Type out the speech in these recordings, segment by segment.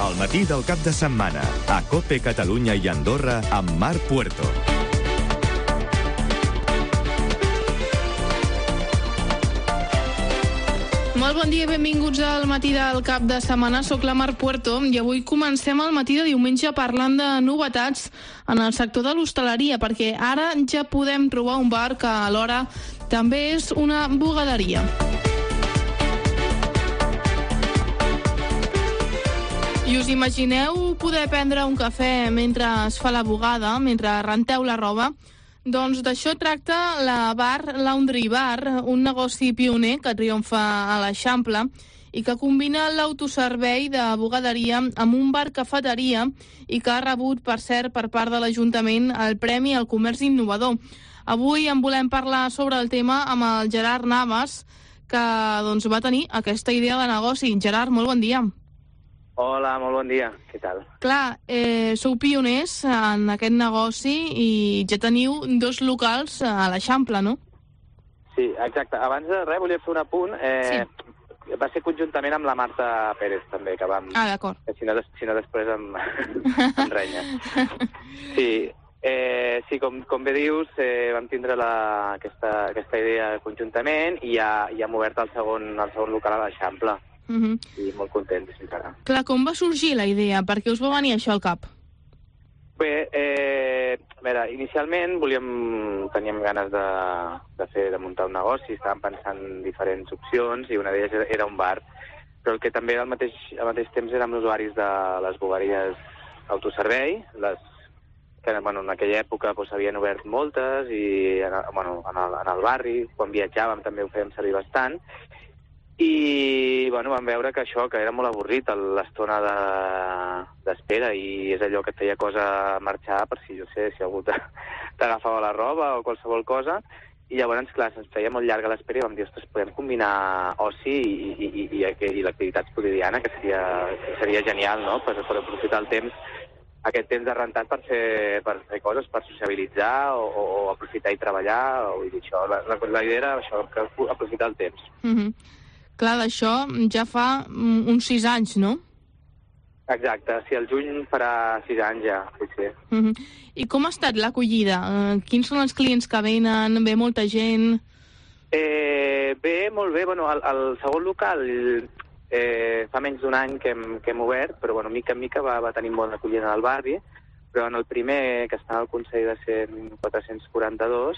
El matí del cap de setmana, a COPE Catalunya i Andorra, amb Marc Puerto. Molt bon dia i benvinguts al matí del cap de setmana. Soc la Marc Puerto i avui comencem el matí de diumenge parlant de novetats en el sector de l'hostaleria, perquè ara ja podem trobar un bar que alhora també és una bugaderia. I us imagineu poder prendre un cafè mentre es fa la bugada, mentre renteu la roba? Doncs d'això tracta la Bar Laundry Bar, un negoci pioner que triomfa a l'Eixample i que combina l'autoservei de bugaderia amb un bar-cafeteria i que ha rebut, per cert, per part de l'Ajuntament el Premi al Comerç Innovador. Avui en volem parlar sobre el tema amb el Gerard Navas, que va tenir aquesta idea de negoci. Gerard, molt bon dia. Hola, molt bon dia. Què tal? Clar, sou pioners en aquest negoci i ja teniu 2 locals a l'Eixample, no? Sí, exacte. Abans de res, volia fer un apunt. Sí. Va ser conjuntament amb la Marta Pérez, també, que vam... Ah, d'acord. Si no després em renya. Sí, com bé dius, vam tindre aquesta idea conjuntament i ja hem obert el segon local a l'Eixample. I molt contents encara. Clar, com va sorgir la idea? Per què us va venir això al cap? Bé, a veure, inicialment teníem ganes de muntar un negoci, estàvem pensant en diferents opcions i una d'elles era un bar, però el que també al mateix temps érem usuaris de les bugaderies autoservei, que en aquella època s'havien obert moltes i en el barri, quan viatjàvem també ho fèiem servir bastant. I vam veure que era molt avorrit l'estona d'espera i és allò que et feia cosa marxar per si algú t'agafava la roba o qualsevol cosa. I llavors, clar, se'ns feia molt llarga l'espera i vam dir, ostres, podem combinar oci i l'activitat quotidiana, que seria genial, no?, per aprofitar el temps, aquest temps de rentat per fer coses, per sociabilitzar o aprofitar i treballar. Vull dir, la idea era això, aprofitar el temps. Clar, d'això ja fa uns 6 anys, no? Exacte, sí, el juny farà 6 anys ja, sí. I com ha estat l'acollida? Quins són els clients que venen? Ve molta gent? Bé, molt bé. El segon local fa menys d'1 any que hem obert, però mica en mica va tenir bona acollida al barri, però en el primer, que està al Consell de 442,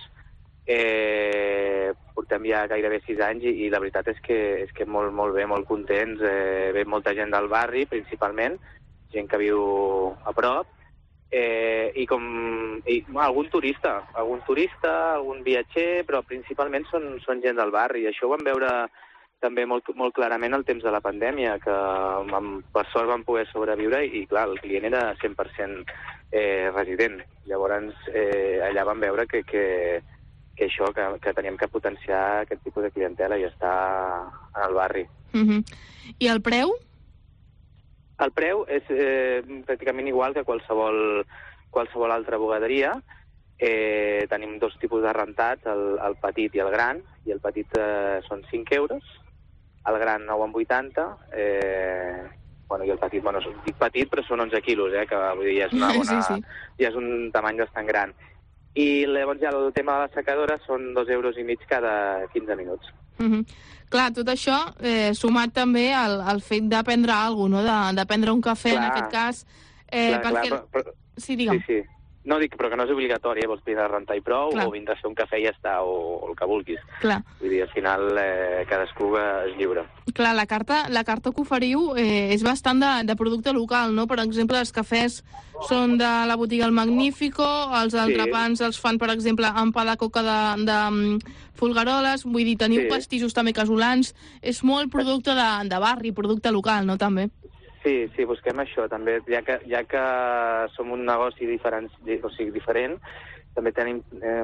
portem ja gairebé 6 anys i la veritat és que molt bé, molt contents. Ve molta gent del barri, principalment, gent que viu a prop, i algun turista, algun viatger, però principalment són gent del barri. I això ho vam veure també molt clarament al temps de la pandèmia, que per sort vam poder sobreviure i, clar, el client era 100% resident. Llavors, allà vam veure que teníem que potenciar aquest tipus de clientela i estar al barri. I el preu? El preu és pràcticament igual que qualsevol altra bugaderia. Tenim 2 tipus de rentats, el petit i el gran, i el petit són 5 euros, el gran 9,80, i el petit, dic petit, però són 11 quilos, que vull dir, ja és una bona... Sí. Ja és un tamany bastant gran. I llavors ja el tema de la secadora són 2,5 euros cada 15 minuts. Clar, tot això sumat també al fet de prendre alguna cosa, no? De prendre un cafè, clar, en aquest cas. Clar, Sí, digue'm. Sí. No, dic, però que no és obligatori, vols vindre a rentar i prou, clar, o vindre a fer un cafè i ja està, o el que vulguis. Clar. Vull dir, al final cadascú és lliure. Clar, la carta que oferiu és bastant de producte local, no? Per exemple, els cafès són de la botiga El Magnífico, els entrepans els fan, per exemple, amb pa de coca de Folgueroles, vull dir, teniu pastissos també casolans, és molt producte de barri, producte local, no, també? Sí, busquem això, també, ja que som un negoci diferent, també tenim,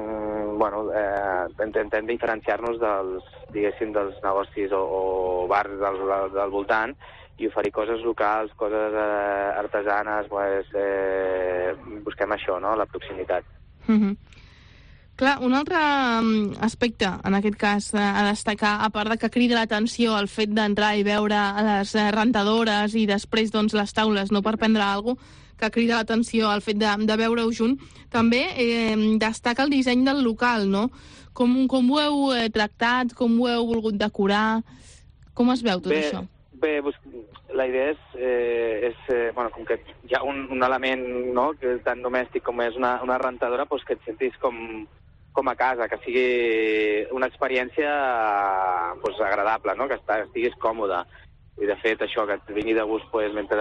intentem diferenciar-nos dels negocis o bars del voltant i oferir coses locals, coses artesanes, busquem això, no?, la proximitat. Clar, un altre aspecte, en aquest cas, a destacar, a part de que crida l'atenció el fet d'entrar i veure les rentadores i després doncs, les taules, no per prendre alguna cosa, que crida l'atenció el fet de veure-ho junt, també destaca el disseny del local, no? Com ho heu tractat, com ho heu volgut decorar, com es veu tot això? Bé, la idea és com que hi ha un element, no?, que tan domèstic com és una rentadora, doncs que et sentis com a casa, que sigui una experiència agradable, no?, que estiguis còmode. I, de fet, això, que et vingui de gust mentre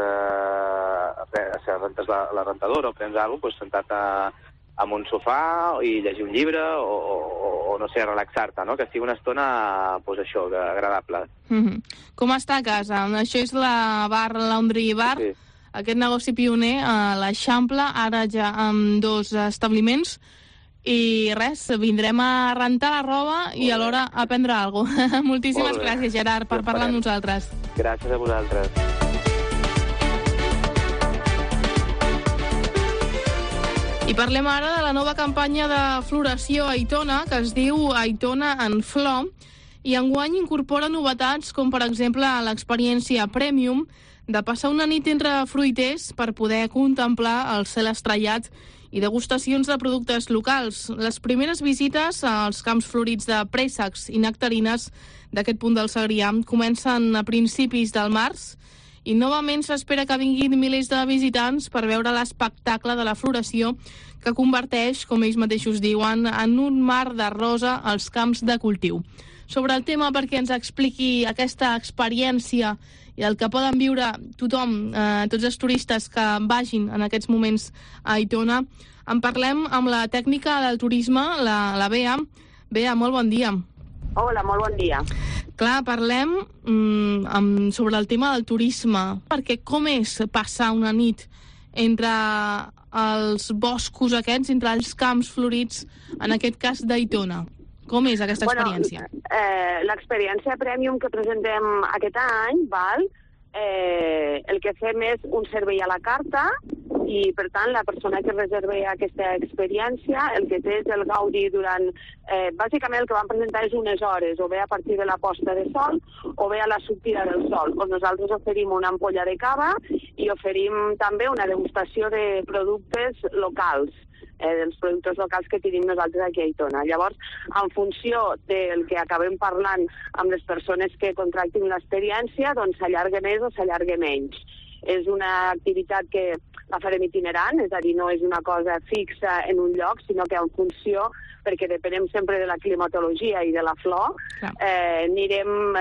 rentes la rentadora o prens alguna cosa, sentat en un sofà i llegir un llibre o no sé, relaxar-te, no?, que sigui una estona, això, agradable. Com està a casa? Això és la Bar Laundry Bar, sí. Aquest negoci pioner a l'Eixample, ara ja amb 2 establiments. I res, vindrem a rentar la roba i alhora a prendre alguna cosa. Moltíssimes gràcies, Gerard, per parlar amb nosaltres. Gràcies a vosaltres. I parlem ara de la nova campanya de floració a Aitona, que es diu Aitona en Flor, i enguany incorpora novetats com, per exemple, l'experiència Premium de passar una nit entre fruiters per poder contemplar el cel estrellat i degustacions de productes locals. Les primeres visites als camps florits de préssecs i nectarines d'aquest punt del Segrià comencen a principis del març i novament s'espera que vinguin milers de visitants per veure l'espectacle de la floració que converteix, com ells mateixos diuen, en un mar de rosa als camps de cultiu. Sobre el tema, perquè ens expliqui aquesta experiència i el que poden viure tothom, tots els turistes que vagin en aquests moments a Aitona, en parlem amb la tècnica del turisme, la Bea. Bea, molt bon dia. Hola, molt bon dia. Clar, parlem sobre el tema del turisme, perquè com és passar una nit entre els boscos aquests, entre els camps florits, en aquest cas d'Aitona? Com és aquesta experiència? L'experiència Premium que presentem aquest any, el que fem és un servei a la carta i, per tant, la persona que reserva aquesta experiència el que té és el gaudi durant... bàsicament el que vam presentar és unes hores, o bé a partir de la posta de sol o bé a la sortida del sol, on nosaltres oferim una ampolla de cava i oferim també una degustació de productes locals, dels productes locals que tenim nosaltres aquí a Aitona. Llavors, en funció del que acabem parlant amb les persones que contractin l'experiència, doncs s'allarga més o s'allarga menys. És una activitat que la farem itinerant, és a dir, no és una cosa fixa en un lloc, sinó que en funció, perquè depenem sempre de la climatologia i de la flor, anirem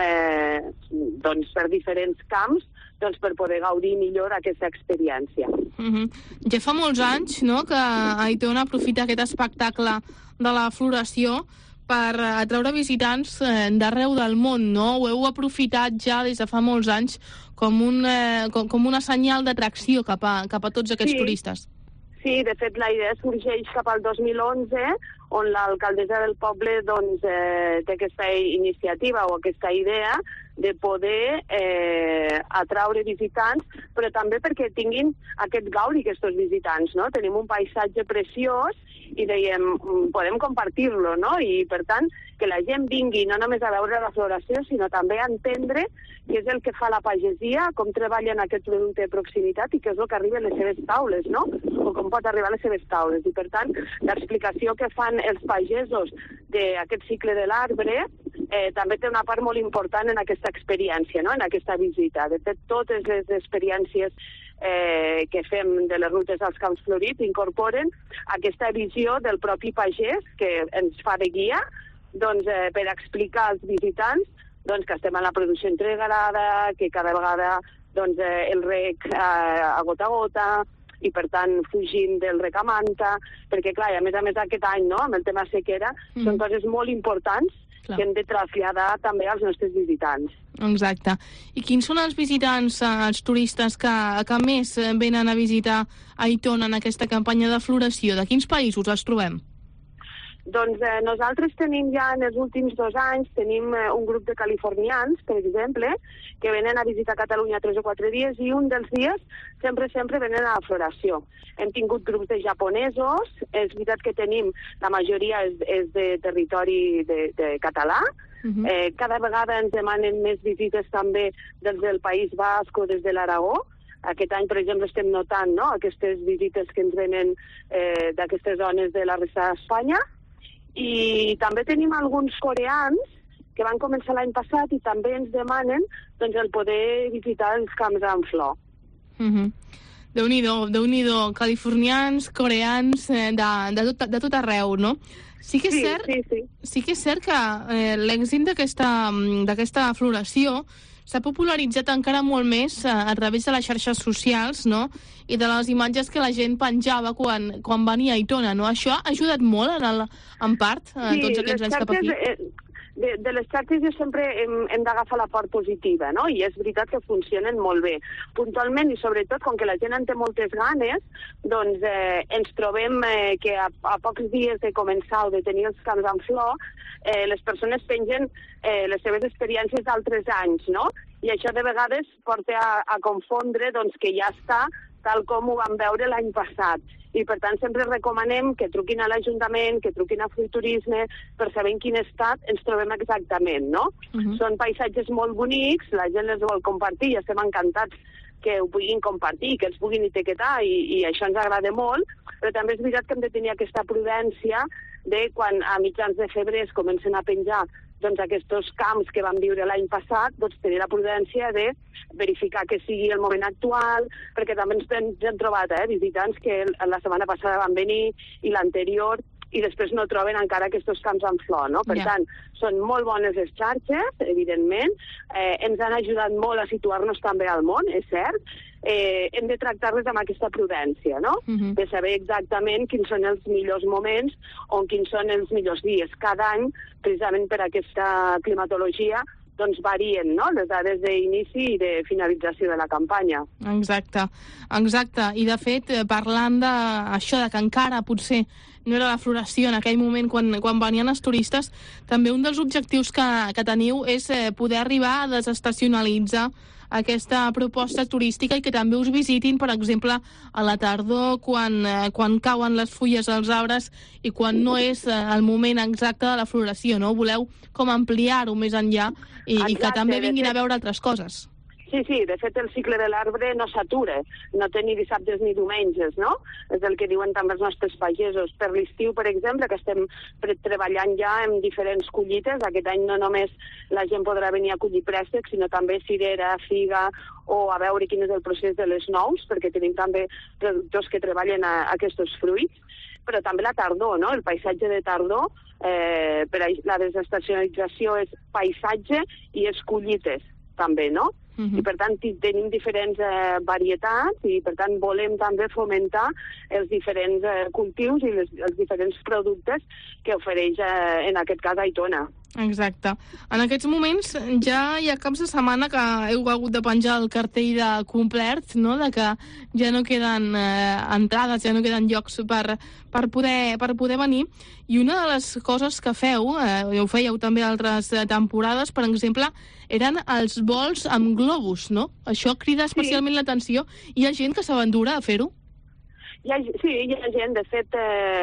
per diferents camps per poder gaudir millor d'aquesta experiència. Ja fa molts anys, no?, que Aitona aprofita aquest espectacle de la floració per atraure visitants d'arreu del món, no? Ho heu aprofitat ja des de fa molts anys com una senyal d'atracció cap a tots aquests turistes. Sí, de fet, la idea sorgeix cap al 2011, on l'alcaldessa del poble té aquesta iniciativa o aquesta idea de poder atraure visitants, però també perquè tinguin aquest gaudi aquests visitants, no? Tenim un paisatge preciós i dèiem, podem compartir-lo, no? I, per tant, que la gent vingui no només a veure la floració, sinó també a entendre què és el que fa la pagesia, com treballen aquest producte de proximitat i què és el que arriba a les seves taules, no? O com pot arribar a les seves taules. I, per tant, l'explicació que fan els pagesos d'aquest cicle de l'arbre també té una part molt important en aquesta experiència, no?, en aquesta visita. De fet, totes les experiències que fem de les rutes als camps florits incorporen aquesta visió del propi pagès que ens fa de guia per explicar als visitants que estem en la producció integrada, que cada vegada el rec a gota a gota i, per tant, fugint del rec a manta, perquè, clar, a més aquest any, no?, amb el tema sequera, són coses molt importants que hem de traslladar també als nostres visitants. Exacte. I quins són els visitants, els turistes que més venen a visitar Aitona en aquesta campanya de floració? De quins països els trobem? Doncs nosaltres tenim ja en els últims 2 anys, tenim un grup de californians, per exemple, que venen a visitar Catalunya 3 o 4 dies i un dels dies sempre venen a la floració. Hem tingut grups de japonesos, és veritat que tenim, la majoria és de territori de català. Cada vegada ens demanen més visites també des del País Basc o des de l'Aragó. Aquest any, per exemple, estem notant aquestes visites que ens venen d'aquestes zones de la resta d'Espanya. I també tenim alguns coreans que van començar l'any passat i també ens demanen el poder visitar els camps en flor. Déu-n'hi-do, californians, coreans, de tot arreu, no? Sí que és cert que l'èxit d'aquesta floració s'ha popularitzat encara molt més a través de les xarxes socials, no? I de les imatges que la gent penjava quan venia a Aitona, no? Això ha ajudat molt en part en tots aquests anys cap aquí? De les xarxes jo sempre hem d'agafar la part positiva, no? I és veritat que funcionen molt bé. Puntualment i sobretot, com que la gent en té moltes ganes, doncs ens trobem que a pocs dies de començar o de tenir els camps en flor, les persones pengen les seves experiències d'altres anys, no? I això de vegades porta a confondre que ja està tal com ho vam veure l'any passat. I, per tant, sempre recomanem que truquin a l'Ajuntament, que truquin a Fruiturisme, per saber en quin estat ens trobem exactament, no? Són paisatges molt bonics, la gent els vol compartir i estem encantats que ho puguin compartir, que els puguin etiquetar i això ens agrada molt, però també és veritat que hem de tenir aquesta prudència de quan a mitjans de febrer es comencen a penjar aquests camps que vam viure l'any passat, tenir la prudència de verificar que sigui el moment actual, perquè també ens hem trobat visitants que la setmana passada van venir i l'anterior i després no troben encara aquests camps en flor, no? Per tant, són molt bones les xarxes, evidentment, ens han ajudat molt a situar-nos també al món, és cert, hem de tractar-les amb aquesta prudència, no? De saber exactament quins són els millors moments o quins són els millors dies. Cada any, precisament per aquesta climatologia, varien, no?, les dades d'inici i de finalització de la campanya. Exacte. I de fet, parlant d'això, que encara potser no era la floració en aquell moment quan venien els turistes, també un dels objectius que teniu és poder arribar a desestacionalitzar aquesta proposta turística i que també us visitin, per exemple, a la tardor, quan cauen les fulles dels arbres i quan no és el moment exacte de la floració, no? Voleu com ampliar-ho més enllà i que també vinguin a veure altres coses. Sí, de fet el cicle de l'arbre no s'atura, no té ni dissabtes ni diumenges, no? És el que diuen també els nostres pagesos. Per l'estiu, per exemple, que estem treballant ja en diferents collites, aquest any no només la gent podrà venir a collir préstecs, sinó també cirera, figa, o a veure quin és el procés de les nous, perquè tenim també productors que treballen aquests fruits, però també la tardor, no? El paisatge de tardor, per la desestacionalització és paisatge i és collites, també, no? I per tant tenim diferents varietats i per tant volem també fomentar els diferents cultius i els diferents productes que ofereix en aquest cas Aitona. Exacte. En aquests moments ja hi ha caps de setmana que heu hagut de penjar el cartell de complert, no?, de que ja no queden entrades, ja no queden llocs per poder venir. I una de les coses que feu, ho fèieu també altres temporades, per exemple, eren els vols amb globus, no? Això crida especialment l'atenció. Hi ha gent que s'aventura a fer-ho? Hi ha gent, de fet,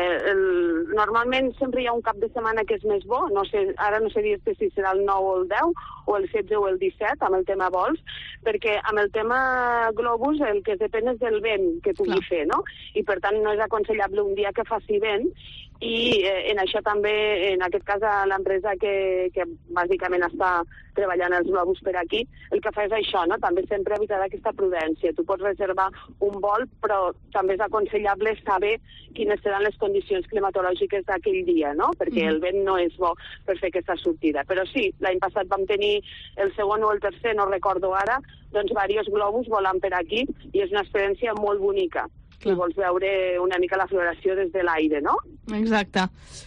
normalment sempre hi ha un cap de setmana que és més bo, ara no sé dir-te si serà el 9 o el 10, o el 16 o el 17, amb el tema vols, perquè amb el tema globus el que depèn és del vent que pugui fer, no? I per tant no és aconsellable un dia que faci vent, i en això també, en aquest cas, l'empresa que bàsicament està treballant els globus per aquí, el que fa és això, no? També sempre evitar aquesta prudència. Tu pots reservar un vol, però també és aconsellable saber quines seran les condicions climatològiques d'aquell dia, no? Perquè el vent no és bo per fer aquesta sortida. Però sí, l'any passat vam tenir el segon o el tercer, no recordo ara, doncs diversos globus volant per aquí i és una experiència molt bonica. Si vols veure una mica la floració des de l'aire, no? Exacte.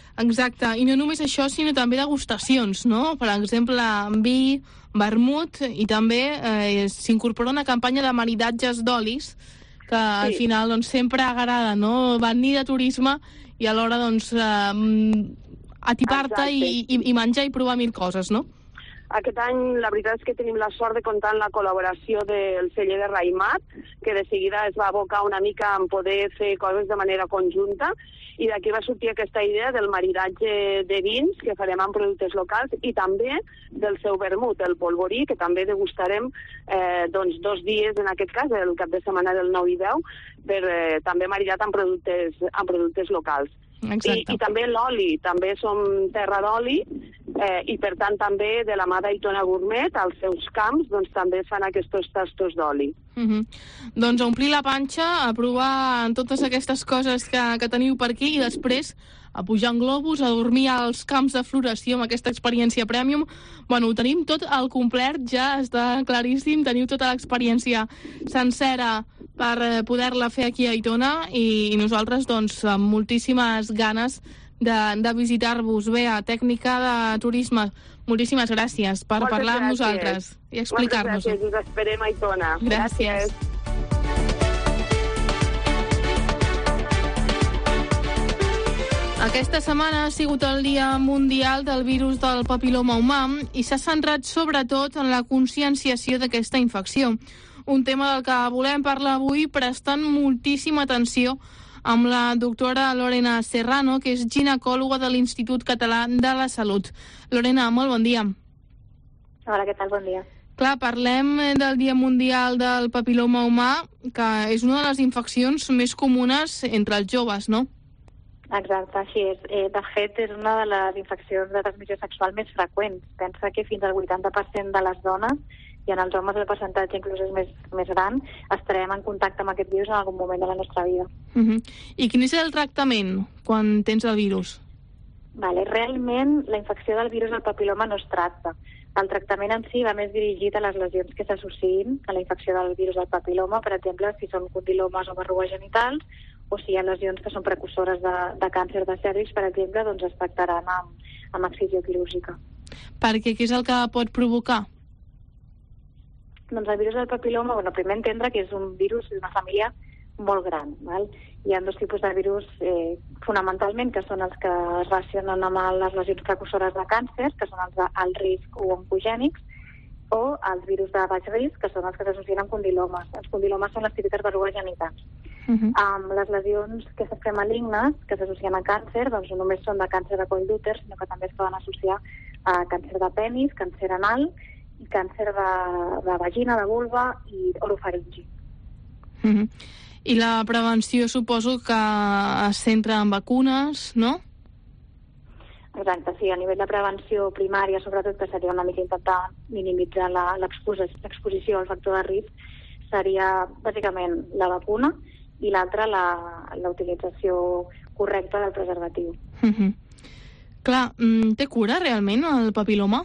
I no només això, sinó també degustacions, no? Per exemple, vi, vermut, i també s'incorpora una campanya de maridatges d'olis, que al final doncs, sempre agrada, no? Venir de turisme i alhora doncs atipar-te i menjar i provar mil coses, no? Aquest any la veritat és que tenim la sort de comptar amb la col·laboració del celler de Raïmat, que de seguida es va abocar una mica en poder fer coses de manera conjunta, i d'aquí va sortir aquesta idea del maridatge de vins que farem amb productes locals i també del seu vermut, el polvorí, que també degustarem 2 dies, en aquest cas, el cap de setmana del 9 i 10, també maridat amb productes locals. I també l'oli, també som terra d'oli, i per tant també de la mà d'Aitona Gourmet, als seus camps, doncs també fan aquests tastos d'oli. Doncs a omplir la panxa, a provar totes aquestes coses que teniu per aquí i després a pujar en globus, a dormir als camps de floració amb aquesta experiència premium. Bueno, ho tenim tot al complet, ja està claríssim, teniu tota l'experiència sencera per poder-la fer aquí a Aitona i nosaltres, doncs, amb moltíssimes ganes de visitar-vos. Bea, tècnica de turisme, moltíssimes gràcies per parlar amb nosaltres i explicar-nos. Moltes gràcies, us esperem a Aitona. Gràcies. Aquesta setmana ha sigut el Dia Mundial del Virus del Papil·loma Humà i s'ha centrat sobretot en la conscienciació d'aquesta infecció. Un tema del que volem parlar avui prestant moltíssima atenció amb la doctora Lorena Serrano, que és ginecòloga de l'Institut Català de la Salut. Lorena, molt bon dia. Hola, què tal? Bon dia. Clar, parlem del Dia Mundial del Papil·loma Humà, que és una de les infeccions més comunes entre els joves, no? Exacte, així és. De fet, és una de les infeccions de transmissió sexual més freqüents. Pensa que fins al 80% de les dones, i en els homes el percentatge inclús és més gran, estarem en contacte amb aquest virus en algun moment de la nostra vida. I quin és el tractament quan tens el virus? Realment, la infecció del virus del papil·loma no es tracta. El tractament en si va més dirigit a les lesions que s'associïn a la infecció del virus del papil·loma, per exemple, si són condilomes o verrugues genitals, o si hi ha lesions que són precursores de càncer de cèrvix, per exemple, doncs es tractaran amb excisió quirúrgica. Perquè què és el que pot provocar? Doncs el virus del papil·loma, primer entendre que és un virus d'una família molt gran. Hi ha 2 tipus de virus fonamentalment, que són els que es relacionen amb les lesions precursores de càncer, que són els d'alt risc o oncogènics, o els virus de baix risc, que són els que s'associen amb condilomes. Els condilomes són les típiques verrugues genitals. Les lesions que són malignes, que s'associen a càncer, doncs no només són de càncer de coll d'úter, sinó que també es poden associar a càncer de penis, càncer anal, i càncer de vagina, de vulva i orofaringi. I la prevenció suposo que es centra en vacunes, no? Exacte, sí, a nivell de prevenció primària, sobretot, que seria una mica intentar minimitzar l'exposició al factor de risc, seria bàsicament la vacuna i l'altra la utilització correcta del preservatiu. Clar, té cura realment el papil·loma?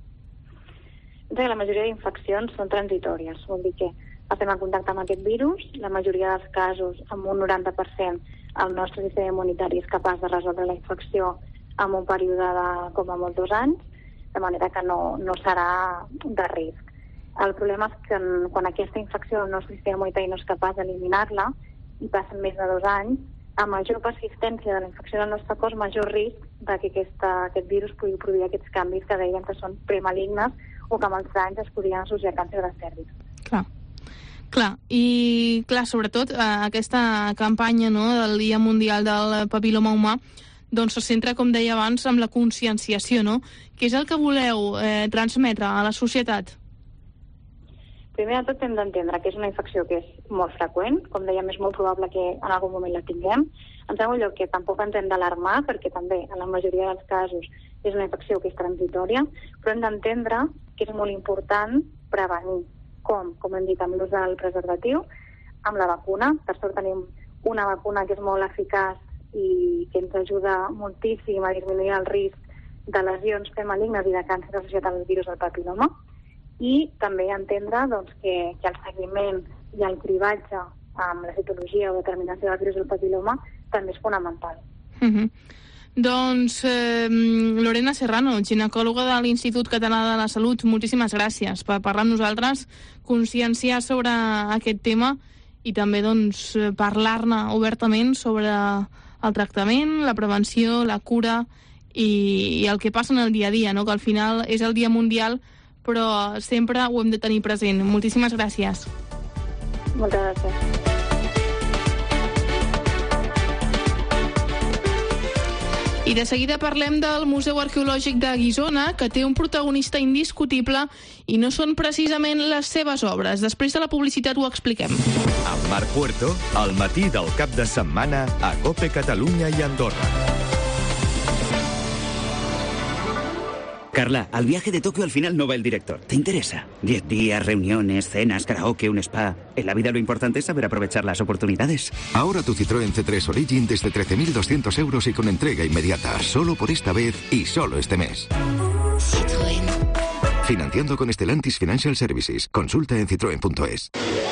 La majoria d'infeccions són transitòries, vol dir que estem en contacte amb aquest virus, la majoria dels casos, amb un 90%, el nostre sistema immunitari és capaç de resoldre la infecció en un període de com a molt 2 anys, de manera que no serà de risc. El problema és que quan aquesta infecció el nostre sistema immunitari no és capaç d'eliminar-la i passen més de 2 anys, a major persistència de la infecció del nostre cos, major risc de que aquest virus pugui produir aquests canvis que dèiem que són premalignes o que amb els anys es podrien associar a càncer de cèrvix. Clar, i sobretot aquesta campanya del Dia Mundial del Papil·loma Humà doncs se centra, com deia abans, en la conscienciació, no? Què és el que voleu transmetre a la societat? Primer de tot hem d'entendre que és una infecció que és molt freqüent, com dèiem, és molt probable que en algun moment la tinguem. En segon lloc, que tampoc ens hem d'alarmar, perquè també en la majoria dels casos és una infecció que és transitòria, però hem d'entendre que és molt important prevenir. Com hem dit, amb l'ús del preservatiu, amb la vacuna. Per sort tenim una vacuna que és molt eficaç i que ens ajuda moltíssim a disminuir el risc de lesions premalignes i de càncer associat al virus del papil·loma. I també entendre que el seguiment i el cribatge amb la citologia o determinació del virus del papil·loma també és fonamental. Doncs Lorena Serrano, ginecòloga de l'Institut Català de la Salut, moltíssimes gràcies per parlar amb nosaltres, conscienciar sobre aquest tema i també parlar-ne obertament sobre el tractament, la prevenció, la cura i el que passa en el dia a dia, no? Que al final és el Dia Mundial, però sempre ho hem de tenir present. Moltíssimes gràcies. Moltes gràcies. I de seguida parlem del Museu Arqueològic de Guissona, que té un protagonista indiscutible i no són precisament les seves obres. Després de la publicitat ho expliquem. Amb Marc Puerto, al matí del cap de setmana a COPE Catalunya i Andorra. Carla, al viaje de Tokio al final no va el director. ¿Te interesa? 10 días, reuniones, cenas, karaoke, un spa. En la vida lo importante es saber aprovechar las oportunidades. Ahora tu Citroën C3 Origin desde 13.200 euros y con entrega inmediata. Solo por esta vez y solo este mes. Citroën. Financiando con Stellantis Financial Services. Consulta en citroen.es.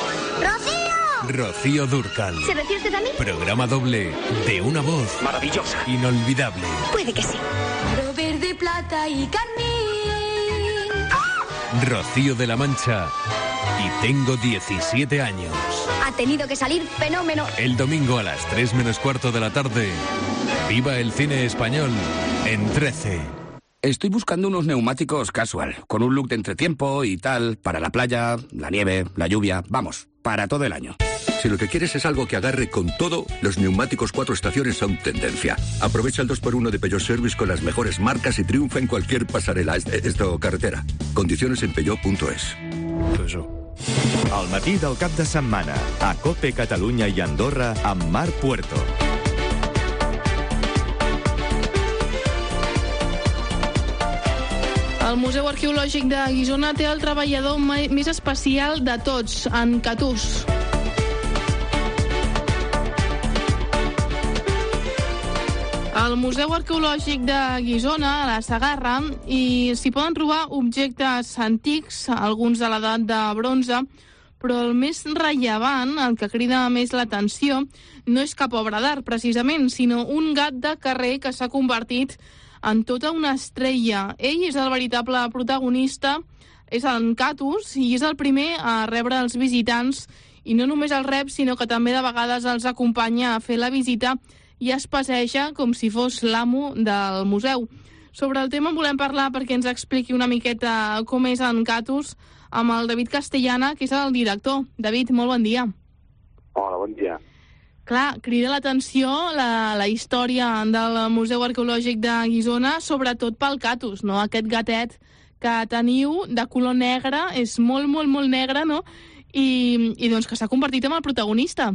Rocío Dúrcal. ¿Se refiere usted a mí? Programa doble de una voz Maravillosa. inolvidable. Puede que sí. Verde, plata y carmín. Rocío de la Mancha. Y tengo 17 años. Ha tenido que salir fenómeno. El domingo a las 3 menos cuarto de la tarde. Viva el cine español en 13. Estoy buscando unos neumáticos casual, con un look de entretiempo y tal, para la playa, la nieve, la lluvia, vamos, para todo el año. Si lo que quieres es algo que agarre con todo, los neumáticos 4 estaciones son tendencia. Aprovecha el 2x1 de Peugeot Service con las mejores marcas y triunfa en cualquier pasarela, carretera. Condiciones en peugeot.es. Al matí del cap de setmana a COPE Catalunya i Andorra amb Marc Puerto. El Museu Arqueològic de Guissona té el treballador més especial de tots, en Catús. Al Museu Arqueològic de Guissona, a la Segarra, i s'hi poden trobar objectes antics, alguns de l'edat de bronze, però el més rellevant, el que crida més l'atenció, no és cap obra d'art, precisament, sinó un gat de carrer que s'ha convertit en tota una estrella. Ell és el veritable protagonista, és en Catus, i és el primer a rebre els visitants, i no només els rep, sinó que també de vegades els acompanya a fer la visita i es passeja com si fos l'amo del museu. Sobre el tema volem parlar perquè ens expliqui una miqueta com és en Catus amb el David Castellana, que és el director. David, molt bon dia. Hola, bon dia. Clar, crida l'atenció la història del Museu Arqueològic de Guissona, sobretot pel Catus, no? Aquest gatet que teniu de color negre, és molt, molt, molt negre, no? I doncs que s'ha convertit en el protagonista.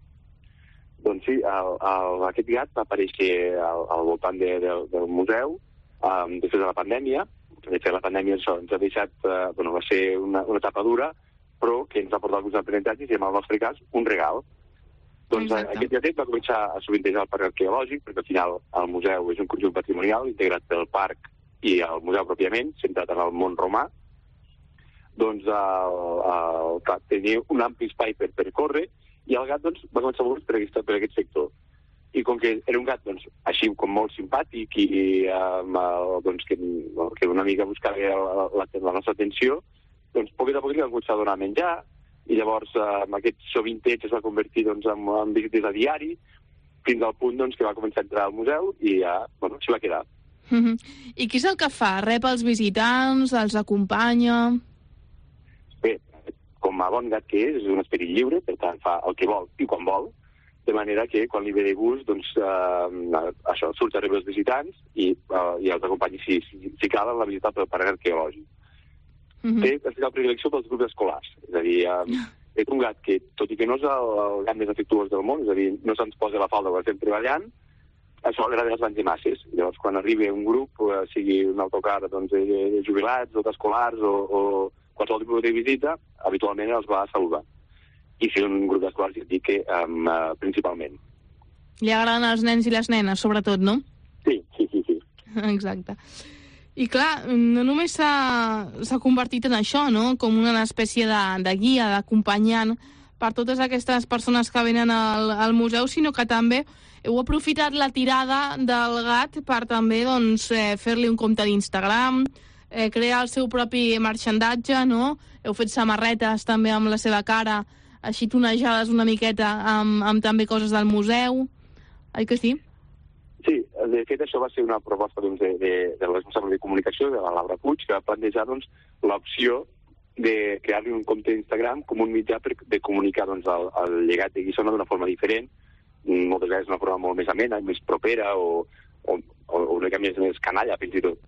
Doncs sí, aquest gat va aparèixer al voltant del museu després de la pandèmia. De fet, la pandèmia ens ha deixat, va ser una etapa dura, però que ens ha portat alguns aprenentatges i, en el nostre cas, un regal. Doncs aquest gatet va començar a sovintejar el parc arqueològic, perquè al final el museu és un conjunt patrimonial integrat pel parc i el museu pròpiament, centrat en el món romà. Doncs tenia un ampli espai per córrer, i el gat doncs, va començar a moure per aquest sector. I com que era un gat així com molt simpàtic i que una mica buscava la nostra atenció, doncs poc a poc li vam començar a donar menjar, i llavors aquest sovinteig es va convertir en visites a diari, fins al punt que va començar a entrar al museu i s'hi va quedar. I què és el que fa? Rep els visitants, els acompanya? Bé, com a bon gat que és un esperit lliure, per tant fa el que vol i quan vol, de manera que quan li ve de gust, això, surt a rebre els visitants i els acompanyi si cal en la visita pel parc arqueològic. Té especial predilecció pels grups escolars, és a dir, és un gat que, tot i que no és el gat més afectuós del món, és a dir, no se'ns posa la falda quan estem treballant, això agrada als banys de masses. Llavors, quan arriba un grup, sigui un autocar de jubilats o d'escolars o qualsevol tipus de visita, habitualment els va a saludar. I si és un grup d'escolars, ja et dic que principalment. Li agraden els nens i les nenes, sobretot, no? Sí. Exacte. I clar, no només s'ha convertit en això, no? Com una espècie de guia, d'acompanyant per totes aquestes persones que venen al museu, sinó que també heu aprofitat la tirada del gat per també fer-li un compte d'Instagram, crear el seu propi marxandatge, no? Heu fet samarretes també amb la seva cara, així tonejades una miqueta amb també coses del museu. Oi que sí? Sí, de fet això va ser una proposta doncs, de la responsable de comunicació, de la Laura Puig, que va plantejar doncs, l'opció de crear-li un compte d'Instagram com un mitjà de comunicar doncs, el llegat de Guissona d'una forma diferent, moltes vegades d'una forma molt més amena, més propera o una mica més canalla, fins i tot.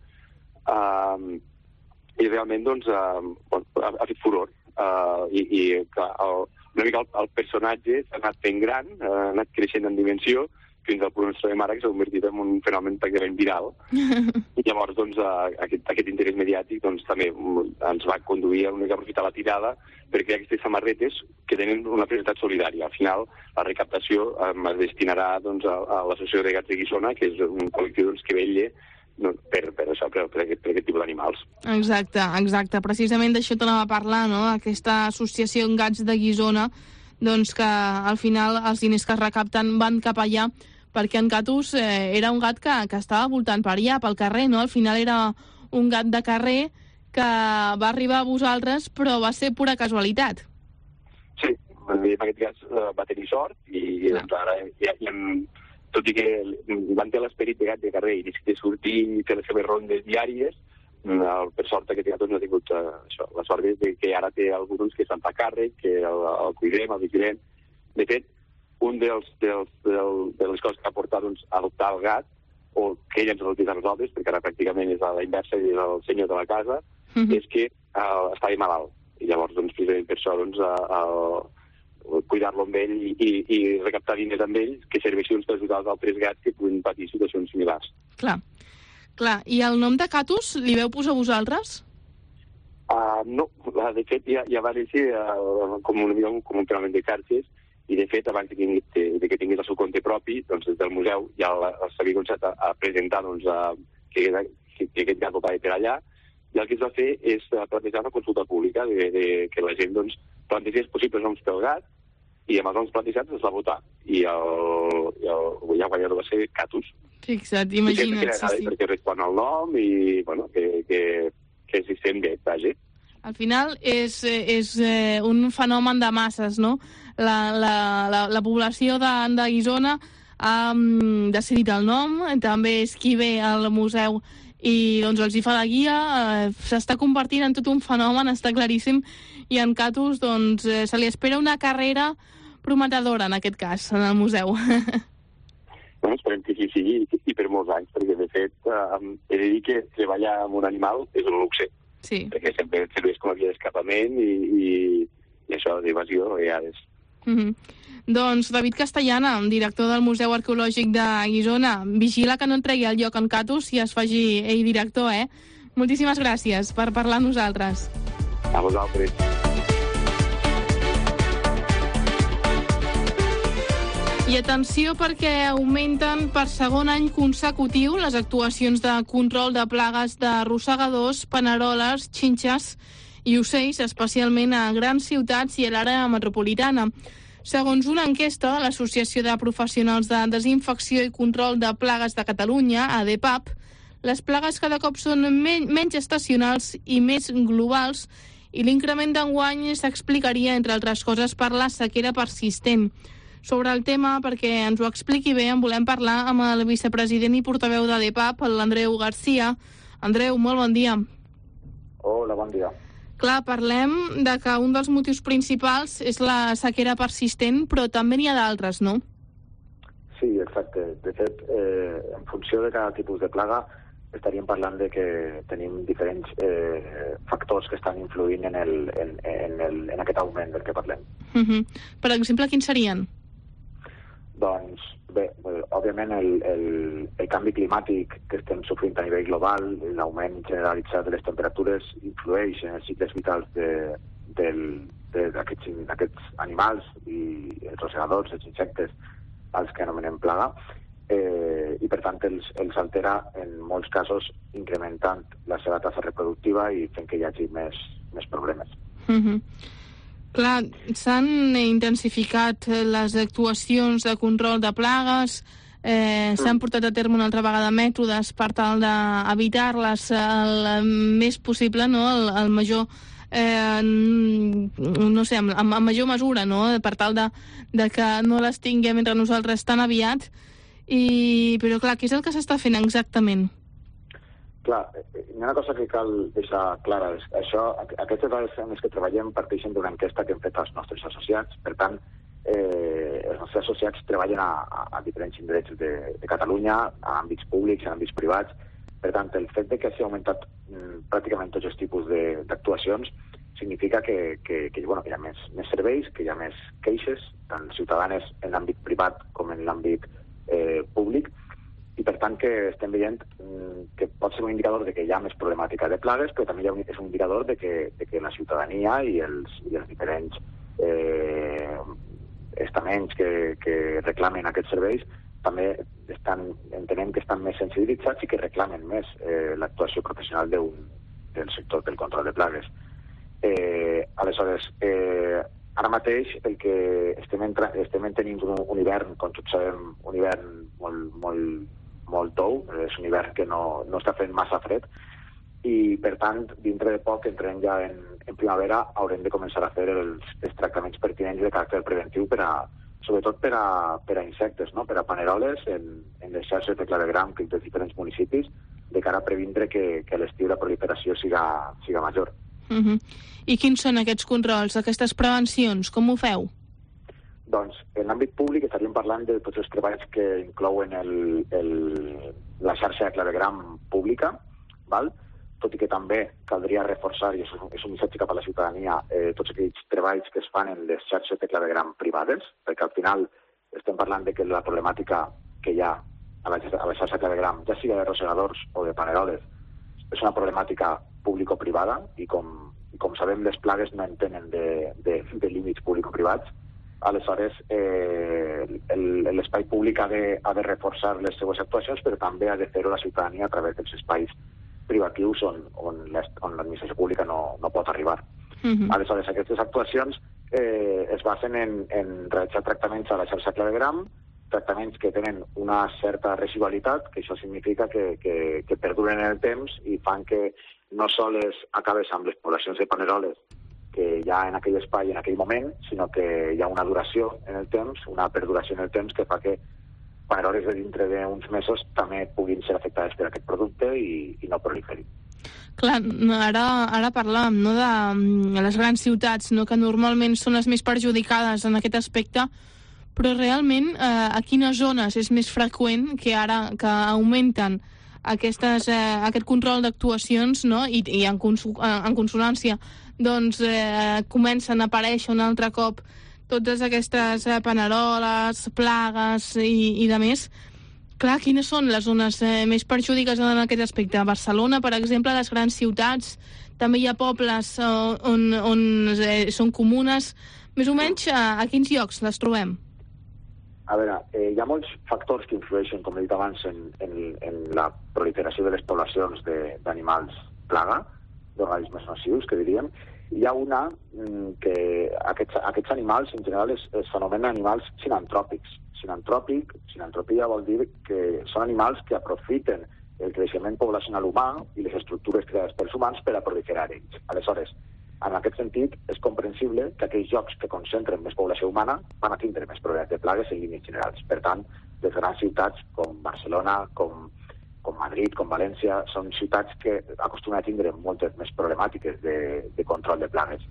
I realment doncs, ha fet furor. I clar, una mica el personatge s'ha anat fent gran, ha anat creixent en dimensió, fins al punt on ens trobem ara, que s'ha convertit en un fenomen pràcticament viral. I llavors, doncs, aquest interès mediàtic doncs, també ens va conduir a una mica aprofitar la tirada per crear aquestes samarretes que tenen una finalitat solidària. Al final, la recaptació es destinarà doncs, a l'Associació de Gats de Guissona, que és un col·lectiu doncs, que vetlla per aquest tipus d'animals. Exacte. Precisament d'això t'anava a parlar, no? Aquesta associació Gats de Guissona, doncs que al final els diners que es recapten van cap allà, perquè en Catus era un gat que estava voltant per allà, pel carrer, no? Al final era un gat de carrer que va arribar a vosaltres, però va ser pura casualitat. Sí, en aquest cas va tenir sort i doncs ara tot i que van ter l'esperit de gat de carrer i de sortir i fer les seves rondes diàries, per sort aquest gat no ha tingut la sort de que ara té algú que se'n fa càrrec, que el cuidem, el vigilem. De fet, un de les coses que ha portat a adoptar el gat, o que ell ens ha adoptat a nosaltres, perquè ara pràcticament és a la inversa i és el senyor de la casa, és que estava malalt. I llavors, precisament per això, cuidar-lo amb ell i recaptar diners amb ell, que serveixin per ajudar els altres gats que puguin patir situacions similars. Clar. I el nom de Catus li veu posar vosaltres? No, de fet ja va néixer com un fenomen de xarxes i de fet abans que tingués el seu compte propi, doncs des del museu ja s'havia començat a presentar que aquest gat va per allà i el que es va fer és plantejar una consulta pública que la gent plantegés possibles noms pel gat i amb els noms plantejats es va votar i el guanyador va ser Catus. Fixa't, imagina't. Sí. Perquè respon al nom i que s'hi sent bé, vaja. Al final és un fenomen de masses, no? La població de Guissona ha decidit el nom, també és qui ve al museu i doncs els hi fa la guia, s'està convertint en tot un fenomen, està claríssim, i en Catus doncs se li espera una carrera prometedora en aquest cas, en el museu. Bueno, esperem que així sigui i per molts anys, perquè de fet he de dir que treballar amb un animal és un luxe. Sí. Perquè sempre serveix com a via d'escapament i això d'evasió a vegades. Doncs David Castellana, director del Museu Arqueològic de Guissona, vigila que no en tregui el lloc en Catus i es faci ell director, Moltíssimes gràcies per parlar amb nosaltres. A vosaltres. I atenció perquè augmenten per segon any consecutiu les actuacions de control de plagues de rosegadors, paneroles, xinxes i ocells, especialment a grans ciutats i a l'àrea metropolitana. Segons una enquesta, l'Associació de Professionals de Desinfecció i Control de Plagues de Catalunya, ADPAP, les plagues cada cop són menys estacionals i més globals i l'increment d'enguany s'explicaria, entre altres coses, per la sequera persistent. Sobre el tema, perquè ens ho expliqui bé, en volem parlar amb el vicepresident i portaveu d'ADPAP, l'Andreu Garcia. Andreu, molt bon dia. Hola, bon dia. Clar, parlem de que un dels motius principals és la sequera persistent, però també n'hi ha d'altres, no? Sí, exacte. De fet, en funció de cada tipus de plaga, estaríem parlant de que tenim diferents factors que estan influint en aquest augment del que parlem. Per exemple, quins serien? Doncs, bé, òbviament el canvi climàtic que estem sofrint a nivell global, l'augment generalitzat de les temperatures, influeix en els cicles vitals d'aquests animals i els rosegadors, els insectes, als que anomenem plaga, i per tant els altera en molts casos incrementant la seva tassa reproductiva i fent que hi hagi més problemes. Clar, s'han intensificat les actuacions de control de plagues, s'han portat a terme una altra vegada mètodes per tal d'evitar-les el més possible, no? El major, no sé, amb major mesura, no? Per tal de que no les tinguem entre nosaltres tan aviat. Però clar, què és el que s'està fent exactament? Clar, hi ha una cosa que cal deixar clara. Aquestes dades en les que treballem parteixen d'una enquesta que hem fet als nostres associats. Per tant, els nostres associats treballen a diferents indrets de Catalunya, a àmbits públics, a àmbits privats. Per tant, el fet de que s'ha augmentat pràcticament tots els tipus d'actuacions significa que hi ha més serveis, que hi ha més queixes, tant ciutadanes en l'àmbit privat com en l'àmbit públic, i per tant que estem veient que pot ser un indicador de que hi ha més problemàtica de plagues, però també és un indicador de que la ciutadania i els diferents estaments que reclamen aquests serveis també entenem que estan més sensibilitzats i que reclamen més l'actuació professional del sector del control de plagues. Aleshores, ara mateix el que estem tenint un hivern, com tots sabem, un hivern molt tou, és un hivern que no està fent massa fred, i per tant, dintre de poc, entrem ja en primavera, haurem de començar a fer els tractaments pertinents de caràcter preventiu sobretot per a insectes, no? Per a paneroles en les xarxes de clavegram dels diferents municipis, de cara a previndre que a l'estiu la proliferació siga major. I quins són aquests controls, aquestes prevencions? Com ho feu? Doncs, en l'àmbit públic estaríem parlant de tots els treballs que inclouen la xarxa de clavegram pública, val? Tot i que també caldria reforçar, i és un missatge cap a la ciutadania, tots aquells treballs que es fan en les xarxes de clavegram privades, perquè al final estem parlant de que la problemàtica que hi ha a la xarxa de clavegram, ja sigui de rosegadors o de paneroles, és una problemàtica público-privada, i com sabem, les plagues no en tenen de límits público-privats. Aleshores, l'espai públic ha de reforçar les seues actuacions, però també ha de fer-ho la ciutadania a través dels espais privatius on l'administració pública no pot arribar. Aleshores, aquestes actuacions es basen en realitzar tractaments a la xarxa clavegram, tractaments que tenen una certa residualitat, que això significa que perduren en el temps i fan que no sols acabes amb les poblacions de paneroles que hi ha en aquell espai en aquell moment, sinó que hi ha una duració en el temps, una perduració en el temps que fa que paneroles de dintre d'uns mesos també puguin ser afectades per aquest producte i no proliferin. Clar, ara parlàvem, no, de les grans ciutats, no, que normalment són les més perjudicades en aquest aspecte, però realment a quines zones és més freqüent que ara que augmenten aquest control d'actuacions, no? I en consonància doncs comencen a aparèixer un altre cop totes aquestes paneroles, plagues i de més. Clar, quines són les zones més perjudicades en aquest aspecte? A Barcelona, per exemple, les grans ciutats, també hi ha pobles on són comunes. Més o menys, a quins llocs les trobem? A veure, hi ha molts factors que influeixen, com he dit abans, en la proliferació de les poblacions d'animals plaga, d'organismes nocius, que diríem. Hi ha una que aquests animals, en general, s'anomenen animals sinantròpics. Sinantropia vol dir que són animals que aprofiten el creixement poblacional humà i les estructures creades pels humans per a proliferar ells. Aleshores, en aquest sentit, és comprensible que aquells llocs que concentren més població humana van a tindre més problemes de plagues en línies generals. Per tant, les grans ciutats com Barcelona, com Madrid, com València, són ciutats que acostumen a tindre moltes més problemàtiques de control de plagues.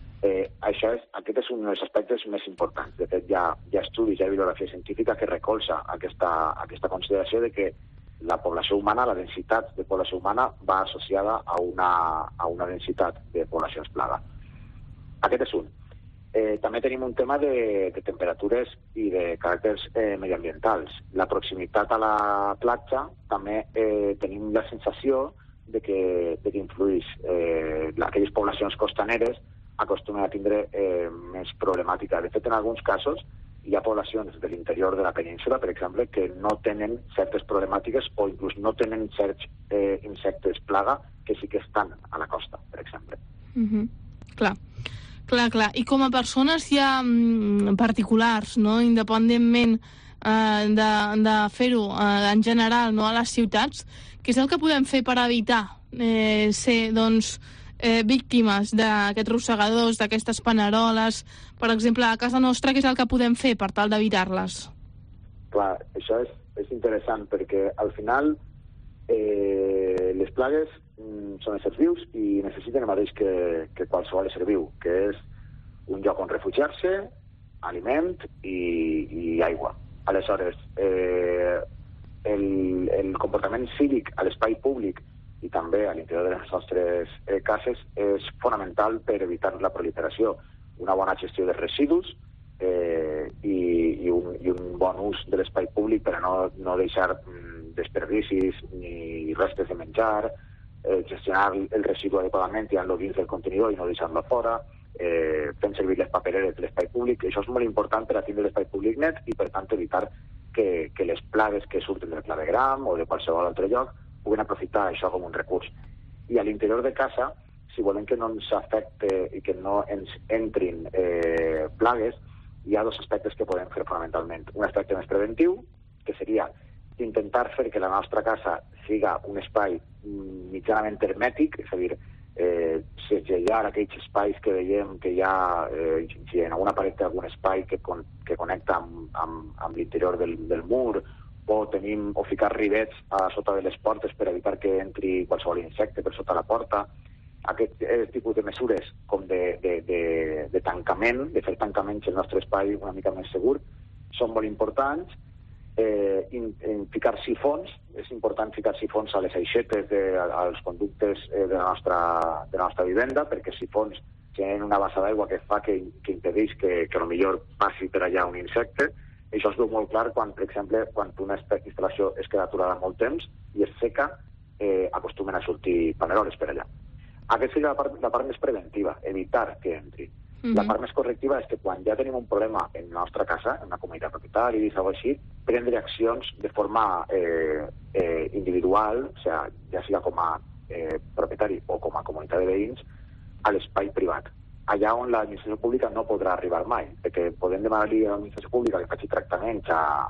Aquest és un dels aspectes més importants. De fet, hi ha estudis, hi ha bibliografia científica que recolza aquesta consideració de que la població humana, la densitat de població humana, va associada a una densitat de poblacions plaga. Aquest és un. També tenim un tema de temperatures i de caràcters mediambientals. La proximitat a la platja també tenim la sensació de que influeix. Aquelles poblacions costaneres acostumen a tindre més problemàtica. De fet, en alguns casos, hi ha poblacions de l'interior de la península, per exemple, que no tenen certes problemàtiques o inclús no tenen certs insectes plaga que sí que estan a la costa, per exemple. Clar. I com a persones hi ha particulars, no? Independentment de fer-ho en general, no, a les ciutats, què és el que podem fer per evitar ser, doncs, víctimes d'aquests rosegadors, d'aquestes paneroles? Per exemple, a casa nostra, què és el que podem fer per tal d'evitar-les? clar, això és interessant perquè al final les plagues són éssers vius i necessiten el mateix que qualsevol ésser viu, que és un lloc on refugiar-se, aliment i aigua. Aleshores, el comportament cívic a l'espai públic i també a l'interior de les nostres cases és fonamental per evitar la proliferació. Una bona gestió dels residus i un bon ús de l'espai públic per a no deixar desperdicis ni restes de menjar, gestionar el residu adequadament, tirant-lo dins del contenidor i no deixant-lo fora, fent servir les papereres de l'espai públic. Això és molt important per a tindre l'espai públic net i, per tant, evitar que les plagues que surten del clavegram o de qualsevol altre lloc puguin aprofitar això com un recurs. I a l'interior de casa, si volem que no ens afecte i que no ens entrin plagues, hi ha dos aspectes que podem fer fonamentalment. Un aspecte més preventiu, que seria intentar fer que la nostra casa siga un espai mitjanament hermètic, és a dir, segellar aquells espais que veiem que hi ha, si en alguna paret té algun espai que connecta amb l'interior del mur, o ficar rivets a sota de les portes per evitar que entri qualsevol insecte per sota la porta. Aquest tipus de mesures com de tancament, de fer tancaments al nostre espai una mica més segur, són molt importants. Ficar sifons, és important ficar sifons a les aixetes, als conductes de la nostra vivenda, perquè sifons tenen una bassa d'aigua que fa que impedeix que potser passi per allà un insecte. Això es veu molt clar quan, per exemple, quan una instal·lació es queda aturada molt temps i es seca, acostumen a sortir paneroles per allà. Aquesta seria la part més preventiva, evitar que entri. La part més correctiva és que quan ja tenim un problema en la nostra casa, en una comunitat propietaris o així, prendre accions de forma individual, o sigui, ja siga com a propietari o com a comunitat de veïns, a l'espai privat. Allà on l'administració pública no podrà arribar mai, perquè podem demanar-li a l'administració pública que faci tractaments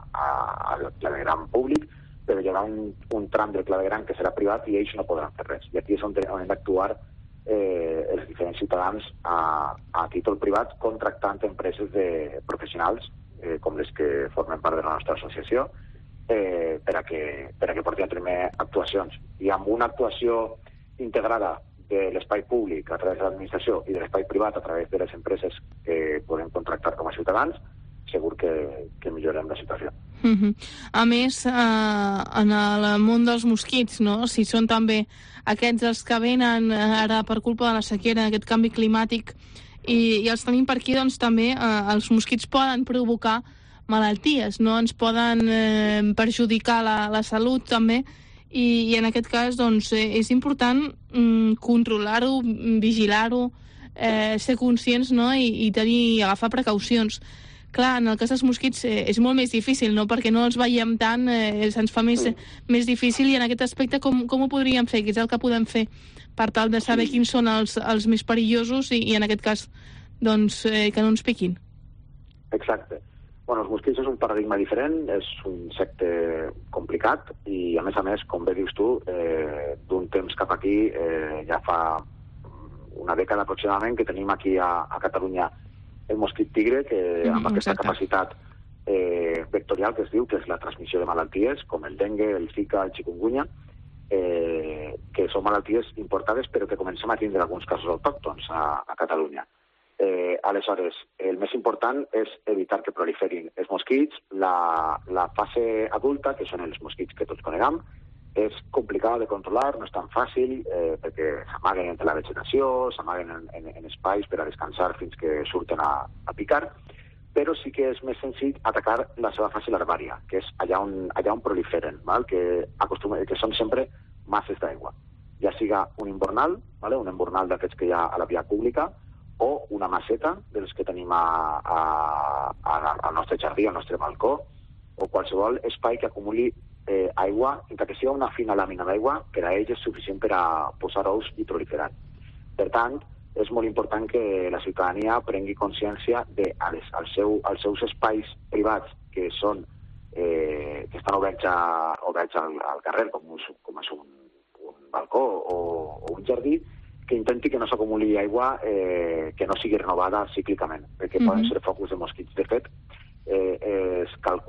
al clavegram públic, però hi haurà un tram del clavegram que serà privat i ells no podran fer res. I aquí és on hem d'actuar els diferents ciutadans a títol privat, contractant empreses professionals, com les que formen part de la nostra associació, per a que portin a terme actuacions. I amb una actuació integrada de l'espai públic a través de l'administració i de l'espai privat a través de les empreses que podem contractar com a ciutadans, segur que millorem la situació. A més, en el món dels mosquits, no? Si són també aquests els que venen ara per culpa de la sequera, aquest canvi climàtic, i els tenim per aquí, doncs també els mosquits poden provocar malalties, no? Ens poden perjudicar la salut també, i en aquest cas doncs, és important controlar-ho, vigilar-ho, ser conscients, no? I agafar precaucions. Clar, en el cas dels mosquits és molt més difícil, no? Perquè no els veiem tant, se'ns fa més difícil, i en aquest aspecte com ho podríem fer? Què és el que podem fer per tal de saber quins són els més perillosos i en aquest cas doncs, que no ens piquin? Exacte. Bueno, els mosquits és un paradigma diferent, és un insecte complicat i, a més, com bé dius tu, d'un temps cap aquí, ja fa una dècada aproximadament, que tenim aquí a Catalunya el mosquit tigre, que amb aquesta capacitat vectorial que es diu, que és la transmissió de malalties, com el dengue, el zika, el chikungunya, que són malalties importades però que comencem a tindre alguns casos autòctons a Catalunya. Aleshores, el més important és evitar que proliferin els mosquits. La fase adulta, que són els mosquits que tots coneguem, és complicada de controlar, no és tan fàcil, perquè s'amaguen entre la vegetació, s'amaguen en espais per a descansar fins que surten a picar, però sí que és més senzill atacar la seva fase larvària, que és allà on proliferen, que són sempre masses d'aigua. Ja siga un invernal, un invernal d'aquests que hi ha a la via pública, o una maceta de les que tenim al nostre jardí, al nostre balcó, o qualsevol espai que acumuli aigua, encara que sigui una fina làmina d'aigua, per a ells és suficient per a posar ous i proliferar. Per tant, és molt important que la ciutadania prengui consciència als seus espais privats que estan oberts al carrer, com és un balcó o un jardí, que intenti que no s'acumuli aigua que no sigui renovada cíclicament, perquè poden ser focus de mosquits. De fet, es calcula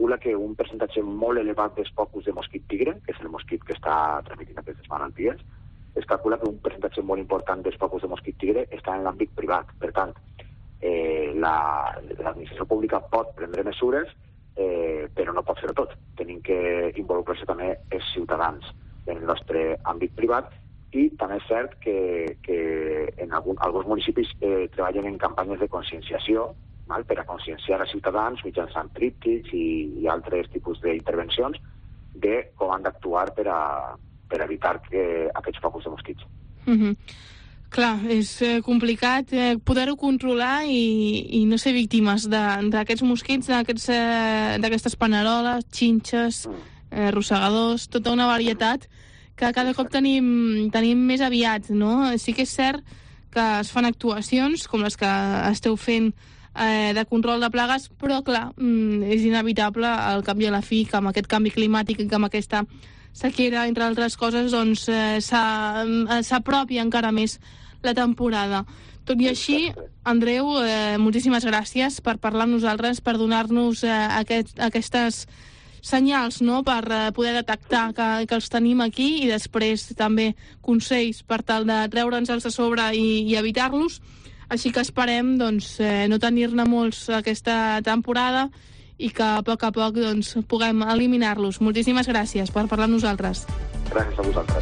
calcula que un percentatge molt elevat dels focus de mosquit tigre, que és el mosquit que està transmitint aquestes malalties, es calcula que un percentatge molt important dels focus de mosquit tigre està en l'àmbit privat. Per tant, l'administració pública pot prendre mesures, però no pot fer tot. Tenim que involucrar-se també els ciutadans en el nostre àmbit privat, i també és cert que en alguns municipis treballen en campanyes de conscienciació, per a conscienciar els ciutadans mitjançant tríptics i altres tipus d'intervencions de com han d'actuar per evitar aquests focus de mosquits. Clar, és complicat poder-ho controlar i no ser víctimes d'aquests mosquits, d'aquestes paneroles, xinxes, rosegadors, tota una varietat que cada cop tenim més aviat, no? Sí que és cert que es fan actuacions com les que esteu fent de control de plagues, però clar, és inevitable al cap i a la fi que amb aquest canvi climàtic i que amb aquesta sequera, entre altres coses, doncs s'apropi encara més la temporada. Tot i així, Andreu, moltíssimes gràcies per parlar amb nosaltres, per donar-nos aquestes senyals, no?, per poder detectar que els tenim aquí, i després també consells per tal de treure'ns-els a sobre i evitar-los. Així que esperem no tenir-ne molts aquesta temporada i que a poc puguem eliminar-los. Moltíssimes gràcies per parlar amb nosaltres. Gràcies a vosaltres.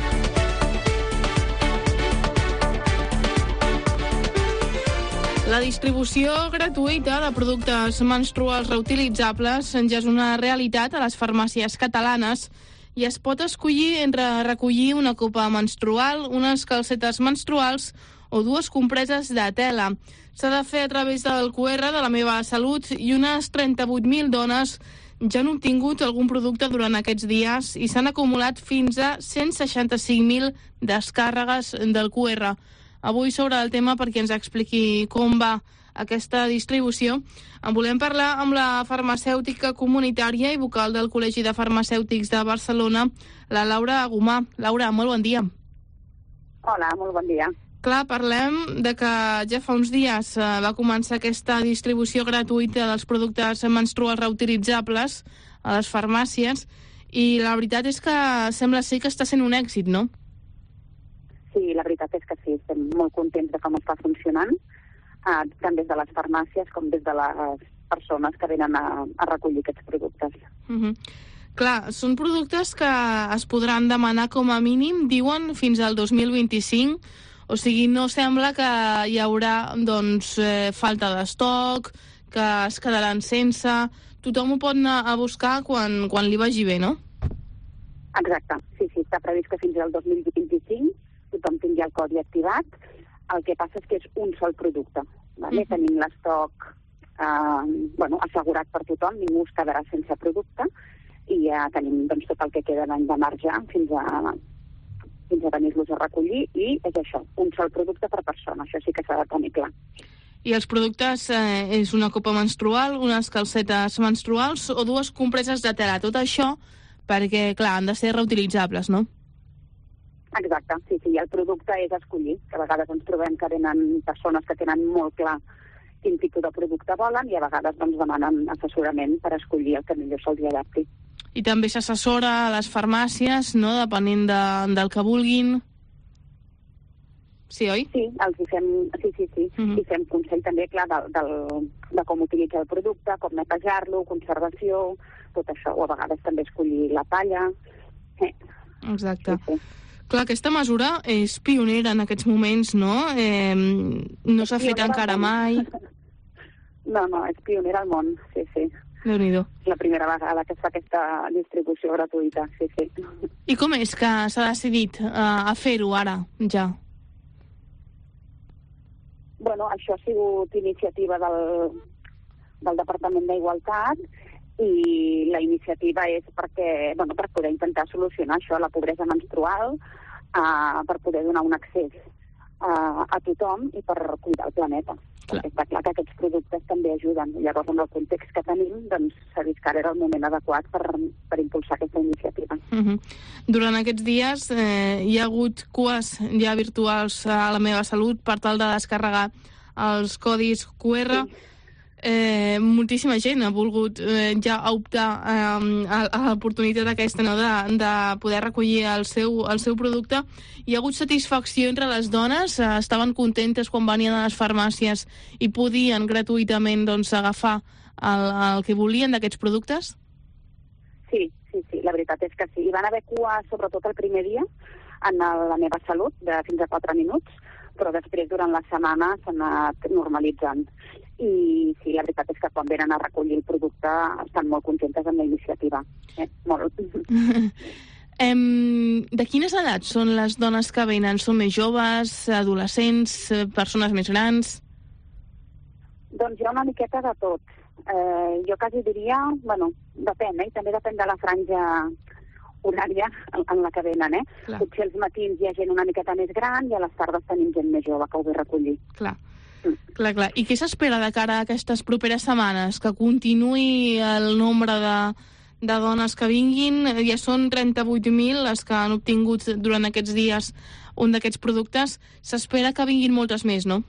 La distribució gratuïta de productes menstruals reutilitzables ja és una realitat a les farmàcies catalanes i es pot escollir entre recollir una copa menstrual, unes calcetes menstruals o 2 compreses de tela. S'ha de fer a través del QR de La Meva Salut i unes 38.000 dones ja han obtingut algun producte durant aquests dies i s'han acumulat fins a 165.000 descàrregues del QR. Avui sobre el tema, perquè ens expliqui com va aquesta distribució, en volem parlar amb la farmacèutica comunitària i vocal del Col·legi de Farmacèutics de Barcelona, la Laura Gomà. Laura, molt bon dia. Hola, molt bon dia. Clar, parlem de que ja fa uns dies va començar aquesta distribució gratuïta dels productes menstruals reutilitzables a les farmàcies i la veritat és que sembla ser que està sent un èxit, no? Sí, la veritat és que sí, estem molt contents de com està funcionant, tant des de les farmàcies com des de les persones que venen a recollir aquests productes. Clar, són productes que es podran demanar com a mínim, diuen, fins al 2025, o sigui, no sembla que hi haurà falta d'estoc, que es quedaran sense. Tothom ho pot anar a buscar quan li vagi bé, no? Exacte, sí, està previst que fins al 2025 tothom tingui el codi activat. El que passa és que és un sol producte. Vale? Tenim l'estoc assegurat per tothom, ningú es quedarà sense producte i ja tenim tot el que queda d'any de marge fins a venir-los a recollir i és això, un sol producte per persona, això sí que s'ha de tenir clar. I els productes és una copa menstrual, unes calcetes menstruals o 2 compreses de tela, tot això perquè, clar, han de ser reutilitzables, no? Exacte, sí, i el producte és escollir, que a vegades ens trobem que venen persones que tenen molt clar quin tipus de producte volen i a vegades demanen assessorament per escollir el que millor se'ls adapti. I també s'assessora a les farmàcies, no?, depenent del que vulguin. Sí, oi? Sí, hi fem consell també, clar, de com utilitzar el producte, com netejar-lo, conservació, tot això, o a vegades també escollir la talla. Exacte. Sí. Clar, aquesta mesura és pionera en aquests moments, no? No s'ha fet encara mai. No, és pionera al món, sí. Déu-n'hi-do. La primera vegada que es fa aquesta distribució gratuïta, sí. I com és que s'ha decidit a fer-ho ara, ja? Bueno, això ha sigut iniciativa del Departament d'Igualtat i la iniciativa és per poder intentar solucionar això, la pobresa menstrual, per poder donar un accés a tothom i per cuidar el planeta. Perquè està clar que aquests productes també ajuden. Llavors, amb el context que tenim, s'ha vist que ara era el moment adequat per impulsar aquesta iniciativa. Durant aquests dies hi ha hagut cues ja virtuals a La Meva Salut per tal de descarregar els codis QR. moltíssima gent ha volgut ja optar a l'oportunitat aquesta, no?, de poder recollir el seu producte. Hi ha hagut satisfacció entre les dones? Estaven contentes quan venien a les farmàcies i podien gratuïtament, doncs, agafar el que volien d'aquests productes? Sí, la veritat és que sí. Hi van haver cua, sobretot el primer dia, en la meva salut, de fins a 4 minuts, però després, durant la setmana, s'ha anat normalitzant. I sí, la veritat és que quan venen a recollir el producte estan molt contentes amb la iniciativa. Molt. De quines edats són les dones que venen? Són més joves, adolescents, persones més grans? Doncs hi ha una miqueta de tot. Jo quasi diria, depèn, i també depèn de la franja horària en la que venen, Clar. Potser als matins hi ha gent una miqueta més gran i a les tardes tenim gent més jove que ho ve a recollir. Clar. I què s'espera de cara a aquestes properes setmanes? Que continuï el nombre de dones que vinguin? Ja són 38.000 les que han obtingut durant aquests dies un d'aquests productes. S'espera que vinguin moltes més, no?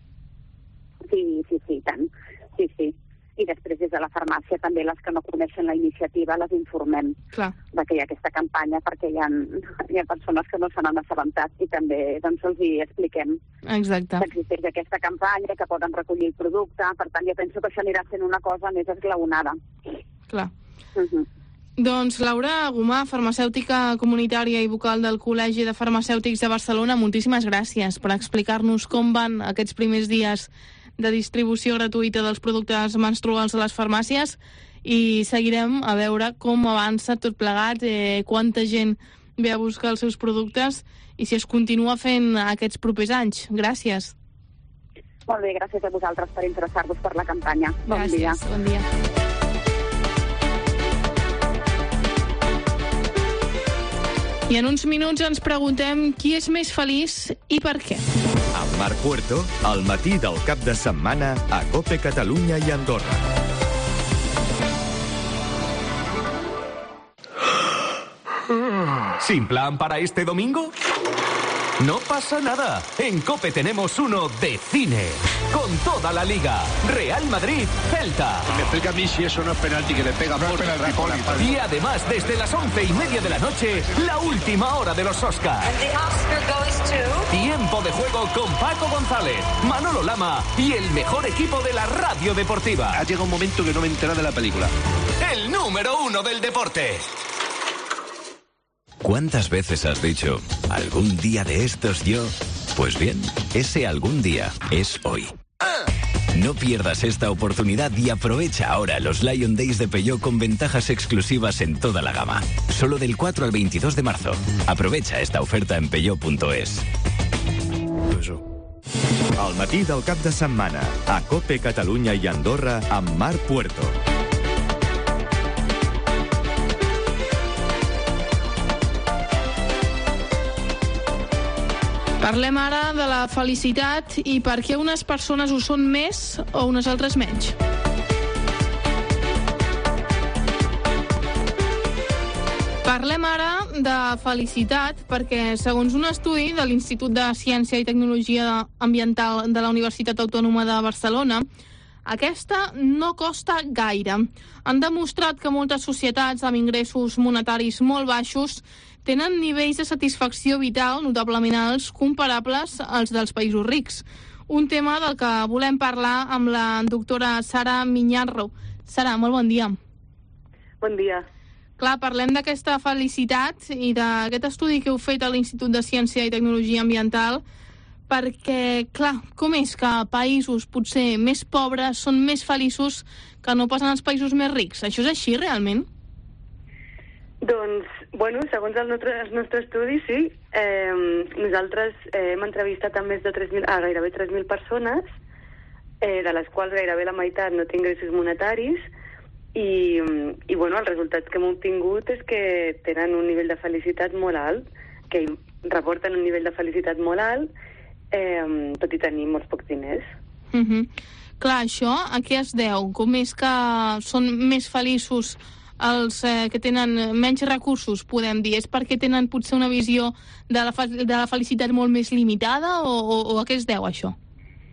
Sí, tant. Sí. I després des de la farmàcia també les que no coneixen la iniciativa les informem de que hi ha aquesta campanya, perquè hi ha persones que no se n'han assabentat i també doncs els hi expliquem que existeix aquesta campanya, que poden recollir el producte. Per tant, jo penso que això anirà sent una cosa més esglaonada. Clar. Doncs Laura Gomà, farmacèutica comunitària i vocal del Col·legi de Farmacèutics de Barcelona, moltíssimes gràcies per explicar-nos com van aquests primers dies de distribució gratuïta dels productes menstruals a les farmàcies, i seguirem a veure com avança tot plegat, quanta gent ve a buscar els seus productes i si es continua fent aquests propers anys. Gràcies. Molt bé, gràcies a vosaltres per interessar-vos per la campanya. Bon dia. Bon dia. I en uns minuts ens preguntem qui és més feliç i per què. Amb Marc Puerto, al matí del cap de setmana a COPE Catalunya i Andorra. ¿Sin plan para este domingo? No pasa nada. En COPE tenemos uno de cine. Con toda la liga. Real Madrid, Celta. Me explica a mí si eso no es penalti, que le pega por detrás con la espalda. Y además, desde las 11:30 de la noche, la última hora de los Oscars. Tiempo de juego con Paco González, Manolo Lama y el mejor equipo de la radio deportiva. Ha llegado un momento que no me entera de la película. El número 1 del deporte. ¿Cuántas veces has dicho, algún día de estos yo? Pues bien, ese algún día es hoy. No pierdas esta oportunidad y aprovecha ahora los Lion Days de Peugeot con ventajas exclusivas en toda la gama. Solo del 4 al 22 de marzo. Aprovecha esta oferta en peugeot.es. Al matí del cap de setmana, a COPE Catalunya i Andorra, amb Marc Puerto. Parlem ara de la felicitat i per què unes persones ho són més o unes altres menys. Parlem ara de felicitat perquè, segons un estudi de l'Institut de Ciència i Tecnologia Ambiental de la Universitat Autònoma de Barcelona, aquesta no costa gaire. Han demostrat que moltes societats amb ingressos monetaris molt baixos tenen nivells de satisfacció vital notablement alts, comparables als dels països rics. Un tema del que volem parlar amb la doctora Sara Miñarro. Sara, molt bon dia. Bon dia. Clar, parlem d'aquesta felicitat i d'aquest estudi que heu fet a l'Institut de Ciència i Tecnologia Ambiental, perquè, clar, com és que països potser més pobres són més feliços que no pas en els països més rics? Això és així, realment? Doncs, bueno, segons el nostre estudi, sí. Nosaltres hem entrevistat a gairebé 3.000 persones, de les quals gairebé la meitat no té ingressos monetaris, i bueno, els resultats que hem obtingut és que tenen un nivell de felicitat molt alt, que reporten un nivell de felicitat molt alt, tot i tenir molts pocs diners. Clar, això a què es deu? Com és que són més feliços els que tenen menys recursos, podem dir? És perquè tenen potser una visió de la felicitat molt més limitada o a què es deu això?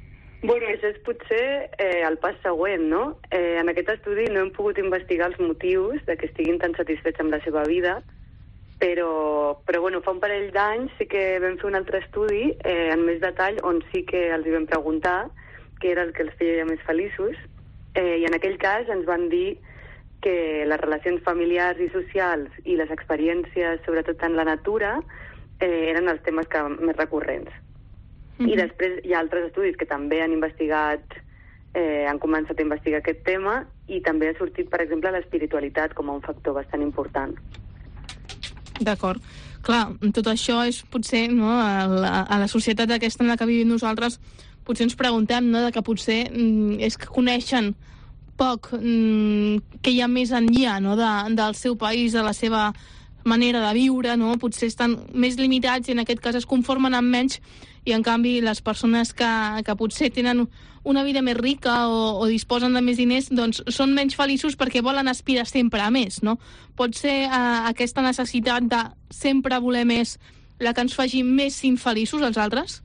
Bueno, això és potser el pas següent, no? En aquest estudi no hem pogut investigar els motius de que estiguin tan satisfets amb la seva vida, però bueno, fa un parell d'anys sí que vam fer un altre estudi en més detall on sí que els hi vam preguntar què era el que els feia més feliços, i en aquell cas ens van dir que les relacions familiars i socials i les experiències, sobretot en la natura, eren els temes més recurrents. I després hi ha altres estudis que també han investigat, han començat a investigar aquest tema, i també ha sortit, per exemple, l'espiritualitat com a un factor bastant important. D'acord. Clar, tot això és potser, no, a la societat aquesta en la que vivim nosaltres, potser ens preguntem, no, de que potser és que coneixen poc que hi ha més enllà, no, del seu país, de la seva manera de viure, no? Potser estan més limitats i en aquest cas es conformen amb menys, i en canvi les persones que potser tenen una vida més rica o disposen de més diners, doncs són menys feliços perquè volen aspirar sempre a més, no? Pot ser aquesta necessitat de sempre voler més la que ens faci més infeliços als altres?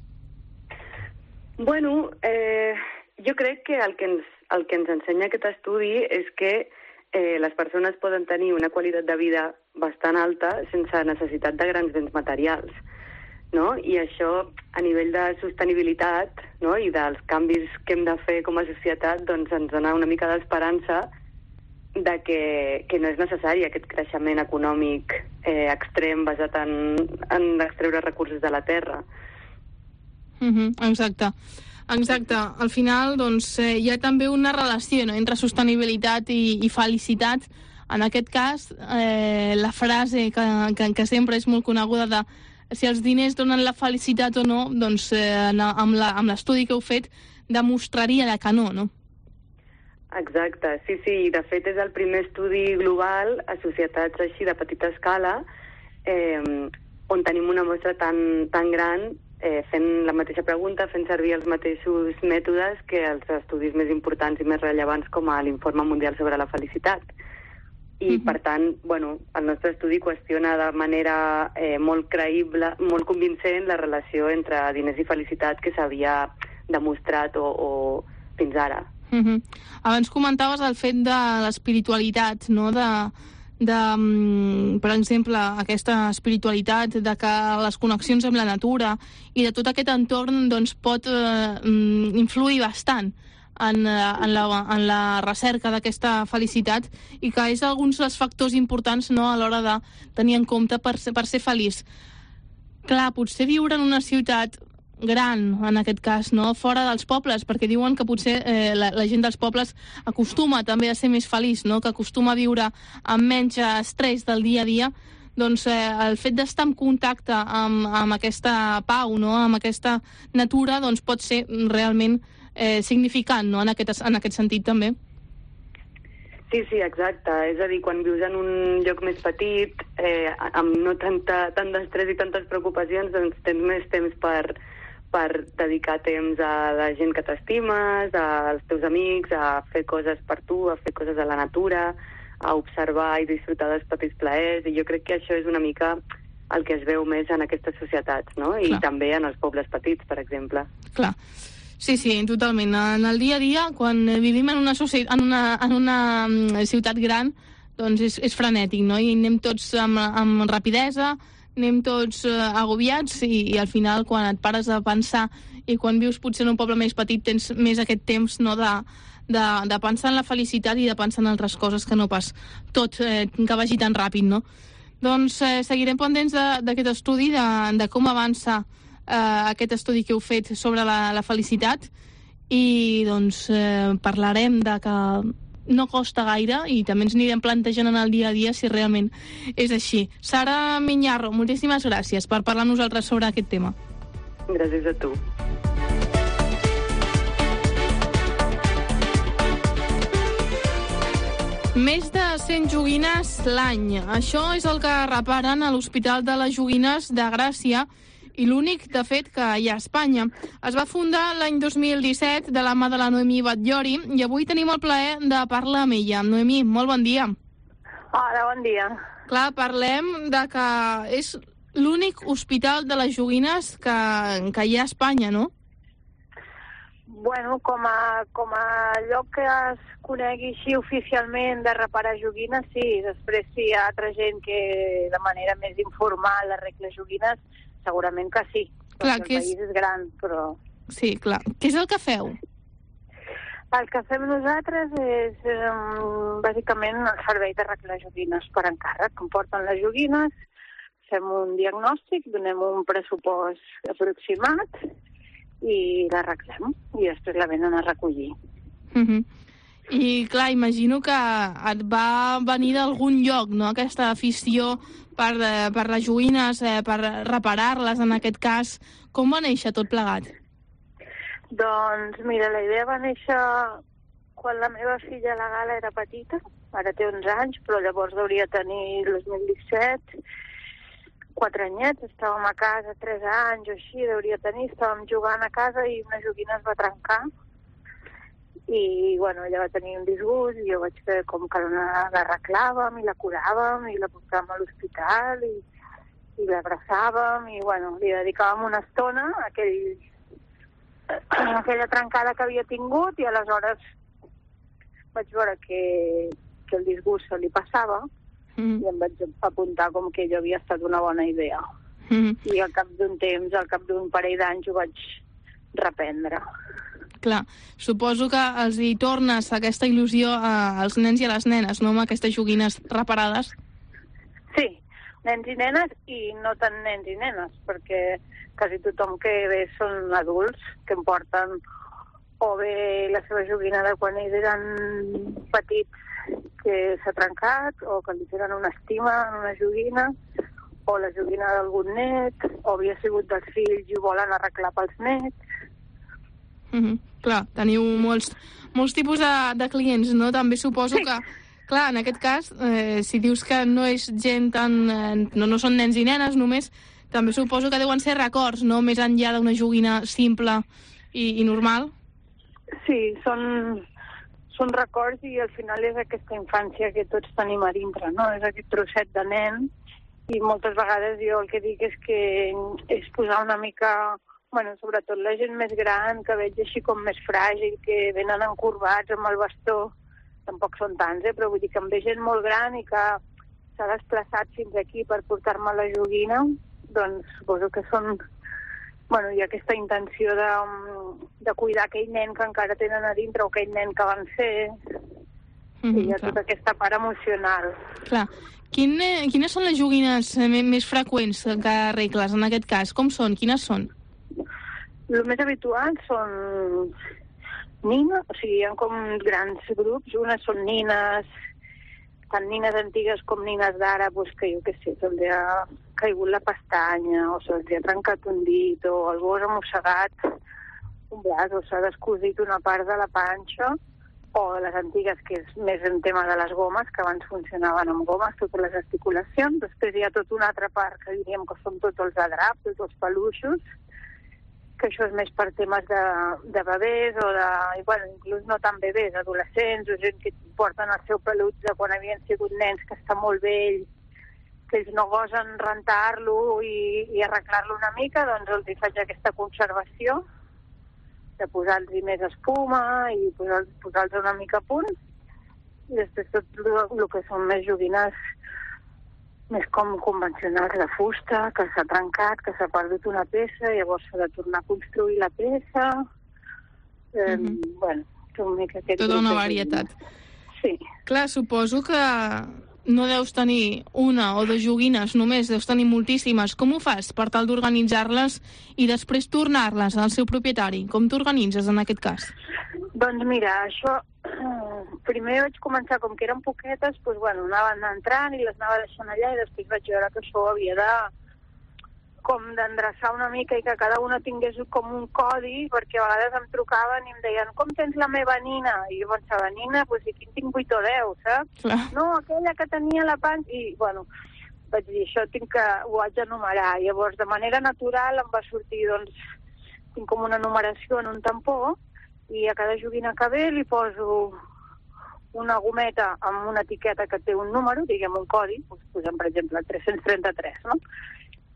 Bueno, jo crec que el que ens ensenya aquest estudi és que les persones poden tenir una qualitat de vida bastant alta sense necessitat de grans béns materials, no? I això, a nivell de sostenibilitat, no, i dels canvis que hem de fer com a societat, doncs ens dona una mica d'esperança de que no és necessari aquest creixement econòmic extrem basat en extreure recursos de la terra. Exacte. Al final, doncs, hi ha també una relació, no, entre sostenibilitat i felicitat. En aquest cas, la frase que sempre és molt coneguda de si els diners donen la felicitat o no, doncs amb l'estudi que heu fet demostraria que no, no? Exacte, sí. De fet, és el primer estudi global a societats així de petita escala on tenim una mostra tan gran fent la mateixa pregunta, fent servir els mateixos mètodes que els estudis més importants i més rellevants com a l'Informe Mundial sobre la Felicitat. I, per tant, bueno, el nostre estudi qüestiona de manera molt creïble, molt convincent, la relació entre diners i felicitat que s'havia demostrat o fins ara. Abans comentaves el fet de l'espiritualitat, no? Per exemple, aquesta espiritualitat, de que les connexions amb la natura i de tot aquest entorn doncs, pot influir bastant en la recerca d'aquesta felicitat, i que és alguns dels factors importants, no, a l'hora de tenir en compte per ser feliç. Clar, potser viure en una ciutat gran, en aquest cas, no, fora dels pobles, perquè diuen que potser la gent dels pobles acostuma també a ser més feliç, no, que acostuma a viure amb menys estrès del dia a dia. Doncs el fet d'estar en contacte amb aquesta pau, no, amb aquesta natura, doncs pot ser realment significant, no?, en aquest sentit també. Sí, exacte. És a dir, quan vius en un lloc més petit, amb no tant d'estrès i tantes preocupacions, doncs tens més temps per dedicar temps a la gent que t'estimes, als teus amics, a fer coses per tu, a fer coses a la natura, a observar i disfrutar dels petits plaers, i jo crec que això és una mica el que es veu més en aquestes societats, no? I també en els pobles petits, per exemple. Clar. Sí, totalment. En el dia a dia, quan vivim en una ciutat gran, doncs és frenètic, no? I anem tots amb rapidesa, anem tots agobiats, i al final, quan et pares a pensar i quan vius potser en un poble més petit, tens més aquest temps, no, de pensar en la felicitat i de pensar en altres coses, que no pas tot que vagi tan ràpid, no? Doncs seguirem pendents d'aquest estudi, de com avança aquest estudi que heu fet sobre la felicitat, i doncs parlarem de que no costa gaire, i també ens anirem plantejant en el dia a dia si realment és així. Sara Miñarro, moltíssimes gràcies per parlar amb nosaltres sobre aquest tema. Gràcies a tu. Més de 100 joguines l'any. Això és el que reparen a l'Hospital de les Joguines de Gràcia, i l'únic, de fet, que hi ha a Espanya. Es va fundar l'any 2017 de la mà de la Noemí Batllori, i avui tenim el plaer de parlar amb ella. Noemí, molt bon dia. Hola, bon dia. Clar, parlem de que és l'únic hospital de les joguines que hi ha a Espanya, no? Bueno, com a lloc que es conegui així oficialment de reparar joguines, sí. Després si hi ha altra gent que de manera més informal arregla joguines, segurament que sí. Clar, perquè el país és gran, però... Sí, clar. Què és el que feu? El que fem nosaltres és bàsicament el servei d'arreglar joguines per encàrrec. Em porten les joguines, fem un diagnòstic, donem un pressupost aproximat i l'arreglem, i després la venen a recollir. I, clar, imagino que et va venir d'algun lloc, no?, aquesta afició per les joguines, per reparar-les, en aquest cas. Com va néixer tot plegat? Doncs, mira, la idea va néixer quan la meva filla, la Gala, era petita. Ara té 11 anys, però llavors hauria de tenir el 2017... 4 anyets, estàvem a casa 3 anys o així, hauria de tenir, estàvem jugant a casa i una joguina es va trencar i, bueno, ella va tenir un disgust i jo vaig fer com que l'arreglàvem i la curàvem i la portàvem a l'hospital i l'abraçàvem i, bueno, li dedicàvem una estona a aquella trencada que havia tingut i aleshores vaig veure que el disgust se li passava i em vaig apuntar com que allò havia estat una bona idea. I al cap d'un temps, al cap d'un parell d'anys, ho vaig reprendre. Clar, suposo que els hi tornes aquesta il·lusió als nens i a les nenes, no?, amb aquestes joguines reparades. Sí, nens i nenes i no tant nens i nenes, perquè quasi tothom que ve són adults que em porten o bé la seva joguina de quan ells eren petits que s'ha trencat, o que li tenen una estima en una joguina, o la joguina d'algun net, o havia sigut dels fills i ho volen arreglar pels nets. Clar, teniu molts tipus de clients, no? També suposo que, clar, en aquest cas, si dius que no és gent tan... no són nens i nenes només, també suposo que deuen ser records, no?, més enllà d'una joguina simple i normal. Sí, són records i al final és aquesta infància que tots tenim a dintre, no? És aquest trosset de nen i moltes vegades jo el que dic és que és posar una mica, bueno, sobretot la gent més gran que veig així com més fràgil, que venen encorbats amb el bastó, tampoc són tants, però vull dir que em ve gent molt gran i que s'ha desplaçat fins aquí per portar-me la joguina, doncs suposo que són... Bueno, hi ha aquesta intenció de cuidar aquell nen que encara tenen a dintre o aquell nen que van ser. I hi ha tota aquesta part emocional. Clar. Quines són les joguines més freqüents que arregles en aquest cas? Com són? Quines són? El més habitual són nines, o sigui, hi ha com grans grups. Unes són nines, tant nines antigues com nines d'ara, doncs que jo què sé, se'ls ha caigut la pestanya, o se'ls ha trencat un dit, o el gos ha mossegat un braç, o s'ha descosit una part de la panxa, o les antigues, que és més en tema de les gomes, que abans funcionaven amb gomes, totes les articulacions. Després hi ha tota una altra part que diríem que són tots els adraps, tots els peluixos, que això és més per temes de bebès, o de, bueno, inclús no tan bebès, adolescents, o gent que porten el seu peluig de quan havien sigut nens, que està molt vell, que ells no gosen rentar-lo i arreglar-lo una mica, doncs els hi faig aquesta conservació de posar-los més espuma i posar-los una mica a punt. I després tot el que són més joguines més com convencionals de fusta, que s'ha trencat, que s'ha perdut una peça, llavors s'ha de tornar a construir la peça. Bueno, una mica aquest... Tota una varietat. Sí. Clar, suposo que no deus tenir una o dues joguines només, deus tenir moltíssimes. Com ho fas per tal d'organitzar-les i després tornar-les al seu propietari? Com t'organitzes en aquest cas? Doncs mira, això... Primer vaig començar, com que eren poquetes, doncs, bueno, anaven entrant i les anava deixant allà i després vaig veure que això havia de... com d'endreçar una mica i que cada una tingués com un codi, perquè a vegades em trucaven i em deien com tens la meva nina? I jo pensava, nina? Doncs aquí en tinc 8 o 10, saps? Clar. No, aquella que tenia la panxa... I, bueno, vaig dir, això ho haig d'enumerar. Llavors, de manera natural em va sortir, doncs, tinc com una numeració en un tampó i a cada joguina que ve li poso una gometa amb una etiqueta que té un número, diguem un codi, doncs posem, per exemple, 333, no?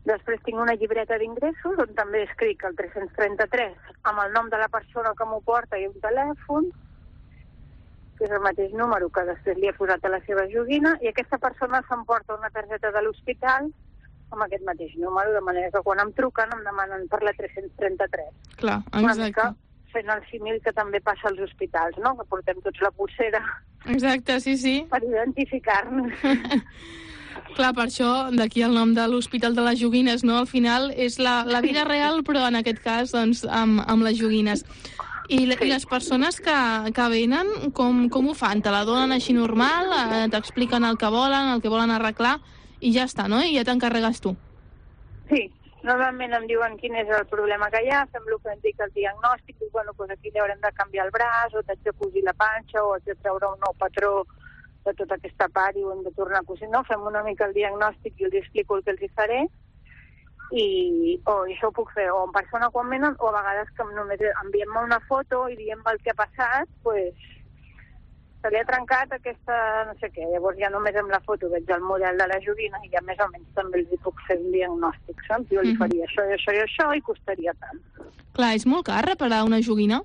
Després tinc una llibreta d'ingressos on també escric el 333 amb el nom de la persona que m'ho porta i un telèfon, que és el mateix número que després li he posat a la seva joguina, i aquesta persona s'emporta una targeta de l'hospital amb aquest mateix número, de manera que quan em truquen em demanen per la 333. Clar, una exacte. mica fent el símil que també passa als hospitals, no? Que portem tots la pulsera. Exacte, sí. Per identificar-nos. Clar, per això, d'aquí el nom de l'Hospital de les Joguines, no? Al final és la vida real, però en aquest cas, doncs, amb les joguines. I les persones que venen, com ho fan? Te la donen així normal? T'expliquen el que volen arreglar, i ja està, no? I ja t'encarregues tu. Sí, normalment em diuen quin és el problema que hi ha, fem el que em dic el diagnòstic, dic, bueno, doncs aquí li haurem de canviar el braç, o t'haig de cosir la panxa, o haig de treure un nou patró de tota aquesta part i ho hem de tornar a cosir. No, fem una mica el diagnòstic i els explico el que els hi faré, i això ho puc fer o en persona quan venen, o a vegades que només enviem-me una foto i diem el que ha passat, doncs se li ha trencat aquesta no sé què, llavors ja només amb la foto veig el model de la joguina i ja més o menys també els hi puc fer un diagnòstic, saps? Jo li faria això i això i això i costaria tant. Clar, és molt car reparar una joguina?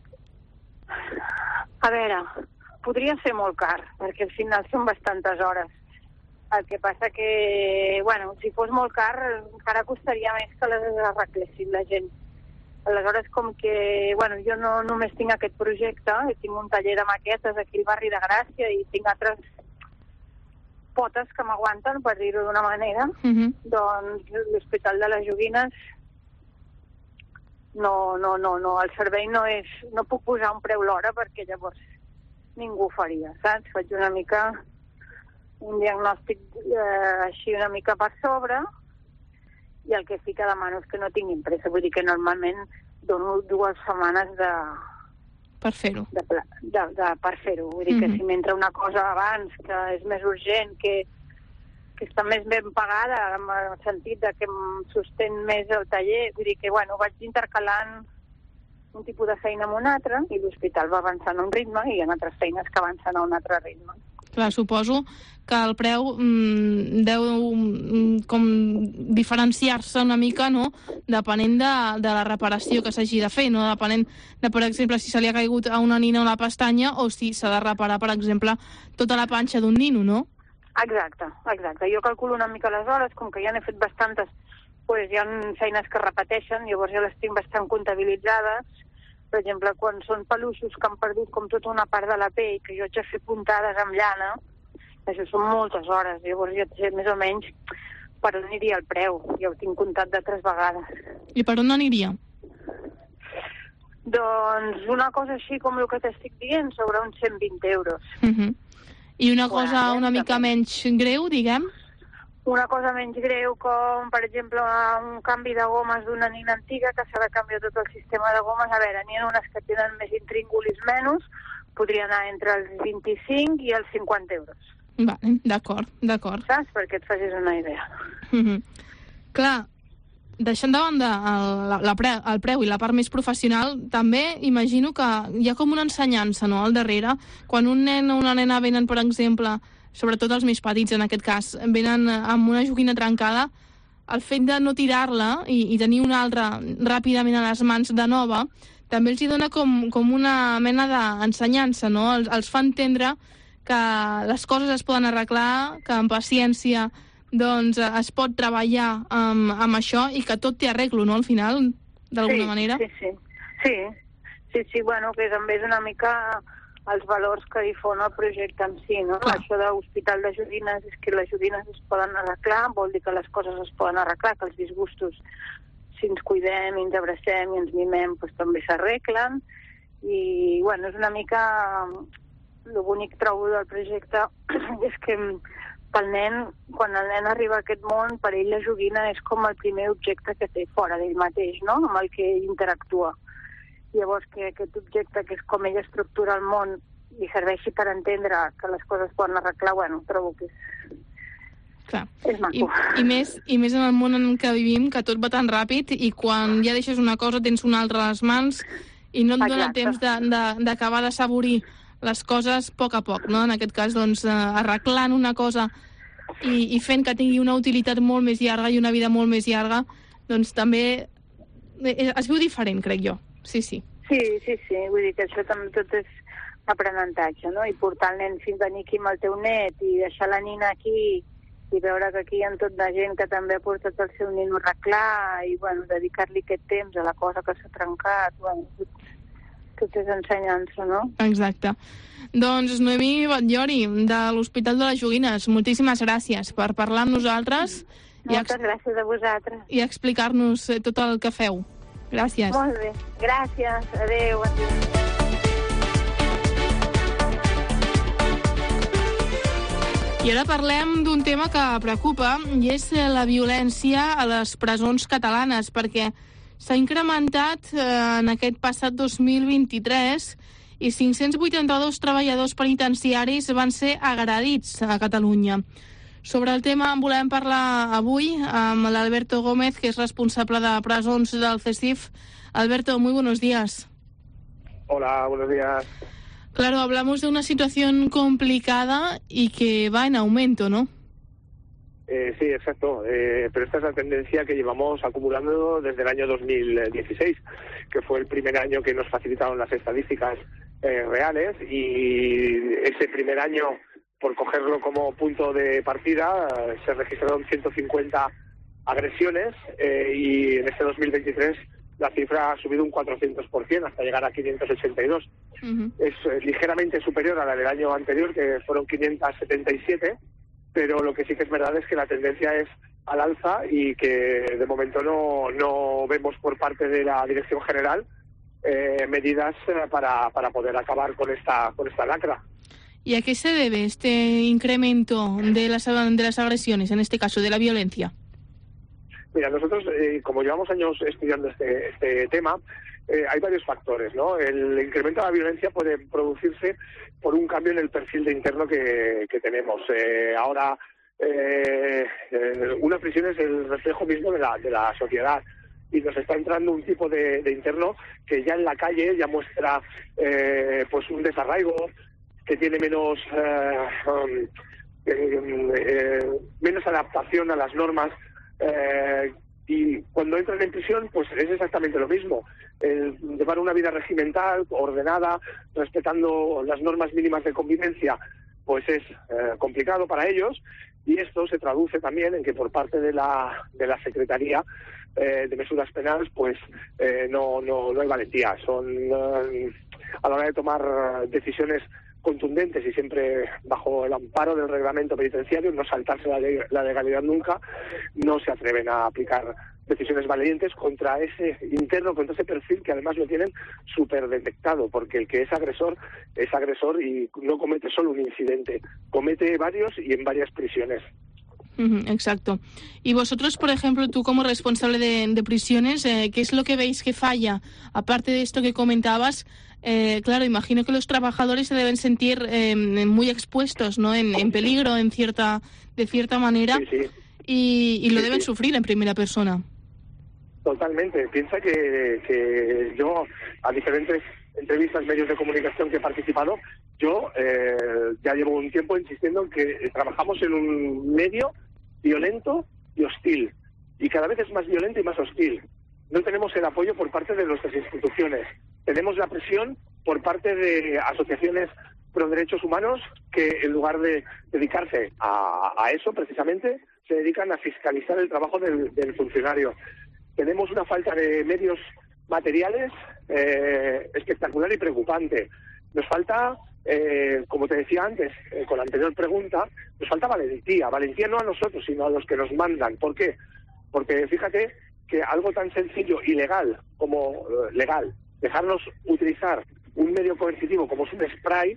A veure, podria ser molt car, perquè al final són bastantes hores. El que passa que, bueno, si fos molt car, encara costaria més que les arreglessin la gent. Aleshores, com que, bueno, jo no només tinc aquest projecte, tinc un taller de maquetes aquí al barri de Gràcia i tinc altres potes que m'aguanten, per dir-ho d'una manera, doncs l'Hospital de les Joguines no, el servei no és... No puc posar un preu l'hora perquè llavors ningú ho faria, saps? Faig una mica un diagnòstic així una mica per sobre, i el que sí que demano és que no tinguin pressa. Vull dir que normalment dono 2 setmanes per fer-ho. Per fer-ho. Vull dir que si m'entra una cosa abans, que és més urgent, que està més ben pagada, en el sentit de que em sostén més el taller, vull dir que, bueno, vaig intercalant un tipus de feina amb un altre, i l'hospital va avançant a un ritme, i hi ha altres feines que avancen a un altre ritme. Clar, suposo que el preu deu com diferenciar-se una mica, no?, depenent de la reparació que s'hagi de fer, no? Depenent de, per exemple, si se li ha caigut a una nina una pestanya o si s'ha de reparar, per exemple, tota la panxa d'un nino, no? Exacte. Jo calculo una mica les hores, com que ja n'he fet bastantes, doncs hi ha feines que repeteixen, llavors ja les tinc bastant comptabilitzades. Per exemple, quan són peluixos que han perdut com tota una part de la pell, que jo haig de fer puntades amb llana, això són moltes hores, llavors ja sé més o menys per on aniria el preu, ja ho tinc comptat de 3 vegades. I per on aniria? Doncs una cosa així com el que t'estic dient, sobre uns 120 euros. I una cosa una mica menys greu, diguem? Una cosa menys greu com, per exemple, un canvi de gomes d'una nina antiga que s'ha de canviar tot el sistema de gomes. A veure, n'hi ha unes que tenen més intríngulis menys, podria anar entre els 25 i els 50 euros. Vale, d'acord. Saps? Perquè et facis una idea. Clar, deixant de banda el preu i la part més professional, també imagino que hi ha com una ensenyança, no?, al darrere. Quan un nen o una nena venen, per exemple, sobretot els més petits en aquest cas, venen amb una joguina trencada, el fet de no tirar-la i tenir una altra ràpidament a les mans de nova, també els hi dona com una mena d'ensenyança, no? Els fa entendre que les coses es poden arreglar, que amb paciència doncs es pot treballar amb això i que tot té arreglo, no?, al final, d'alguna manera. Sí, bueno, que també és una mica els valors que difon el projecte en si, no? Clar. Això d'Hospital de Joguines és que les joguines es poden arreglar, vol dir que les coses es poden arreglar, que els disgustos, si ens cuidem i ens abracem i ens mimem, doncs també s'arreglen. I, bueno, és una mica... El bonic trobo del projecte és que pel nen, quan el nen arriba a aquest món, per ell la joguina és com el primer objecte que té fora d'ell mateix, no?, amb el que interactua. Llavors, que aquest objecte, que és com ell estructura el món, li serveixi per entendre que les coses poden arreglar, bueno, trobo que és maco. I més en el món en què vivim, que tot va tan ràpid i quan ja deixes una cosa tens una altra a les mans i no et dona temps d'acabar d'assaborir les coses a poc, no? En aquest cas, doncs, arreglant una cosa i fent que tingui una utilitat molt més llarga i una vida molt més llarga, doncs també es viu diferent, crec jo. Sí. Sí, vull dir que això també tot és aprenentatge, no? I portar el nen fins a venir aquí amb el teu net i deixar la nina aquí i veure que aquí hi ha tot de gent que també ha portat el seu nen a arreglar i, bueno, dedicar-li aquest temps a la cosa que s'ha trencat, bueno, tot és ensenyança, no? Exacte. Doncs Noemí Batllori, de l'Hospital de les Joguines, moltíssimes gràcies per parlar amb nosaltres. Moltes gràcies a vosaltres. I explicar-nos tot el que feu. Gràcies. Molt bé, gràcies. Adéu, bon dia. I ara parlem d'un tema que preocupa i és la violència a les presons catalanes, perquè s'ha incrementat en aquest passat 2023 i 582 treballadors penitenciaris van ser agredits a Catalunya. Sobre el tema en volem parlar avui amb l'Alberto Gómez, que és responsable de presons del CESIF. Alberto, muy buenos días. Hola, buenos días. Claro, hablamos de una situación complicada y que va en aumento, ¿no? Sí, exacto. Pero esta es la tendencia que llevamos acumulando desde el año 2016, que fue el primer año que nos facilitaron las estadísticas reales, y ese primer año, por cogerlo como punto de partida, se registraron 150 agresiones y en este 2023 la cifra ha subido un 400% hasta llegar a 582. Es ligeramente superior a la del año anterior, que fueron 577, pero lo que sí que es verdad es que la tendencia es al alza y que de momento no vemos por parte de la Dirección General medidas para poder acabar con esta lacra. ¿Y a qué se debe este incremento de las agresiones, en este caso de la violencia? Mira, nosotros, como llevamos años estudiando este tema, hay varios factores, ¿no? El incremento de la violencia puede producirse por un cambio en el perfil de interno que tenemos. Ahora, una prisión es el reflejo mismo de la sociedad, y nos está entrando un tipo de interno que ya en la calle ya muestra pues un desarraigo, que tiene menos adaptación a las normas, y cuando entran en prisión pues es exactamente lo mismo. El llevar una vida regimental, ordenada, respetando las normas mínimas de convivencia, pues es complicado para ellos, y esto se traduce también en que por parte de la Secretaría de Mesuras Penales pues no hay valentía. Son a la hora de tomar decisiones contundentes y siempre bajo el amparo del reglamento penitenciario, no saltarse la legalidad nunca, no se atreven a aplicar decisiones valientes contra ese interno, contra ese perfil que además lo tienen súper detectado, porque el que es agresor y no comete solo un incidente, comete varios y en varias prisiones. Exacto. Y vosotros, por ejemplo, tú como responsable de prisiones, ¿qué es lo que veis que falla? Aparte de esto que comentabas, claro, imagino que los trabajadores se deben sentir muy expuestos, ¿no? En peligro, de cierta manera, sí. Y lo deben sufrir en primera persona. Totalmente. Piensa que yo, a diferentes entrevistas, medios de comunicación que he participado, yo ya llevo un tiempo insistiendo en que trabajamos en un medio violento y hostil, y cada vez es más violento y más hostil. No tenemos el apoyo por parte de nuestras instituciones, tenemos la presión por parte de asociaciones pro derechos humanos que, en lugar de dedicarse a eso precisamente, se dedican a fiscalizar el trabajo del funcionario. Tenemos una falta de medios materiales espectacular y preocupante. Nos falta, como te decía antes, con la anterior pregunta, nos falta valentía. Valentía no a nosotros, sino a los que nos mandan. ¿Por qué? Porque fíjate que algo tan sencillo y legal como legal, dejarnos utilizar un medio coercitivo como es un spray,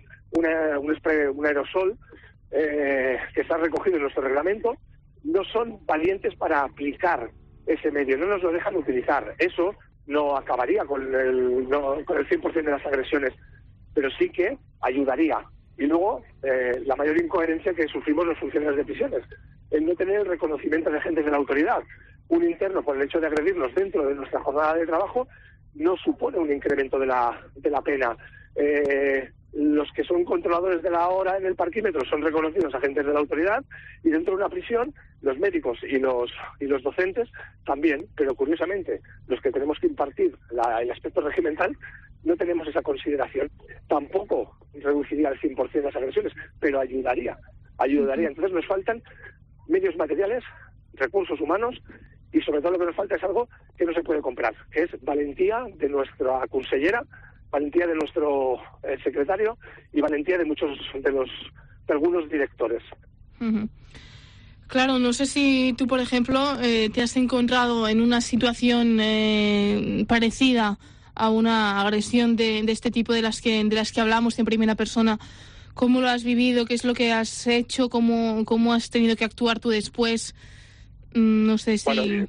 un aerosol, que está recogido en nuestro reglamento, no son valientes para aplicar ese medio, no nos lo dejan utilizar. Eso no acabaría con el 100% de las agresiones, pero sí que ayudaría. Y luego, la mayor incoherencia que sufrimos los funcionarios de prisiones, el no tener el reconocimiento de agentes de la autoridad. Un interno, por el hecho de agredirnos dentro de nuestra jornada de trabajo, no supone un incremento de la pena. los que son controladores de la hora en el parquímetro son reconocidos agentes de la autoridad, y dentro de una prisión los médicos y los docentes también, pero curiosamente los que tenemos que impartir el aspecto regimental no tenemos esa consideración. Tampoco reduciría al 100% las agresiones, pero ayudaría. Entonces nos faltan medios materiales, recursos humanos, y sobre todo lo que nos falta es algo que no se puede comprar, que es valentía de nuestra consellera, valentía de nuestro secretario y valentía de de algunos directores. Uh-huh. Claro, no sé si tú, por ejemplo, te has encontrado en una situación parecida a una agresión de este tipo de las que hablamos en primera persona. ¿Cómo lo has vivido? ¿Qué es lo que has hecho? ¿Cómo has tenido que actuar tú después? No sé si... Bueno,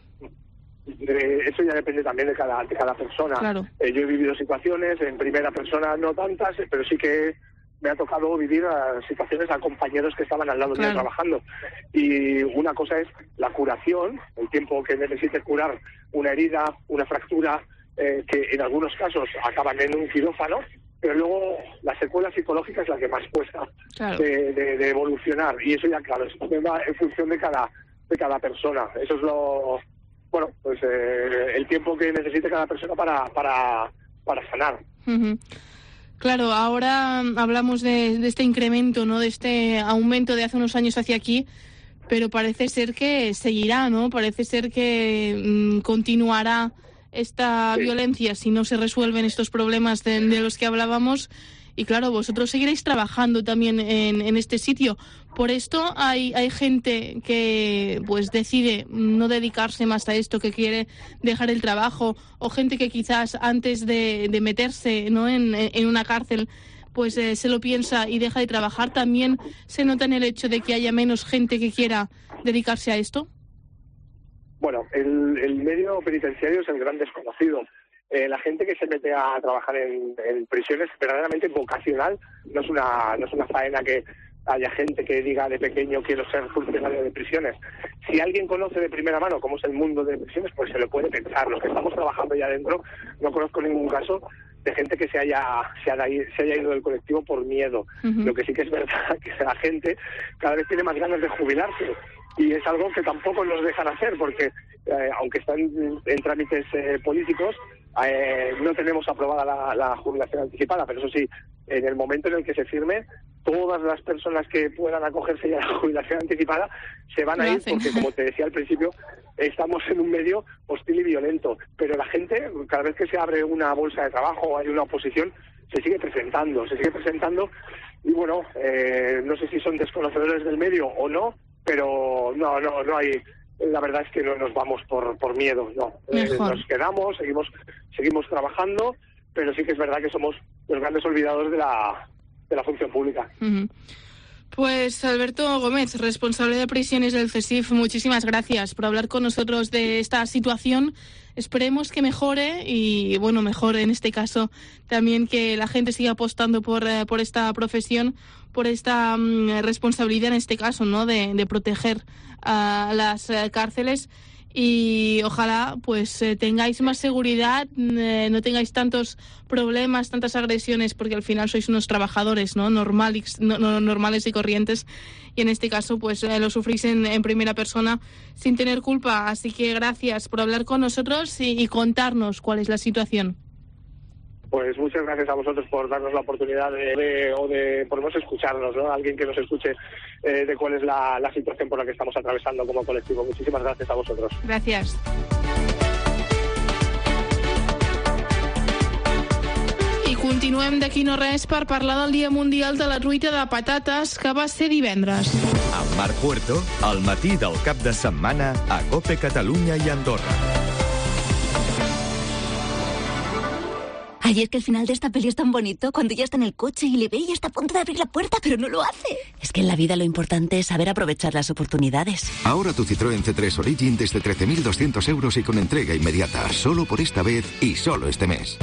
eso ya depende también de cada persona. Claro. Yo he vivido situaciones en primera persona, no tantas, pero sí que me ha tocado vivir situaciones a compañeros que estaban al lado mío trabajando. Y una cosa es la curación, el tiempo que necesite curar una herida, una fractura, que en algunos casos acaban en un quirófano, pero luego la secuela psicológica es la que más cuesta de evolucionar. Y eso ya, claro, es en función de cada persona. Eso es el tiempo que necesite cada persona para sanar. Uh-huh. Claro, ahora hablamos de este incremento, ¿no? De este aumento de hace unos años hacia aquí, pero parece ser que seguirá, ¿no? Parece ser que continuará esta violencia si no se resuelven estos problemas de los que hablábamos. Y claro, vosotros seguiréis trabajando también en este sitio. Por esto hay gente que pues decide no dedicarse más a esto, que quiere dejar el trabajo, o gente que quizás antes de meterse, ¿no?, en una cárcel pues se lo piensa y deja de trabajar. ¿También se nota en el hecho de que haya menos gente que quiera dedicarse a esto? Bueno, el medio penitenciario es el gran desconocido. La gente que se mete a trabajar en prisiones verdaderamente vocacional, no es una faena que haya gente que diga de pequeño quiero ser funcionario de prisiones. Si alguien conoce de primera mano cómo es el mundo de prisiones, pues se lo puede pensar. Los que estamos trabajando ya adentro, no conozco ningún caso de gente que se haya ido del colectivo por miedo. Uh-huh. Lo que sí que es verdad que la gente cada vez tiene más ganas de jubilarse, y es algo que tampoco nos dejan hacer, porque aunque están en trámites políticos, no tenemos aprobada la jubilación anticipada, pero eso sí, en el momento en el que se firme, todas las personas que puedan acogerse ya a la jubilación anticipada se van a ir, porque como te decía al principio, estamos en un medio hostil y violento, pero la gente, cada vez que se abre una bolsa de trabajo o hay una oposición, se sigue presentando, y bueno, no sé si son desconocedores del medio o no, pero no hay... La verdad es que no nos vamos por miedo, no. Nos quedamos, seguimos trabajando, pero sí que es verdad que somos los grandes olvidados de la función pública. Uh-huh. Pues Alberto Gómez, responsable de prisiones del CSIF, muchísimas gracias por hablar con nosotros de esta situación. Esperemos que mejore y, bueno, mejore en este caso también que la gente siga apostando por esta profesión, por esta responsabilidad en este caso, ¿no?, de proteger a las cárceles, y ojalá pues tengáis más seguridad, no tengáis tantos problemas, tantas agresiones, porque al final sois unos trabajadores, ¿no?, normales y corrientes, y en este caso pues lo sufrís en primera persona sin tener culpa. Así que gracias por hablar con nosotros y contarnos cuál es la situación. Pues muchas gracias a vosotros por darnos la oportunidad de por lo menos escucharnos, ¿no? Alguien que nos escuche de cuál es la situación por la que estamos atravesando como colectivo. Muchísimas gracias a vosotros. Gracias. I continuem d'aquí no res per parlar del Dia Mundial de la Truita de Patates, que va ser divendres. Amb Marc Puerto, al matí del cap de setmana a COPE Catalunya i Andorra. Ay, es que el final de esta peli es tan bonito, cuando ella está en el coche y le ve y está a punto de abrir la puerta, pero no lo hace. Es que en la vida lo importante es saber aprovechar las oportunidades. Ahora tu Citroën C3 Origin desde 13.200 euros y con entrega inmediata, solo por esta vez y solo este mes.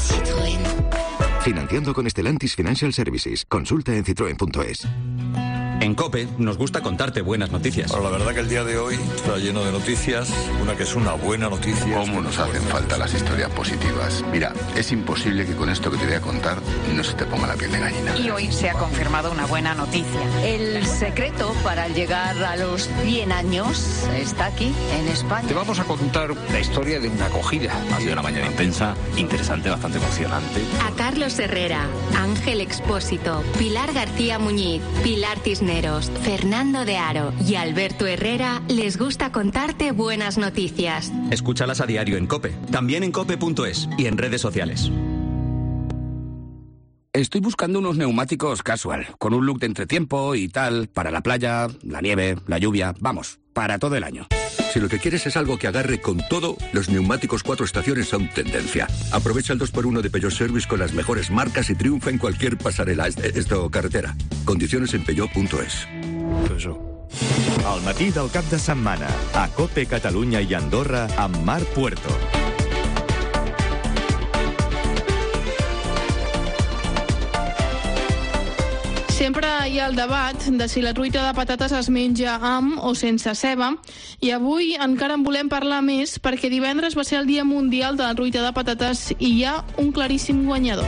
Citroën. Financiando con Stellantis Financial Services. Consulta en citroen.es. En COPE nos gusta contarte buenas noticias. Bueno, la verdad que el día de hoy está lleno de noticias. Una que es una buena noticia. ¿Cómo nos hacen falta las historias positivas? Mira, es imposible que con esto que te voy a contar no se te ponga la piel de gallina. Y hoy se ha confirmado una buena noticia. El secreto para llegar a los 100 años está aquí, en España. Te vamos a contar la historia de una acogida. Ha sido una mañana intensa, interesante, bastante emocionante. A Carlos Herrera, Ángel Expósito, Pilar García Muñiz, Pilar Tisneros, Fernando de Aro y Alberto Herrera les gusta contarte buenas noticias. Escúchalas a diario en COPE, también en cope.es y en redes sociales. Estoy buscando unos neumáticos casual, con un look de entretiempo y tal, para la playa, la nieve, la lluvia, vamos, para todo el año. Si lo que quieres es algo que agarre con todo, los neumáticos 4 estaciones son tendencia. Aprovecha el 2x1 de Peugeot Service con las mejores marcas y triunfa en cualquier pasarela, carretera. Condiciones en peugeot.es. Al matí del cap de setmana, a COPE Catalunya i Andorra amb Marc Puerto. Sempre hi ha el debat de si la truita de patates es menja amb o sense ceba, i avui encara en volem parlar més perquè divendres va ser el Dia Mundial de la Truita de Patates i hi ha un claríssim guanyador.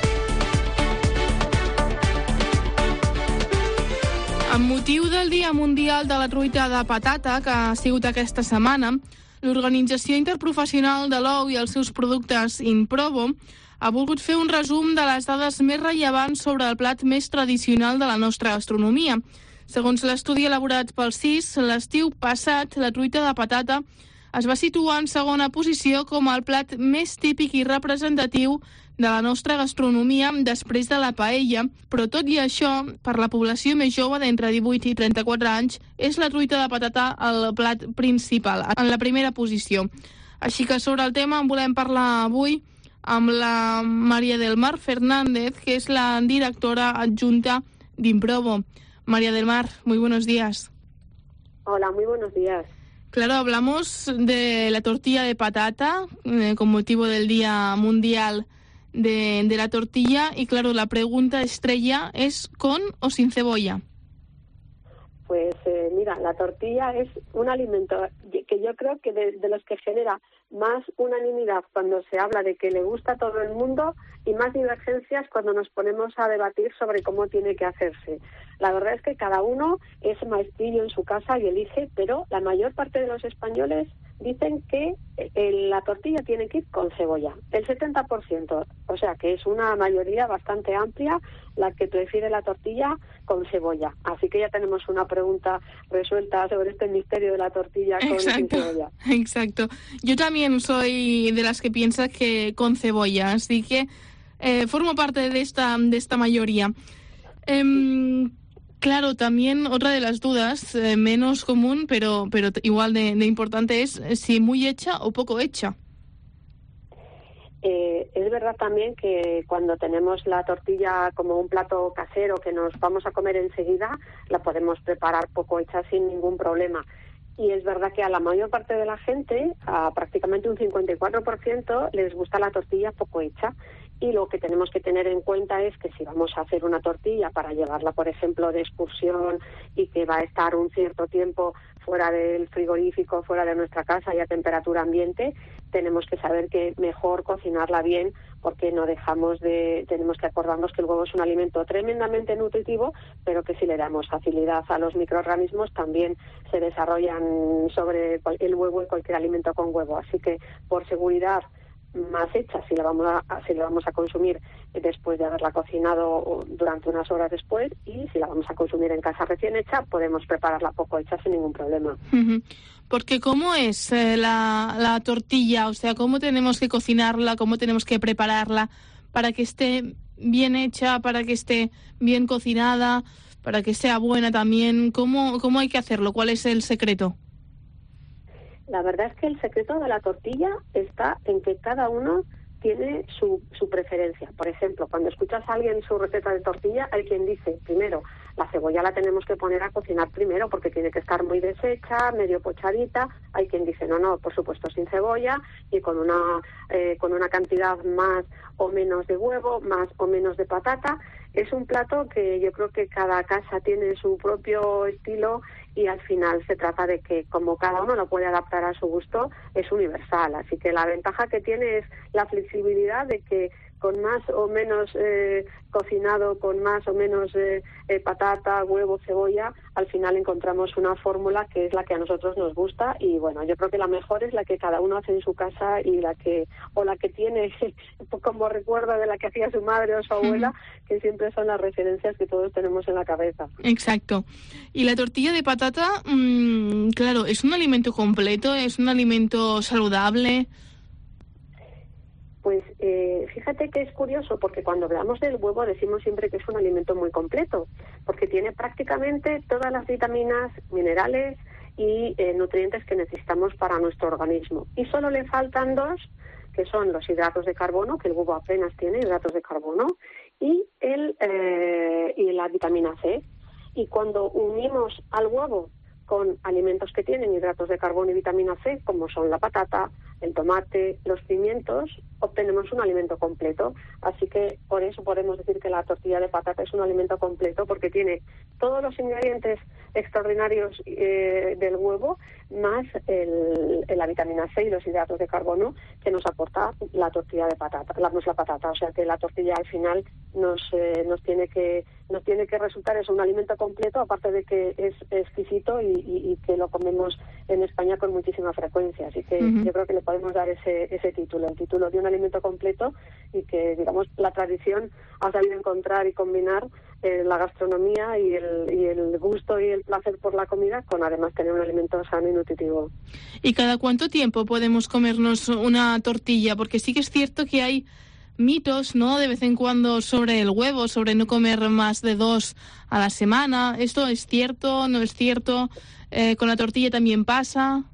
Amb motiu del Dia Mundial de la Truita de Patata, que ha sigut aquesta setmana, l'Organització Interprofessional de l'Ou i els seus productes Inprovo ha volgut fer un resum de les dades més rellevants sobre el plat més tradicional de la nostra gastronomia. Segons l'estudi elaborat pel CIS, l'estiu passat, la truita de patata es va situar en segona posició com el plat més típic i representatiu de la nostra gastronomia després de la paella, però tot i això, per la població més jove d'entre 18 i 34 anys, és la truita de patata el plat principal, en la primera posició. Així que sobre el tema en volem parlar avui amb la María del Mar Fernández, que es la directora adjunta de Inprovo. María del Mar, muy buenos días. Hola, muy buenos días. Claro, hablamos de la tortilla de patata con motivo del Día Mundial de la Tortilla y claro, la pregunta estrella es ¿con o sin cebolla? Pues mira, la tortilla es un alimento que yo creo que de los que genera más unanimidad cuando se habla de que le gusta a todo el mundo y más divergencias cuando nos ponemos a debatir sobre cómo tiene que hacerse. La verdad es que cada uno es maestrillo en su casa y elige, pero la mayor parte de los españoles dicen que la tortilla tiene que ir con cebolla, el 70%, o sea que es una mayoría bastante amplia la que prefiere la tortilla con cebolla. Así que ya tenemos una pregunta resuelta sobre este misterio de la tortilla con sin cebolla. Exacto. Yo también soy de las que piensa que con cebolla, así que formo parte de esta mayoría. Claro, también otra de las dudas, menos común, pero igual de importante, es si muy hecha o poco hecha. Es verdad también que cuando tenemos la tortilla como un plato casero que nos vamos a comer enseguida, la podemos preparar poco hecha sin ningún problema. Y es verdad que a la mayor parte de la gente, a prácticamente un 54%, les gusta la tortilla poco hecha. Y lo que tenemos que tener en cuenta es que si vamos a hacer una tortilla para llevarla, por ejemplo, de excursión y que va a estar un cierto tiempo fuera del frigorífico, fuera de nuestra casa y a temperatura ambiente, tenemos que saber que mejor cocinarla bien porque tenemos que acordarnos que el huevo es un alimento tremendamente nutritivo, pero que si le damos facilidad a los microorganismos también se desarrollan sobre el huevo y cualquier alimento con huevo. Así que por seguridad más hecha si la vamos a consumir después de haberla cocinado durante unas horas después, y si la vamos a consumir en casa recién hecha podemos prepararla poco hecha sin ningún problema. Porque ¿cómo es la tortilla? O sea, ¿cómo tenemos que cocinarla? ¿Cómo tenemos que prepararla para que esté bien hecha, para que esté bien cocinada, para que sea buena también? ¿Cómo hay que hacerlo? ¿Cuál es el secreto? La verdad es que el secreto de la tortilla está en que cada uno tiene su preferencia. Por ejemplo, cuando escuchas a alguien su receta de tortilla, hay quien dice, primero, la cebolla la tenemos que poner a cocinar primero porque tiene que estar muy deshecha, medio pochadita. Hay quien dice, no, por supuesto, sin cebolla y con una cantidad más o menos de huevo, más o menos de patata. Es un plato que yo creo que cada casa tiene su propio estilo y al final se trata de que como cada uno lo puede adaptar a su gusto, es universal. Así que la ventaja que tiene es la flexibilidad de que con más o menos cocinado, con más o menos patata, huevo, cebolla, al final encontramos una fórmula que es la que a nosotros nos gusta y bueno, yo creo que la mejor es la que cada uno hace en su casa y la que tiene como recuerdo de la que hacía su madre o su abuela, que siempre son las referencias que todos tenemos en la cabeza. Exacto. Y la tortilla de patata, claro, ¿es un alimento completo? ¿Es un alimento saludable? Pues fíjate que es curioso porque cuando hablamos del huevo decimos siempre que es un alimento muy completo porque tiene prácticamente todas las vitaminas, minerales y nutrientes que necesitamos para nuestro organismo. Y solo le faltan dos, que son los hidratos de carbono, que el huevo apenas tiene hidratos de carbono, y la vitamina C. Y cuando unimos al huevo con alimentos que tienen hidratos de carbono y vitamina C, como son la patata, el tomate, los pimientos, obtenemos un alimento completo. Así que por eso podemos decir que la tortilla de patata es un alimento completo, porque tiene todos los ingredientes extraordinarios del huevo, más la vitamina C y los hidratos de carbono que nos aporta la tortilla de patata, la patata. O sea que la tortilla al final nos tiene que resultar es un alimento completo, aparte de que es exquisito y que lo comemos en España con muchísima frecuencia. Así que yo creo que le podemos dar ese título, el título de un alimento completo, y que, digamos, la tradición ha sabido encontrar y combinar la gastronomía y el gusto y el placer por la comida con además tener un alimento sano y nutritivo. ¿Y cada cuánto tiempo podemos comernos una tortilla? Porque sí que es cierto que hay mitos, ¿no?, de vez en cuando sobre el huevo, sobre no comer más de 2 a la semana. ¿Esto es cierto? ¿No es cierto? ¿Con la tortilla también pasa?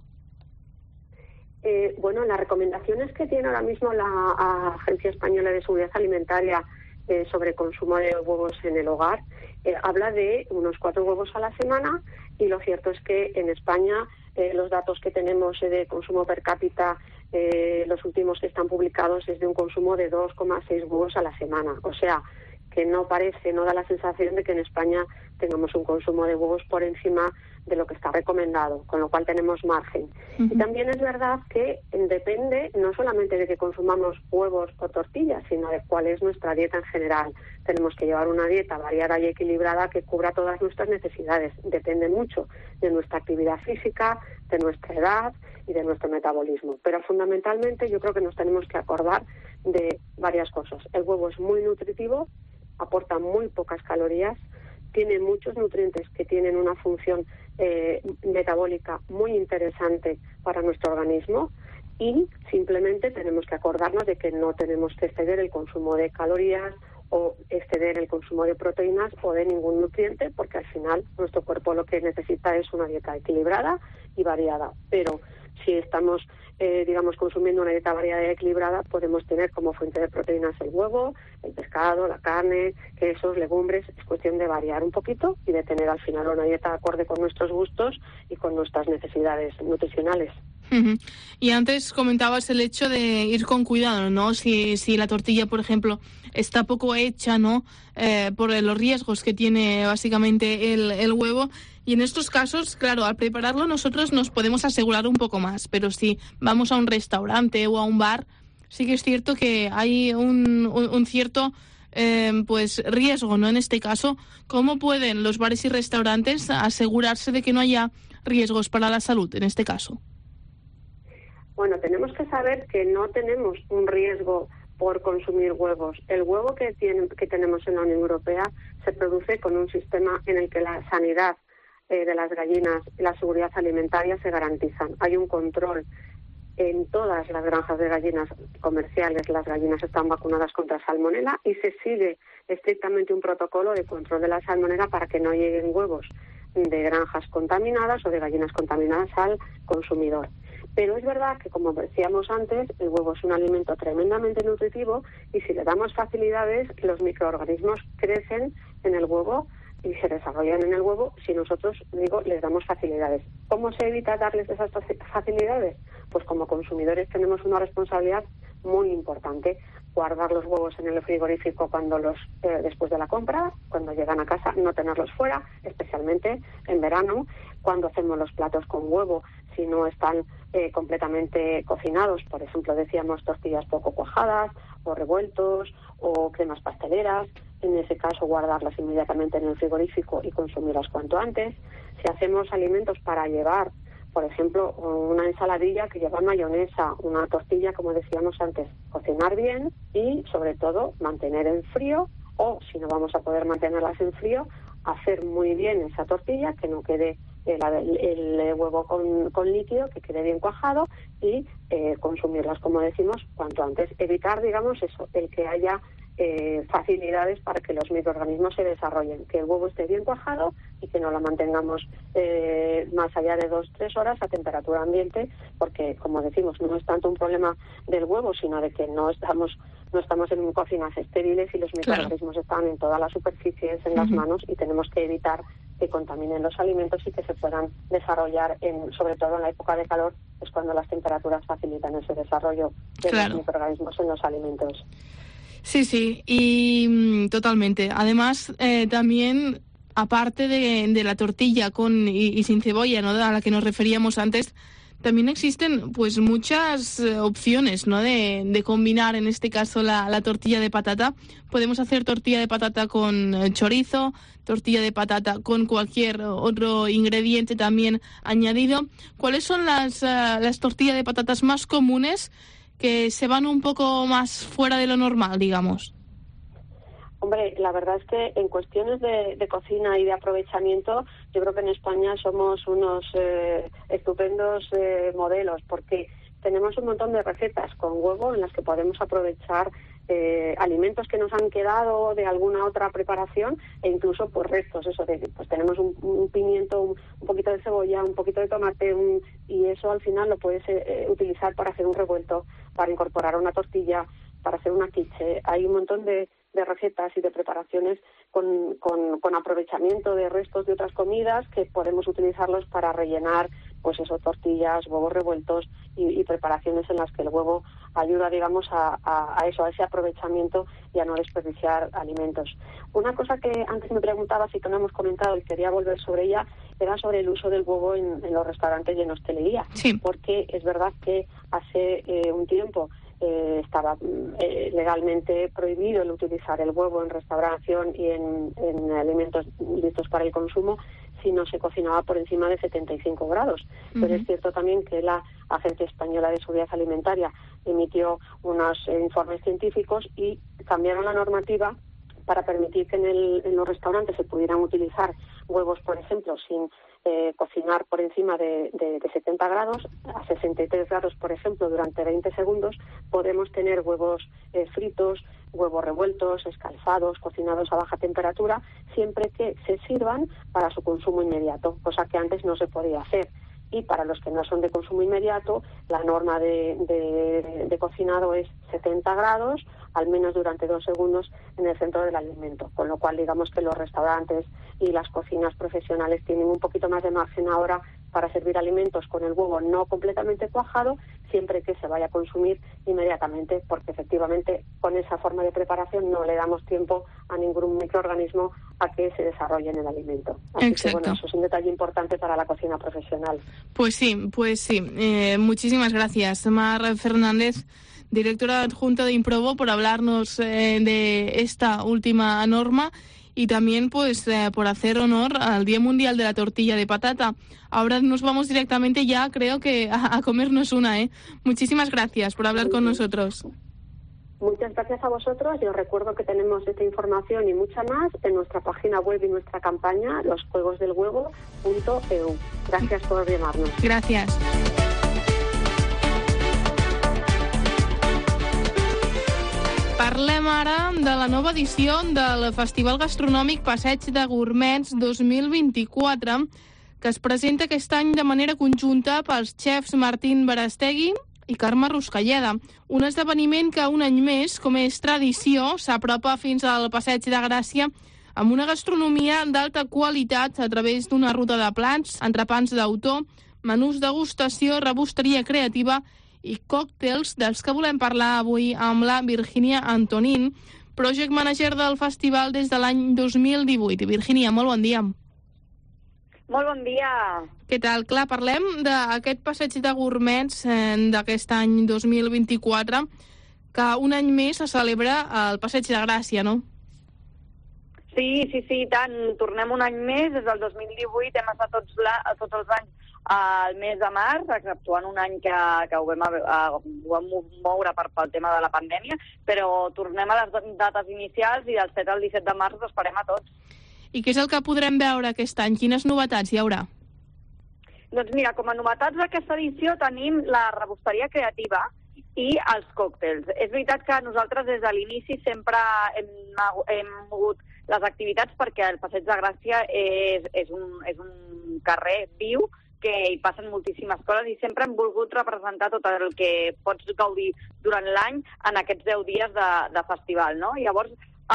Bueno, las recomendaciones que tiene ahora mismo la Agencia Española de Seguridad Alimentaria sobre consumo de huevos en el hogar habla de unos 4 huevos a la semana, y lo cierto es que en España los datos que tenemos de consumo per cápita, los últimos que están publicados, es de un consumo de 2,6 huevos a la semana. O sea, que no da la sensación de que en España tengamos un consumo de huevos por encima de lo que está recomendado, con lo cual tenemos margen. Y también es verdad que depende no solamente de que consumamos huevos o tortillas, sino de cuál es nuestra dieta en general. Tenemos que llevar una dieta variada y equilibrada que cubra todas nuestras necesidades. Depende mucho de nuestra actividad física, de nuestra edad y de nuestro metabolismo. Pero fundamentalmente yo creo que nos tenemos que acordar de varias cosas. El huevo es muy nutritivo, aporta muy pocas calorías, tiene muchos nutrientes que tienen una función metabólica muy interesante para nuestro organismo, y simplemente tenemos que acordarnos de que no tenemos que exceder el consumo de calorías o exceder el consumo de proteínas o de ningún nutriente, porque al final nuestro cuerpo lo que necesita es una dieta equilibrada y variada. Pero si estamos, consumiendo una dieta variada y equilibrada, podemos tener como fuente de proteínas el huevo, el pescado, la carne, quesos, legumbres. Es cuestión de variar un poquito y de tener al final una dieta acorde con nuestros gustos y con nuestras necesidades nutricionales. Y antes comentabas el hecho de ir con cuidado, ¿no? Si la tortilla, por ejemplo, está poco hecha, ¿no? Por los riesgos que tiene básicamente el huevo. Y en estos casos, claro, al prepararlo nosotros nos podemos asegurar un poco más. Pero si vamos a un restaurante o a un bar, sí que es cierto que hay un cierto riesgo, ¿no? En este caso, ¿cómo pueden los bares y restaurantes asegurarse de que no haya riesgos para la salud en este caso? Bueno, tenemos que saber que no tenemos un riesgo por consumir huevos. El huevo que tenemos en la Unión Europea se produce con un sistema en el que la sanidad de las gallinas y la seguridad alimentaria se garantizan. Hay un control en todas las granjas de gallinas comerciales. Las gallinas están vacunadas contra salmonela y se sigue estrictamente un protocolo de control de la salmonela para que no lleguen huevos de granjas contaminadas o de gallinas contaminadas al consumidor. Pero es verdad que, como decíamos antes, el huevo es un alimento tremendamente nutritivo, y si le damos facilidades, los microorganismos crecen en el huevo y se desarrollan en el huevo si nosotros, les damos facilidades. ¿Cómo se evita darles esas facilidades? Pues como consumidores tenemos una responsabilidad muy importante. Guardar los huevos en el frigorífico después de la compra, cuando llegan a casa, no tenerlos fuera, especialmente en verano, cuando hacemos los platos con huevo, si no están completamente cocinados, por ejemplo, decíamos tortillas poco cuajadas, o revueltos, o cremas pasteleras, en ese caso guardarlas inmediatamente en el frigorífico y consumirlas cuanto antes. Si hacemos alimentos para llevar, por ejemplo, una ensaladilla que lleva mayonesa, una tortilla, como decíamos antes, cocinar bien y, sobre todo, mantener en frío, o si no vamos a poder mantenerlas en frío, hacer muy bien esa tortilla, que no quede el huevo con líquido, que quede bien cuajado, y consumirlas, como decimos, cuanto antes. Evitar, digamos, eso, el que haya facilidades para que los microorganismos se desarrollen, que el huevo esté bien cuajado y que no lo mantengamos más allá de 2-3 horas a temperatura ambiente, porque, como decimos, no es tanto un problema del huevo, sino de que no estamos en cocinas estériles y los microorganismos están en todas las superficies, en las manos, y tenemos que evitar que contaminen los alimentos y que se puedan desarrollar, sobre todo en la época de calor, es cuando las temperaturas facilitan ese desarrollo de los microorganismos en los alimentos. Sí, y totalmente. Además, también, aparte de la tortilla con y sin cebolla, ¿no?, a la que nos referíamos antes, también existen pues muchas opciones, ¿no?, de combinar, en este caso, la tortilla de patata. Podemos hacer tortilla de patata con chorizo, tortilla de patata con cualquier otro ingrediente también añadido. ¿Cuáles son las tortillas de patatas más comunes que se van un poco más fuera de lo normal, digamos? Hombre, la verdad es que en cuestiones de cocina y de aprovechamiento, yo creo que en España somos unos estupendos modelos, porque tenemos un montón de recetas con huevo en las que podemos aprovechar alimentos que nos han quedado de alguna otra preparación, e incluso pues restos, eso de pues tenemos un pimiento, un poquito de cebolla, un poquito de tomate, y eso al final lo puedes utilizar para hacer un revuelto, para incorporar una tortilla, para hacer una quiche. Hay un montón de recetas y de preparaciones con aprovechamiento de restos de otras comidas que podemos utilizarlos para rellenar, pues eso, tortillas, huevos revueltos y preparaciones en las que el huevo ayuda, digamos, a ese aprovechamiento y a no desperdiciar alimentos. Una cosa que antes me preguntabas y que no hemos comentado y quería volver sobre ella, era sobre el uso del huevo en los restaurantes y en hostelería. Sí. Porque es verdad que hace un tiempo estaba legalmente prohibido el utilizar el huevo en restauración y en alimentos listos para el consumo si no se cocinaba por encima de 75 grados. Pero es cierto también que la Agencia Española de Seguridad Alimentaria emitió unos informes científicos y cambiaron la normativa para permitir que en los restaurantes se pudieran utilizar huevos, por ejemplo, sin cocinar por encima de 70 grados, a 63 grados, por ejemplo, durante 20 segundos. Podemos tener huevos fritos, huevos revueltos, escalfados, cocinados a baja temperatura, siempre que se sirvan para su consumo inmediato, cosa que antes no se podía hacer. Y para los que no son de consumo inmediato, la norma de cocinado es 70 grados, al menos durante 2 segundos en el centro del alimento. Con lo cual, digamos que los restaurantes y las cocinas profesionales tienen un poquito más de margen ahora para servir alimentos con el huevo no completamente cuajado, siempre que se vaya a consumir inmediatamente, porque efectivamente con esa forma de preparación no le damos tiempo a ningún microorganismo a que se desarrolle en el alimento. Así que, bueno, eso es un detalle importante para la cocina profesional. Pues sí. Muchísimas gracias, Mar Fernández, directora adjunta de Improbo, por hablarnos de esta última norma y también pues por hacer honor al Día Mundial de la Tortilla de Patata. Ahora nos vamos directamente ya, creo que a comernos una, Muchísimas gracias por hablar con nosotros. Muchas gracias a vosotros y os recuerdo que tenemos esta información y mucha más en nuestra página web y nuestra campaña losjuegosdelhuevo.eu. Gracias por llamarnos. Gracias. Parlem ara de la nova edició del Festival Gastronòmic Passeig de Gourmets 2024, que es presenta aquest any de manera conjunta pels xefs Martín Barastegui i Carme Ruscalleda. Un esdeveniment que un any més, com és tradició, s'apropa fins al Passeig de Gràcia amb una gastronomia d'alta qualitat a través d'una ruta de plats, entrepans d'autor, menús degustació, rebosteria creativa i còctels, dels que volem parlar avui amb la Virginia Antonín, Project Manager del festival des de l'any 2018. Virginia, molt bon dia. Molt bon dia. Què tal? Clar, parlem d'aquest passeig de gourmets d'aquest any 2024, que un any més se celebra el Passeig de Gràcia, no? Sí, tant. Tornem un any més. Des del 2018 hem estat tots els anys al mes de març, exceptuant un any que ho vam moure pel tema de la pandèmia, però tornem a les dates inicials i del 7 al 17 de març us esperem a tots. I què és el que podrem veure aquest any? Quines novetats hi haurà? Doncs mira, com a novetats d'aquesta edició tenim la rebosteria creativa i els còctels. És veritat que nosaltres des de l'inici sempre hem mogut les activitats perquè el Passeig de Gràcia és un carrer viu que hi passen moltíssimes coses i sempre hem volgut representar tot el que pots gaudir durant l'any en aquests 10 dies de festival, no? Llavors,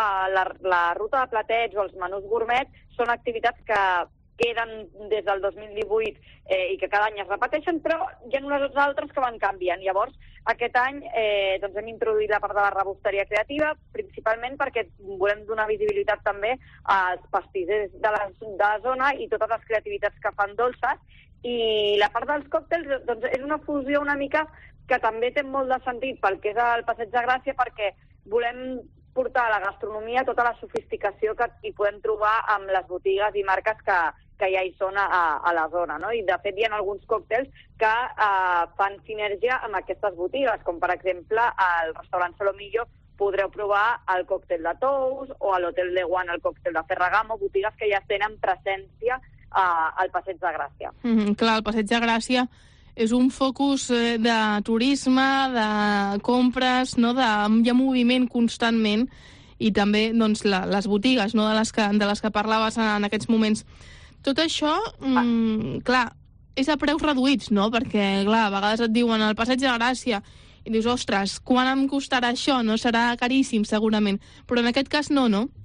la ruta de platets o els menús gourmet són activitats que queden des del 2018 i que cada any es repeteixen, però hi ha unes altres que van canviant. Llavors, aquest any doncs hem introduït la part de la rebosteria creativa, principalment perquè volem donar visibilitat també als pastissers de la zona i totes les creativitats que fan dolces. I la part dels còctels doncs, és una fusió una mica que també té molt de sentit pel que és el Passeig de Gràcia, perquè volem portar a la gastronomia tota la sofisticació que hi podem trobar amb les botigues i marques que ja hi són a la zona, no? I de fet hi ha alguns còctels que fan sinergia amb aquestes botigues, com per exemple al restaurant Solomillo podreu provar el còctel de Tous o a l'Hotel de Guan el còctel de Ferragamo, botigues que ja tenen presència al Passeig de Gràcia. Clar, el Passeig de Gràcia és un focus de turisme, de compres, no? Hi ha moviment constantment i també doncs, les botigues, no? de les que parlaves en aquests moments. Tot això, clar, és a preus reduïts, no? Perquè, clar, a vegades et diuen el Passeig de Gràcia i dius, ostres, quan em costarà això? No serà caríssim, segurament. Però en aquest cas no, no?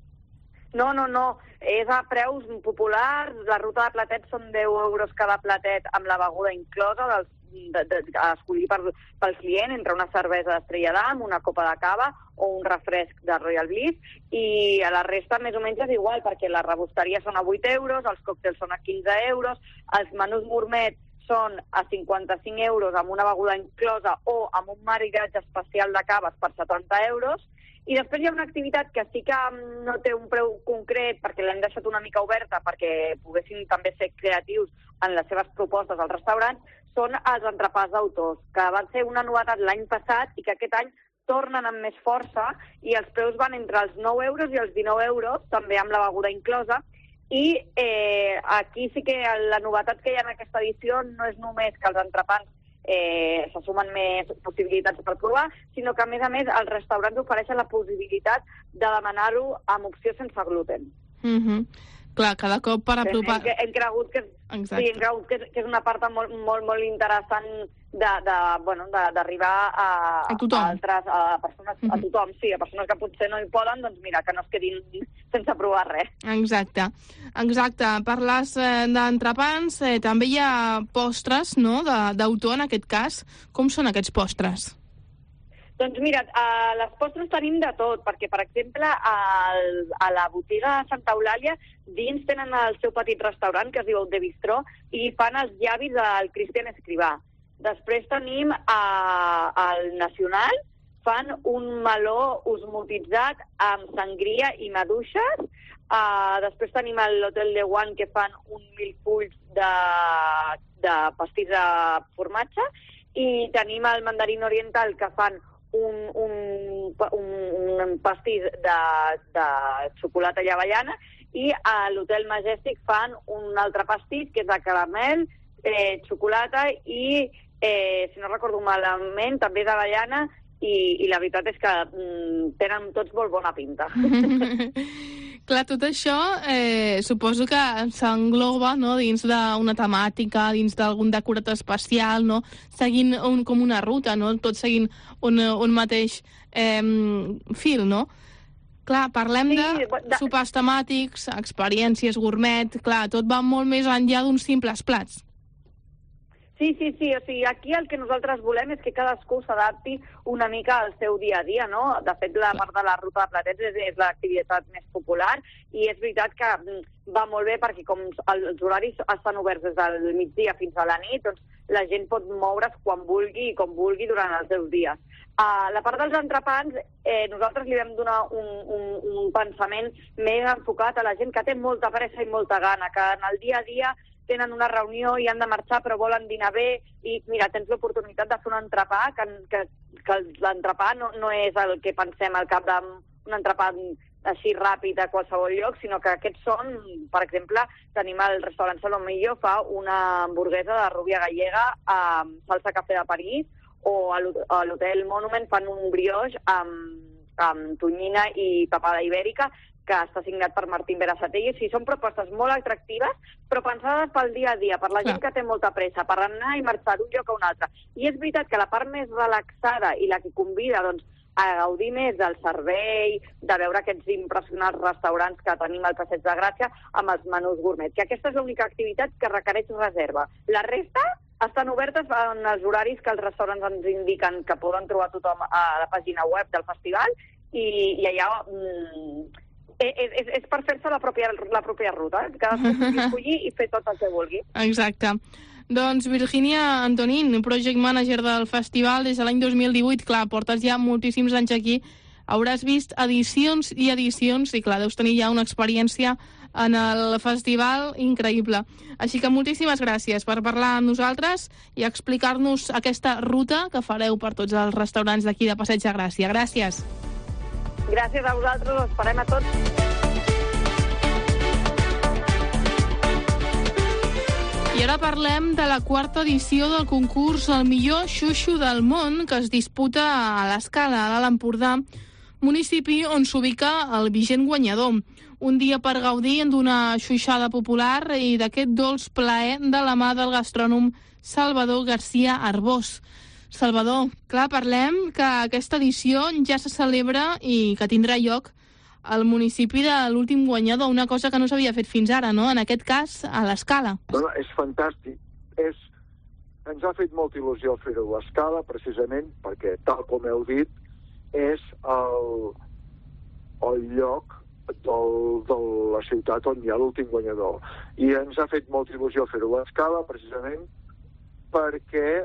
No. És a preus populars. La ruta de platets són 10 euros cada platet amb la beguda inclosa, a escollir pel client entre una cervesa d'Estrella d'Am, una copa de cava o un refresc de Royal Bliss, i a la resta més o menys és igual, perquè la rebosteria són a 8 euros, els còctels són a 15 euros, els menús gourmet són a 55 euros amb una beguda inclosa o amb un maridatge especial de caves per 70 euros, i després hi ha una activitat que sí que no té un preu concret perquè l'hem deixat una mica oberta perquè poguessin també ser creatius en les seves propostes als restaurants, són els entrepans d'autors, que van ser una novetat l'any passat i que aquest any tornen amb més força i els preus van entre els 9 euros i els 19 euros, també amb la beguda inclosa. I aquí sí que la novetat que hi ha en aquesta edició no és només que els entrepans se sumen més possibilitats per provar, sinó que, a més, els restaurants ofereixen la possibilitat de demanar-ho amb opció sense gluten. Clar, cada cop per apropar... Hem cregut que és una part molt interessant d'arribar a tothom. A persones, a tothom, sí, a persones que potser no hi poden, doncs mira, que no es quedin sense provar res. Exacte. Parles d'entrepans, també hi ha postres, no?, d'autor en aquest cas. Com són aquests postres? Doncs mira, a les postres tenim de tot, perquè, per exemple, a la botiga Santa Eulàlia dins tenen el seu petit restaurant, que es diu De Bistró, i fan els llavis del Cristian Escrivà. Després tenim al Nacional, fan un meló osmotitzat amb sangria i maduixes. Després tenim a l'Hotel de Guan, que fan un milfulls de pastís de formatge, i tenim al Mandarín Oriental, que fan un pastís de xocolata i avellana, i a l'Hotel Majestic fan un altre pastís que és de caramel, xocolata i, si no recordo malament, també d'avellana, i la veritat és que tenen tots molt bona pinta. Clar, tot això suposo que s'engloba, no?, dins d'una temàtica, dins d'algun decorat especial, no?, seguint com una ruta, no?, tot seguint un mateix fil, no? Clar, parlem de sopars temàtics, experiències gourmet, clar, tot va molt més enllà d'uns simples plats. Sí, o sigui, aquí el que nosaltres volem és que cadascú s'adapti una mica al seu dia a dia, no? De fet, la part de la ruta de platets és l'activitat més popular i és veritat que va molt bé perquè com els horaris estan oberts des del migdia fins a la nit, doncs la gent pot moure's quan vulgui i com vulgui durant els seus dies. La part dels entrepans, nosaltres li vam donar un pensament més enfocat a la gent que té molta pressa i molta gana, que en el dia a dia tenen una reunió i han de marxar però volen dinar bé i mira, tens l'oportunitat de fer un entrepà que l'entrepà no és el que pensem al cap d'un entrepà així ràpid a qualsevol lloc, sinó que aquests són, per exemple, tenim el restaurant Solomillo, fa una hamburguesa de rúbia gallega amb salsa cafè de París, o a l'Hotel Monument fan un brioix amb tonyina i papada ibèrica, que està signat per Martín Berasategui. O sigui, són propostes molt atractives, però pensades pel dia a dia, per la gent que té molta pressa, per anar i marxar d'un lloc a un altre. I és veritat que la part més relaxada i la que convida doncs, a gaudir més del servei, de veure aquests impressionants restaurants que tenim al Passeig de Gràcia amb els menús gourmet, que aquesta és l'única activitat que requereix reserva. La resta estan obertes en els horaris que els restaurants ens indiquen que poden trobar tothom a la pàgina web del festival i allà és per fer-se la pròpia ruta. Cadascú pugui escollir i fer tot el que vulgui. Exacte. Doncs Virginia Antonín, project manager del festival des de l'any 2018, clar, portes ja moltíssims anys aquí, hauràs vist edicions i edicions, i clar, deus tenir ja una experiència en el festival increïble. Així que moltíssimes gràcies per parlar amb nosaltres i explicar-nos aquesta ruta que fareu per tots els restaurants d'aquí de Passeig de Gràcia. Gràcies. Gràcies a vosaltres, us esperem a tots. I ara parlem de la quarta edició del concurs El millor xuxo del món, que es disputa a l'Escala, a l'Alt Empordà, municipi on s'ubica el vigent guanyador. Un dia per gaudir d'una xuxada popular i d'aquest dolç plaer de la mà del gastrònom Salvador García Arbós. Salvador, clar, parlem que aquesta edició ja se celebra i que tindrà lloc al municipi de l'últim guanyador, una cosa que no s'havia fet fins ara, no? En aquest cas, a l'Escala. No, és fantàstic. Ens ha fet molta il·lusió fer-ho a l'Escala, precisament perquè, tal com heu dit, és el lloc de la ciutat on hi ha l'últim guanyador. I ens ha fet molta il·lusió fer-ho a l'Escala, precisament perquè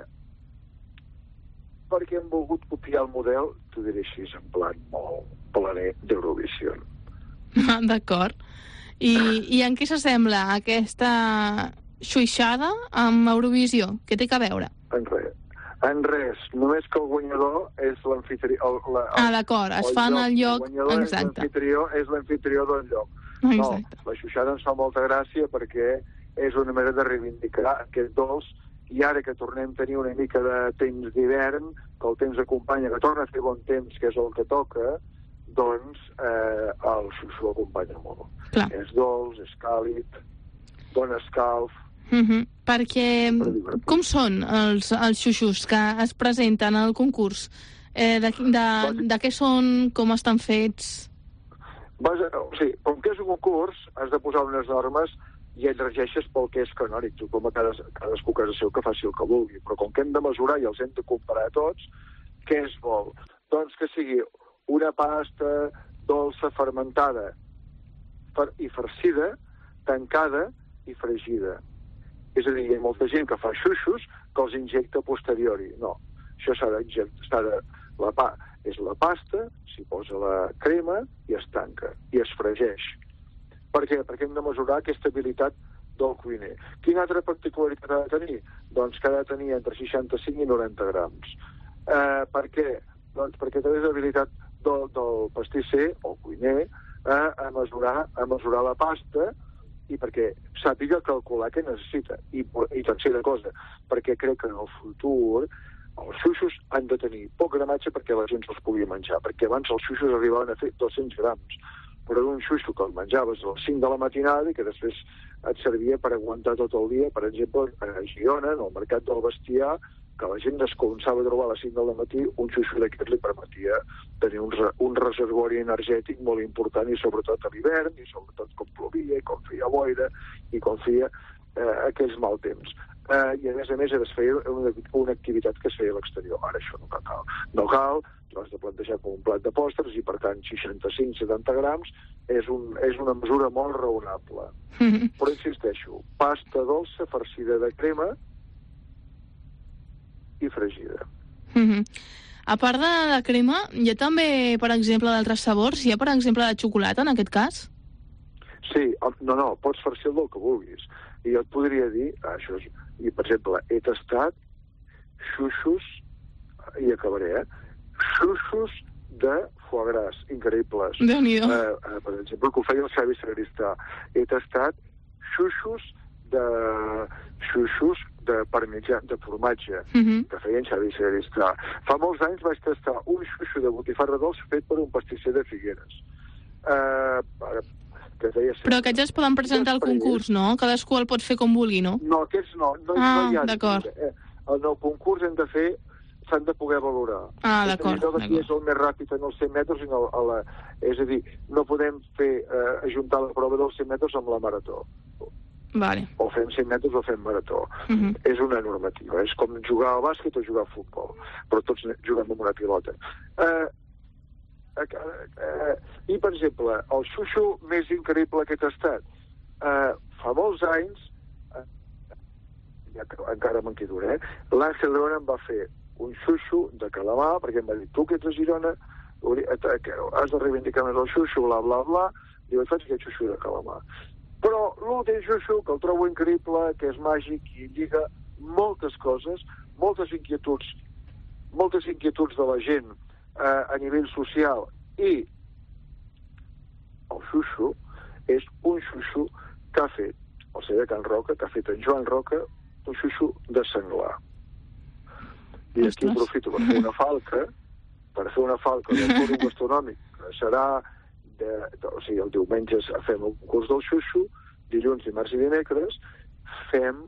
hem volgut copiar el model, t'ho diré així, en plan molt planer d'Eurovisió. D'acord. I en què s'assembla aquesta xuixada amb Eurovisió? Què té a veure? En res. Només que el guanyador és l'amfitrió. D'acord, es fan al lloc. El guanyador és l'amfitrió del lloc. Exacte. No, la xuixada ens fa molta gràcia perquè és una manera de reivindicar aquest dolç. I ara que tornem a tenir una mica de temps d'hivern, que el temps acompanya, que torna a fer bon temps, que és el que toca, doncs el xuxo acompanya molt. Clar. És dolç, és càlid, dona escalf. Perquè com són els xuxos que es presenten al concurs? De què són, com estan fets? Sí, com que és un concurs, has de posar unes normes i et regeixes pel que és canònic, com a cadascú a casa seu que faci el que vulgui. Però com que hem de mesurar i els hem de comparar a tots, què es vol? Doncs que sigui una pasta dolça fermentada i farcida, tancada i fregida. És a dir, hi ha molta gent que fa xuxos que els injecta a posteriori. No, això s'ha d'injectar. És la pasta, s'hi posa la crema i es tanca, i es fregeix. Per què? Perquè hem de mesurar aquesta habilitat del cuiner. Quina altra particularitat ha de tenir? Doncs que ha de tenir entre 65 i 90 grams. Per què? Doncs perquè té l'habilitat del pastisser o cuiner a mesurar la pasta i perquè sàpiga calcular què necessita. I tercera cosa, perquè crec que en el futur els xuxos han de tenir poc gramatge perquè la gent se'ls pugui menjar, perquè abans els xuxos arribaven a fer 200 grams. Però era un xuxo que el menjaves a les 5 de la matinada i que després et servia per aguantar tot el dia. Per exemple, a Girona, en el mercat del bestiar, que la gent descompensava a trobar a les 5 del matí, un xuxo d'aquest li permetia tenir un reservori energètic molt important, i sobretot a l'hivern, i sobretot com plovia, i com feia boira, i com feia aquells mal temps. I a més es feia una activitat que es feia a l'exterior. Ara això no cal. No cal, t'ho has de plantejar com un plat de postres i, per tant, 65-70 grams és una mesura molt raonable. Però insisteixo, pasta dolça farcida de crema i fregida. A part de crema, hi ha també, per exemple, d'altres sabors? Hi ha, per exemple, de xocolata, en aquest cas? Sí, no, pots farcir el del que vulguis. I jo et podria dir, i per exemple, he tastat xuxos, i acabaré, xuxos de foie gras, increïbles. Déu-n'hi-do. Per exemple, que ho feia el Xavi Sagristà. He tastat xuxos de parmitjà, de formatge, que feia en Xavi Sagristà. Fa molts anys vaig tastar un xuxo de botifarra dolç fet per un pastisser de Figueres. Però aquests es poden presentar al concurs, no? Cadascú el pot fer com vulgui, no? No, aquests no. No hi ha. D'acord. En el concurs s'han de poder valorar. D'acord. Qui és el més ràpid en els 100 metres, és a dir, no podem ajuntar la prova dels 100 metres amb la marató. Vale. O fem 100 metres o fem marató. És una normativa. És com jugar al bàsquet o jugar al futbol. Però tots juguem amb una pilota. I, per exemple, el xuxo més increïble que he tastat, fa molts anys, encara me'n quedo, l'Àngel León em va fer un xuxo de calamar, perquè em va dir, tu que ets a Girona, has de reivindicar més el xuxo, bla, bla, bla, i jo faig aquest xuxo de calamar. Però l'últim xuxo, que el trobo increïble, que és màgic i lliga moltes coses, moltes inquietuds de la gent, a nivell social, i el xuxo és un xuxo que ha fet el celler Can Roca, que ha fet en Joan Roca, un xuxo de senglar. I aquí aprofito per fer una falca del fòrum gastronòmic, que serà el diumenge fem el concurs del xuxo, dilluns, dimarts i dimecres fem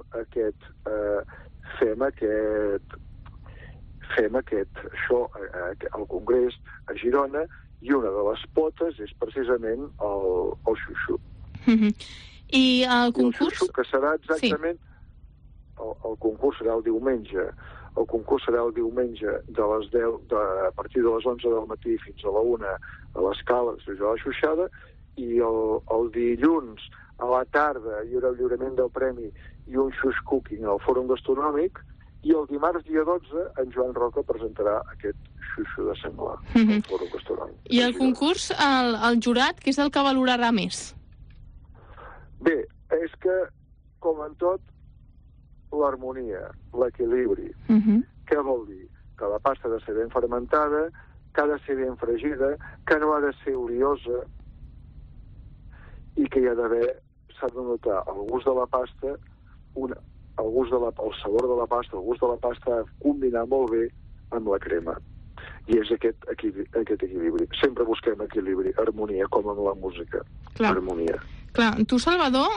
el congrés a Girona, i una de les potes és precisament el xuxo. I el concurs? El xuxo, que serà exactament... El concurs serà el diumenge. El concurs serà el diumenge a partir de les 11 del matí fins a la 1 a l'Escala, després de la Xuxada, i el dilluns a la tarda hi haurà el lliurament del premi i un xux cooking al Fòrum Gastronòmic, i el dimarts, dia 12, en Joan Roca presentarà aquest xuxo de senglar al Fòrum Gastronòmic. I el concurs, el jurat, què és el que valorarà més? Bé, és que, com en tot, l'harmonia, l'equilibri. Què vol dir? Que la pasta ha de ser ben fermentada, que ha de ser ben fregida, que no ha de ser oliosa, i que s'ha de notar el gust de la pasta, el sabor de la pasta, el gust de la pasta ha de combinar molt bé amb la crema. I és aquest equilibri. Sempre busquem equilibri, harmonia, com amb la música. Harmonia. Clar, tu, Salvador,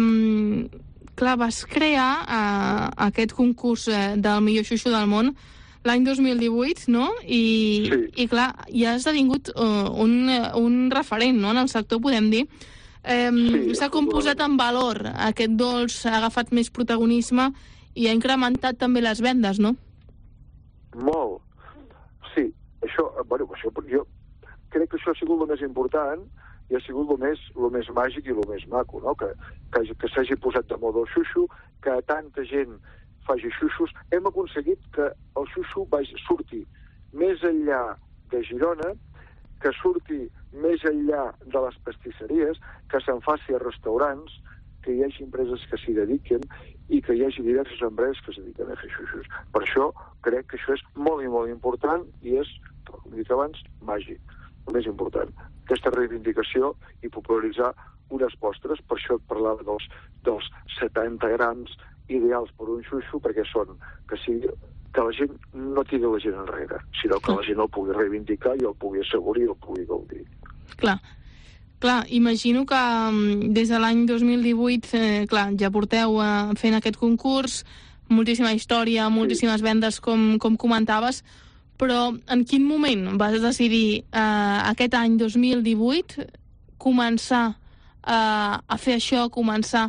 vas crear aquest concurs del millor xuxo del món l'any 2018, no? I clar, ja has esdevingut un referent, no?, en el sector, podem dir. S'ha composat en valor aquest dolç, ha agafat més protagonisme i ha incrementat també les vendes, no? Molt. Sí, jo crec que això ha sigut el més important i ha sigut el més màgic i el més maco, no? Que s'hagi posat de moda el xuxo, que tanta gent faci xuxos. Hem aconseguit que el xuxo surti més enllà de Girona, que surti més enllà de les pastisseries, que se'n faci a restaurants, que hi hagi empreses que s'hi dediquen i que hi hagi diverses empreses que es dediquen a fer xuxos. Per això crec que això és molt i molt important i és, com he dit abans, màgic, el més important. Aquesta reivindicació i popularitzar unes postres, per això et parlava dels 70 grams ideals per un xuxo, perquè són que la gent no tiri la gent enrere, sinó que la gent el pugui reivindicar i el pugui assegurar i el pugui gaudir. Clar, imagino que des de l'any 2018, ja porteu fent aquest concurs, moltíssima història, moltíssimes vendes, com comentaves, però en quin moment vas decidir aquest any 2018 començar a fer això, començar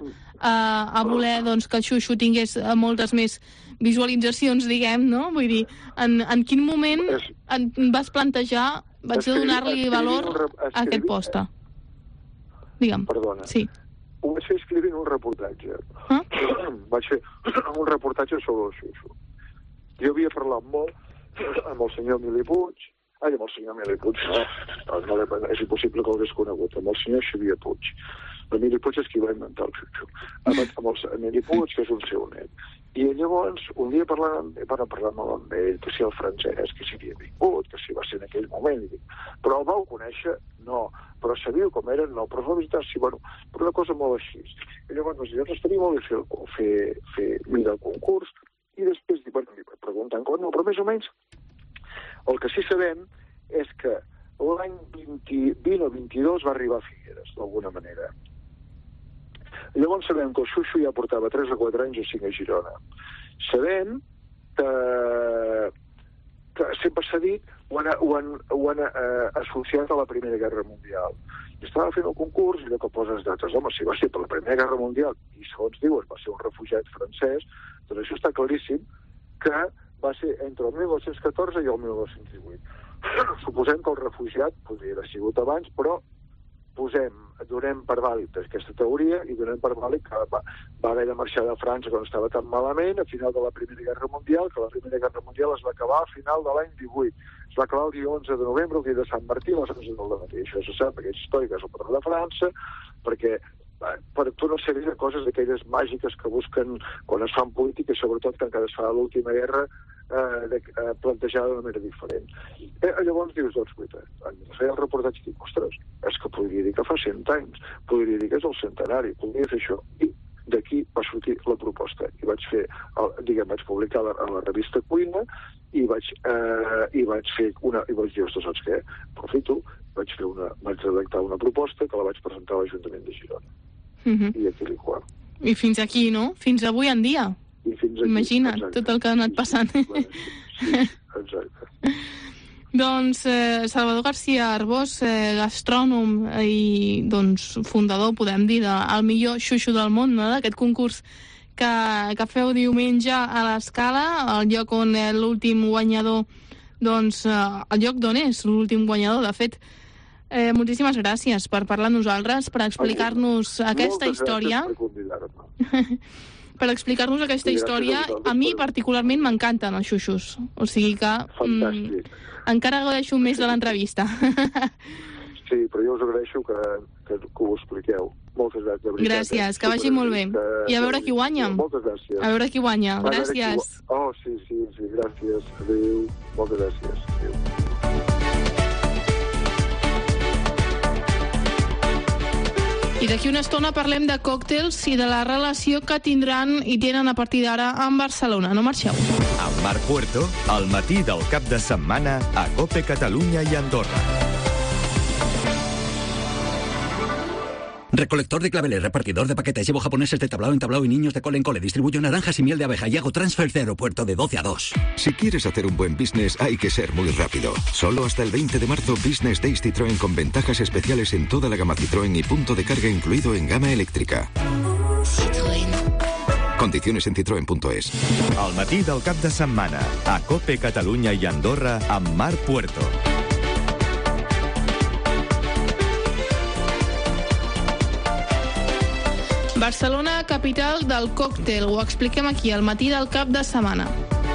a voler doncs, que el Xuxu tingués moltes més visualitzacions, diguem, no? Vull dir, en quin moment vas plantejar, vaig de donar-li valor a aquest posta? Digue'm. Perdona. Sí. Ho vaig fer escrivint un reportatge. Vaig fer un reportatge sobre el Xuxu. Jo havia parlat molt amb el senyor Emili Puig, amb el senyor Emili Puig, no, és impossible que ho hagués conegut, amb el senyor Xavier Puig. L'Emili Puig és qui va inventar el Xuxu. Amb el Emili Puig, que és un seu net. I llavors, un dia parlant amb ell, que si el Francesc, que si havia vingut, que si va ser en aquell moment. Però el vau conèixer? No. Però sabíeu com eren? No. Però va visitar, sí, bueno, però una cosa molt així. I llavors, doncs, estaria molt bé fer mirar el concurs, i després, bueno, li preguntant com, no, però més o menys el que sí sabem és que l'any 20 o 22 va arribar a Figueres, d'alguna manera. Llavors sabem que el Xuxu ja portava 3 o 4 anys o 5 a Girona. Sabem que sempre s'ha dit, ho han associat a la Primera Guerra Mundial. I estava fent el concurs, i allò que poses dates, home, si va ser per la Primera Guerra Mundial, i segons diuen va ser un refugiat francès, doncs això està claríssim que va ser entre el 1914 i el 1918. Suposem que el refugiat podria haver sigut abans, però donem per vàlid aquesta teoria i donem per vàlid que va haver de marxar de França quan estava tan malament a final de la Primera Guerra Mundial, que la Primera Guerra Mundial es va acabar a final de l'any 18. Es va acabar el dia 11 de novembre, el dia de Sant Martí, a les 11 del matí. Això se sap, perquè és històric, és el patró de França, perquè per tota una sèrie de coses d'aquelles màgiques que busquen quan es fan política, i sobretot que encara es fa l'última guerra plantejada d'una manera diferent. Llavors dius, doncs, feia el reportatge i dic, ostres, és que podria dir que fa 100 anys, podria dir que és el centenari, podria fer això. I d'aquí va sortir la proposta. I vaig fer, vaig publicar a la revista Cuina i vaig fer i vaig dir, ostres, saps què? Aprofito, vaig redactar una proposta que la vaig presentar a l'Ajuntament de Girona. I aquí li qual. I fins aquí, no? Fins avui en dia. Imagina't, tot el que ha anat passant. Sí, exacte. Doncs Salvador García Arbós, gastrònom i doncs, fundador, podem dir, del millor Xuxu del món, no? D'aquest concurs que feu diumenge a l'Escala, el lloc on l'últim guanyador, doncs, el lloc d'on és l'últim guanyador, de fet. Moltíssimes gràcies per parlar amb nosaltres, per explicar-nos aquesta història. Moltes gràcies per convidar-me. Per explicar-nos aquesta història. A mi particularment m'encanten els xuxus, o sigui que encara gaudeixo més de l'entrevista. Sí, però jo us agraeixo que ho expliqueu. Moltes gràcies, de veritat. Gràcies, que vagi molt bé. I a veure qui guanya. Moltes gràcies. A veure qui guanya. Gràcies. Oh, sí, gràcies. Adéu. Moltes gràcies. Adéu. I d'aquí una estona parlem de còctels i de la relació que tindran i tenen a partir d'ara amb Barcelona. No marxeu. Amb Marc Puerto, al matí del cap de setmana a COPE Catalunya i Andorra. Recolector de claveles, repartidor de paquetes, llevo japoneses de tablao en tablao y niños de cole en cole, distribuyo naranjas y miel de abeja y hago transfers de aeropuerto de 12 a 2. Si quieres hacer un buen business, hay que ser muy rápido. Solo hasta el 20 de marzo, Business Days Citroën con ventajas especiales en toda la gama Citroën y punto de carga incluido en gama eléctrica. Citroën. Condiciones en citroen.es. Al matí del cap de setmana, a COPE Catalunya i Andorra, amb Marc Puerto. Barcelona, capital del còctel. Ho expliquem aquí, al matí del cap de setmana.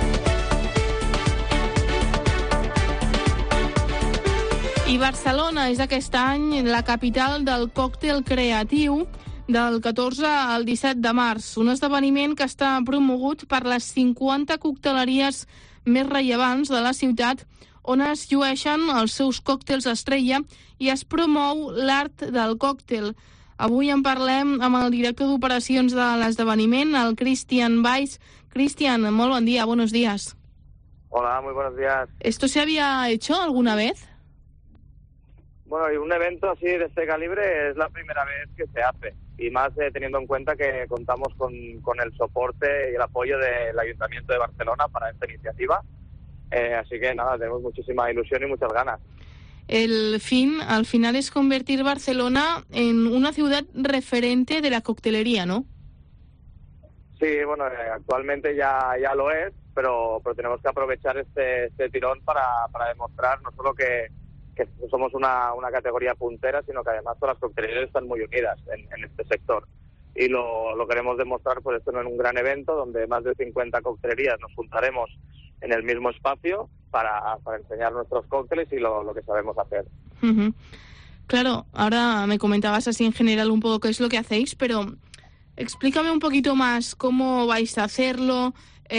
I Barcelona és aquest any la capital del còctel creatiu del 14 al 17 de març, un esdeveniment que està promogut per les 50 cocteleries més rellevants de la ciutat, on es llueixen els seus còctels estrella i es promou l'art del còctel. Avui en parlem amb el director d'operacions de l'esdeveniment, el Cristian Valls. Cristian, molt bon dia, buenos días. Hola, muy buenos días. ¿Esto se había hecho alguna vez? Bueno, y un evento así de este calibre es la primera vez que se hace, y más teniendo en cuenta que contamos con el soporte y el apoyo del Ayuntamiento de Barcelona para esta iniciativa. Así que nada, tenemos muchísima ilusión y muchas ganas. El fin, al final, es convertir Barcelona en una ciudad referente de la coctelería, ¿no? Sí, bueno, actualmente ya lo es, pero tenemos que aprovechar este tirón para demostrar no solo que somos una categoría puntera, sino que además todas las coctelerías están muy unidas en este sector. Y lo queremos demostrar por esto en un gran evento donde más de 50 coctelerías nos juntaremos en el mismo espacio para enseñar nuestros cócteles y lo que sabemos hacer. Uh-huh. Claro, ahora me comentabas así en general un poco qué es lo que hacéis, pero explícame un poquito más cómo vais a hacerlo,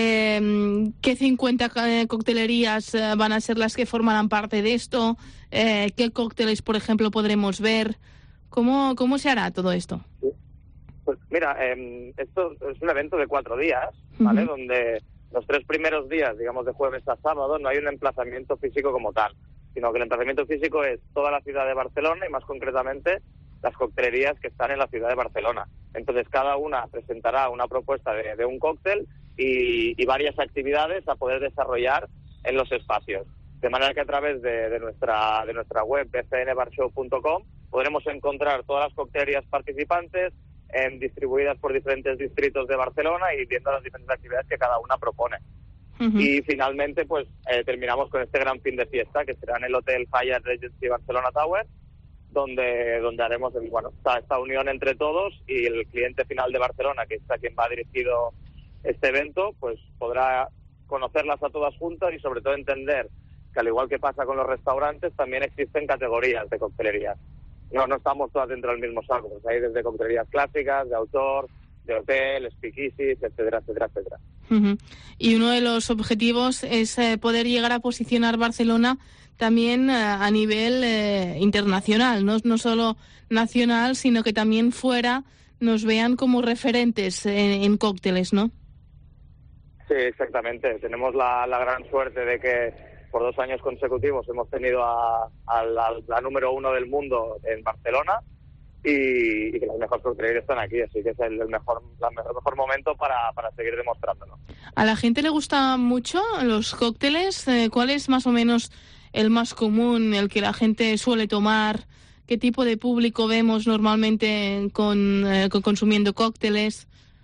qué 50 coctelerías van a ser las que formarán parte de esto, qué cócteles, por ejemplo, podremos ver, cómo se hará todo esto. Pues mira, esto es un evento de 4 días, ¿vale? Uh-huh. Donde los 3 primeros días, digamos de jueves a sábado, no hay un emplazamiento físico como tal, sino que el emplazamiento físico es toda la ciudad de Barcelona y más concretamente las coctelerías que están en la ciudad de Barcelona. Entonces cada una presentará una propuesta de un cóctel y varias actividades a poder desarrollar en los espacios. De manera que a través de nuestra web, bcnbarshow.com, podremos encontrar todas las coctelerías participantes distribuidas por diferentes distritos de Barcelona y viendo las diferentes actividades que cada una propone. Uh-huh. Y finalmente, pues terminamos con este gran fin de fiesta que será en el Hotel Hyatt Regency Barcelona Tower, donde haremos esta unión entre todos y el cliente final de Barcelona, que es a quien va dirigido este evento, pues podrá conocerlas a todas juntas y sobre todo entender que al igual que pasa con los restaurantes, también existen categorías de coctelerías. No estamos todas dentro del mismo saco, pues hay desde coctelerías clásicas, de autor, de hotel, speakeasies, etcétera, etcétera, etcétera. Uh-huh. Y uno de los objetivos es poder llegar a posicionar Barcelona también a nivel internacional, no solo nacional, sino que también fuera nos vean como referentes en cócteles, ¿no? Sí, exactamente. Tenemos la gran suerte de que por 2 años consecutivos hemos tenido a la número 1 del mundo en Barcelona y que las mejores coctelerías están aquí, así que es el mejor momento para seguir demostrándolo. ¿A la gente le gustan mucho los cócteles? ¿Cuál es más o menos el más común, el que la gente suele tomar? ¿Qué tipo de público vemos normalmente consumiendo cócteles?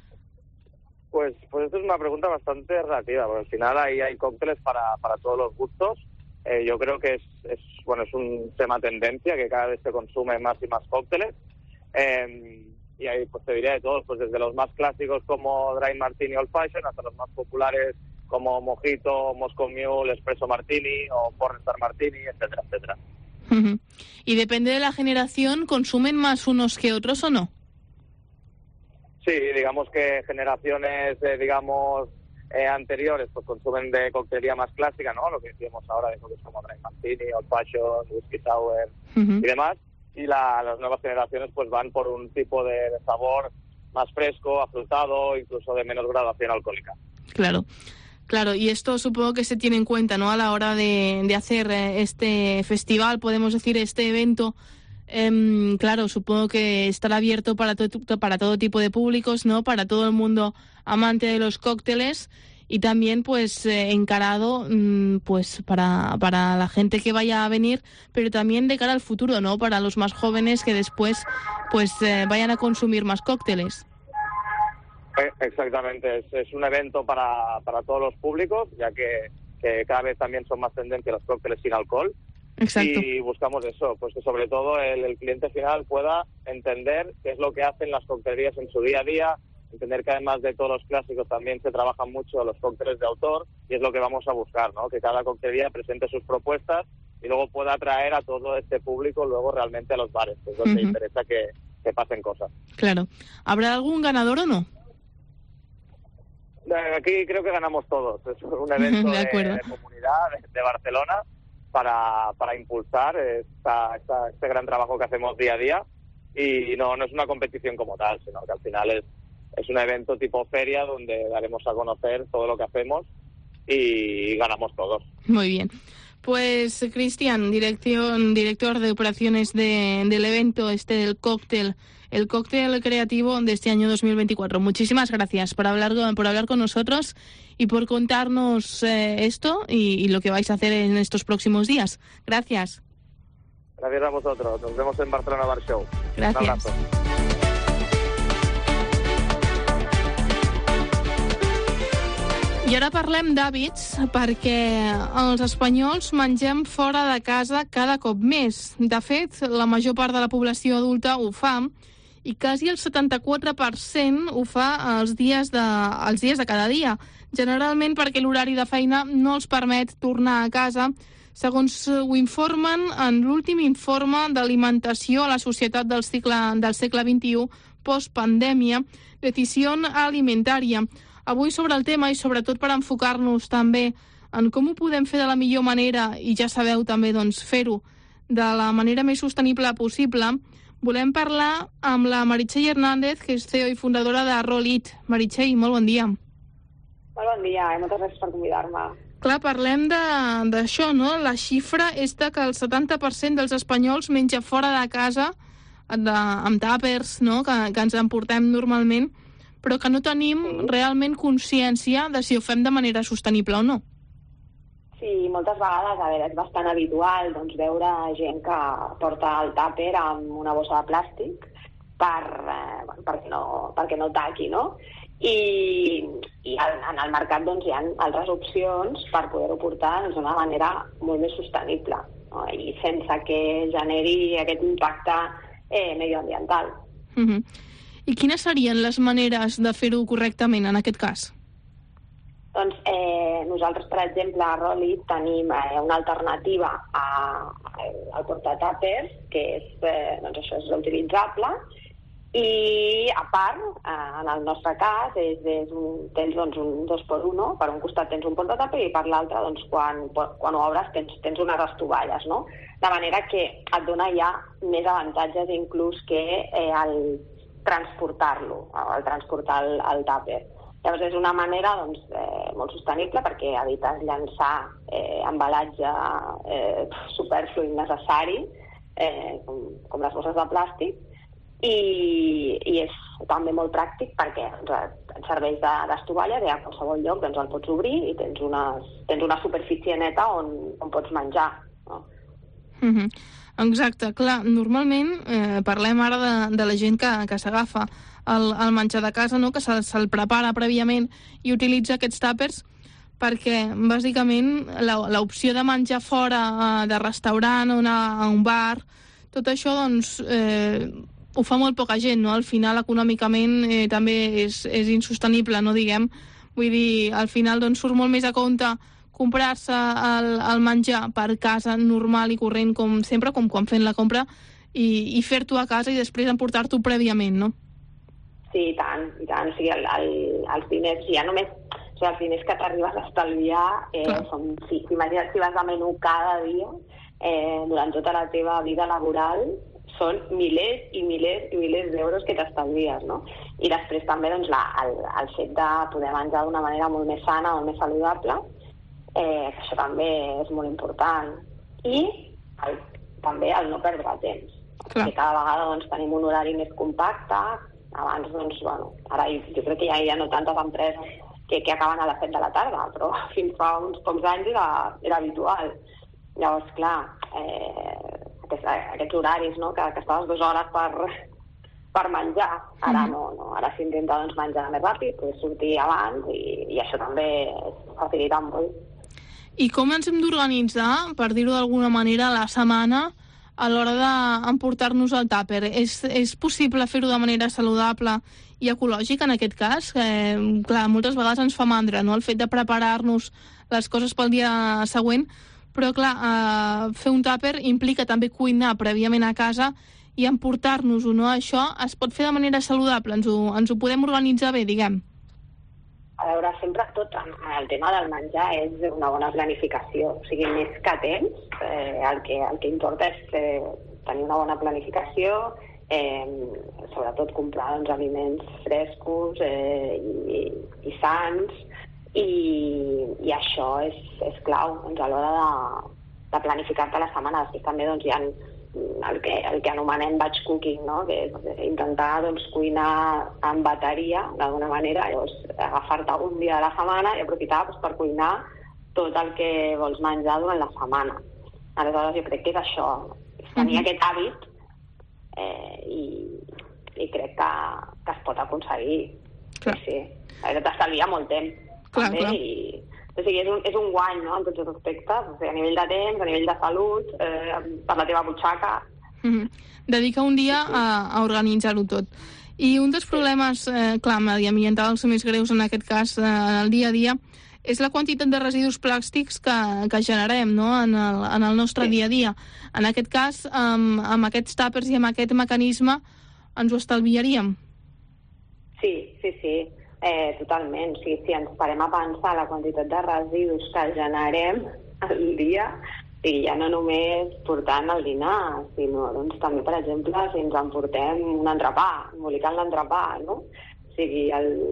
Pues esto es una pregunta bastante relativa, porque al final hay cócteles para todos los gustos. Yo creo que es un tema tendencia, que cada vez se consume más y más cócteles. Y ahí pues te diré de todos, pues desde los más clásicos como Dry Martini Old Fashion hasta los más populares como Mojito, Moscow Mule, Espresso Martini o Pornstar Martini, etcétera, etcétera. Uh-huh. ¿Y depende de la generación, consumen más unos que otros o no? Sí, digamos que generaciones, anteriores, pues consumen de coctelería más clásica, ¿no? Lo que decíamos ahora de cosas como Dry Martini, Old Fashion, Whisky Sour y demás. Y las nuevas generaciones pues van por un tipo de sabor más fresco, afrutado, incluso de menos graduación alcohólica. Claro, y esto supongo que se tiene en cuenta, ¿no? A la hora de hacer este festival, podemos decir, este evento. Claro, supongo que estará abierto para todo tipo de públicos, ¿no? Para todo el mundo amante de los cócteles y también pues encarado pues para la gente que vaya a venir, pero también de cara al futuro, ¿no? Para los más jóvenes que después pues vayan a consumir más cócteles. Exactamente, es un evento para todos los públicos, ya que cada vez también son más tendencia los cócteles sin alcohol. Exacto. Y buscamos eso, pues que sobre todo el cliente final pueda entender qué es lo que hacen las coctelerías en su día a día, entender que además de todos los clásicos también se trabajan mucho los cócteles de autor y es lo que vamos a buscar, ¿no? Que cada coctelería presente sus propuestas y luego pueda atraer a todo este público luego realmente a los bares, que es donde interesa que pasen cosas. Claro. ¿Habrá algún ganador o no? Aquí creo que ganamos todos. Es un evento de comunidad de Barcelona para impulsar este gran trabajo que hacemos día a día y no es una competición como tal, sino que al final es un evento tipo feria donde daremos a conocer todo lo que hacemos y ganamos todos. Muy bien. Pues Cristian, director de operaciones del evento del cóctel, el cóctel creativo de este año 2024. Muchísimas gracias por hablar con nosotros y por contarnos esto y lo que vais a hacer en estos próximos días. Gracias. Gracias a vosotros. Nos vemos en Barcelona Bar Show. Gracias. Un abrazo. I ara parlem d'hàbits, perquè els espanyols mengem fora de casa cada cop més. De fet, la major part de la població adulta ho fa, i quasi el 74% ho fa els dies de cada dia, generalment perquè l'horari de feina no els permet tornar a casa, segons ho informen en l'últim informe d'alimentació a la societat del segle XXI postpandèmia, Decisión Alimentaria. Avui sobre el tema, i sobretot per enfocar-nos també en com ho podem fer de la millor manera, i ja sabeu també fer-ho de la manera més sostenible possible, volem parlar amb la Meritxell Hernández, que és CEO i fundadora de Roll-It. Meritxell, molt bon dia. Molt bon dia, i moltes gràcies per convidar-me. Clar, parlem d'això, no? La xifra és que el 70% dels espanyols menja fora de casa, amb tàpers, no? que ens emportem normalment, però que no tenim realment consciència de si ho fem de manera sostenible o no. Sí, moltes vegades, és bastant habitual veure gent que porta el tàper amb una bossa de plàstic perquè no taqui, no? I en el mercat hi ha altres opcions per poder-ho portar d'una manera molt més sostenible, no? I sense que generi aquest impacte medioambiental. I quines serien les maneres de fer-ho correctament en aquest cas? Doncs nosaltres, per exemple, a Roll-It tenim una alternativa al portatàpers, que això és reutilitzable, i a part, en el nostre cas, tens un 2x1, per un costat tens un portatàper i per l'altre, quan ho obres, tens unes estovalles, no? De manera que et dona ja més avantatges inclús que el transportar-lo, el transportar el tàper. Llavors és una manera molt sostenible perquè evites llançar embalatge superflu innecessari, com les bosses de plàstic, i és també molt pràctic perquè et serveix d'estovalla i a qualsevol lloc el pots obrir i tens una superfície neta on pots menjar, no? Exacte, clar, normalment parlem ara de la gent que s'agafa el menjar de casa, no? Que se'l prepara prèviament i utilitza aquests tàpers perquè, bàsicament, l'opció de menjar fora de restaurant o anar a un bar, tot això, ho fa molt poca gent, no? Al final, econòmicament, també és insostenible, no diguem? Vull dir, al final, surt molt més a compte comprar-se el menjar per casa normal i corrent, com sempre, com quan fem la compra, i fer-t'ho a casa i després emportar-t'ho prèviament, no? Sí, i tant. O sigui, els diners, ja només... O sigui, els diners que t'arribes a estalviar són... Imagina't si vas a menú cada dia durant tota la teva vida laboral, són milers i milers i milers d'euros que t'estalvies, no? I després també el fet de poder menjar d'una manera molt més sana, molt més saludable, això també és molt important. I també el no perdre temps. Clar. Que cada vegada tenim un horari més compacte. Abans, ara jo crec que ja no tantes empreses que acaben a les 7 de la tarda, però fins fa uns pocs anys era habitual. Llavors, clar, aquests horaris, no?, que estaves 2 hores per menjar, ara no. Ara s'intenta menjar més ràpid, sortir abans, i això també facilita molt. I com ens hem d'organitzar, per dir-ho d'alguna manera, la setmana a l'hora d'emportar-nos el tàper? És possible fer-ho de manera saludable i ecològica en aquest cas? Clar, moltes vegades ens fa mandra, no?, el fet de preparar-nos les coses pel dia següent, però clar, fer un tàper implica també cuinar prèviament a casa i emportar-nos-ho, no? Això es pot fer de manera saludable, ens ho podem organitzar bé, diguem. A veure, sempre tot en el tema del menjar és una bona planificació. O sigui, més que temps, el que importa és tenir una bona planificació, sobretot comprar aliments frescos i sants, i això és clau a l'hora de planificar-te la setmana. Després també hi ha el que anomenem batch cooking, no?, que és intentar cuinar en bateria d'alguna manera, llavors agafar-te un dia de la setmana i aprofitar per cuinar tot el que vols menjar durant la setmana. Aleshores jo crec que és això, és tenir aquest hàbit, i crec que es pot aconseguir. Sí. T'estalvia molt temps. també, i o sigui, és un guany, no?, en tots els aspectes, o sigui, a nivell de temps, a nivell de salut, per la teva butxaca. Dedica un dia a organitzar-ho tot. I un dels problemes, clar, mediambientals més greus en aquest cas, en el dia a dia, és la quantitat de residus plàstics que generem, no?, en el nostre dia a dia. En aquest cas, amb aquests tàpers i amb aquest mecanisme, ens ho estalviaríem. Sí, totalment. Si ens parem a pensar la quantitat de residus que generem al dia, i ja no només portant el dinar, sinó doncs, també, per exemple, si ens emportem un entrepà, embolicant l'entrepà, no? O sigui,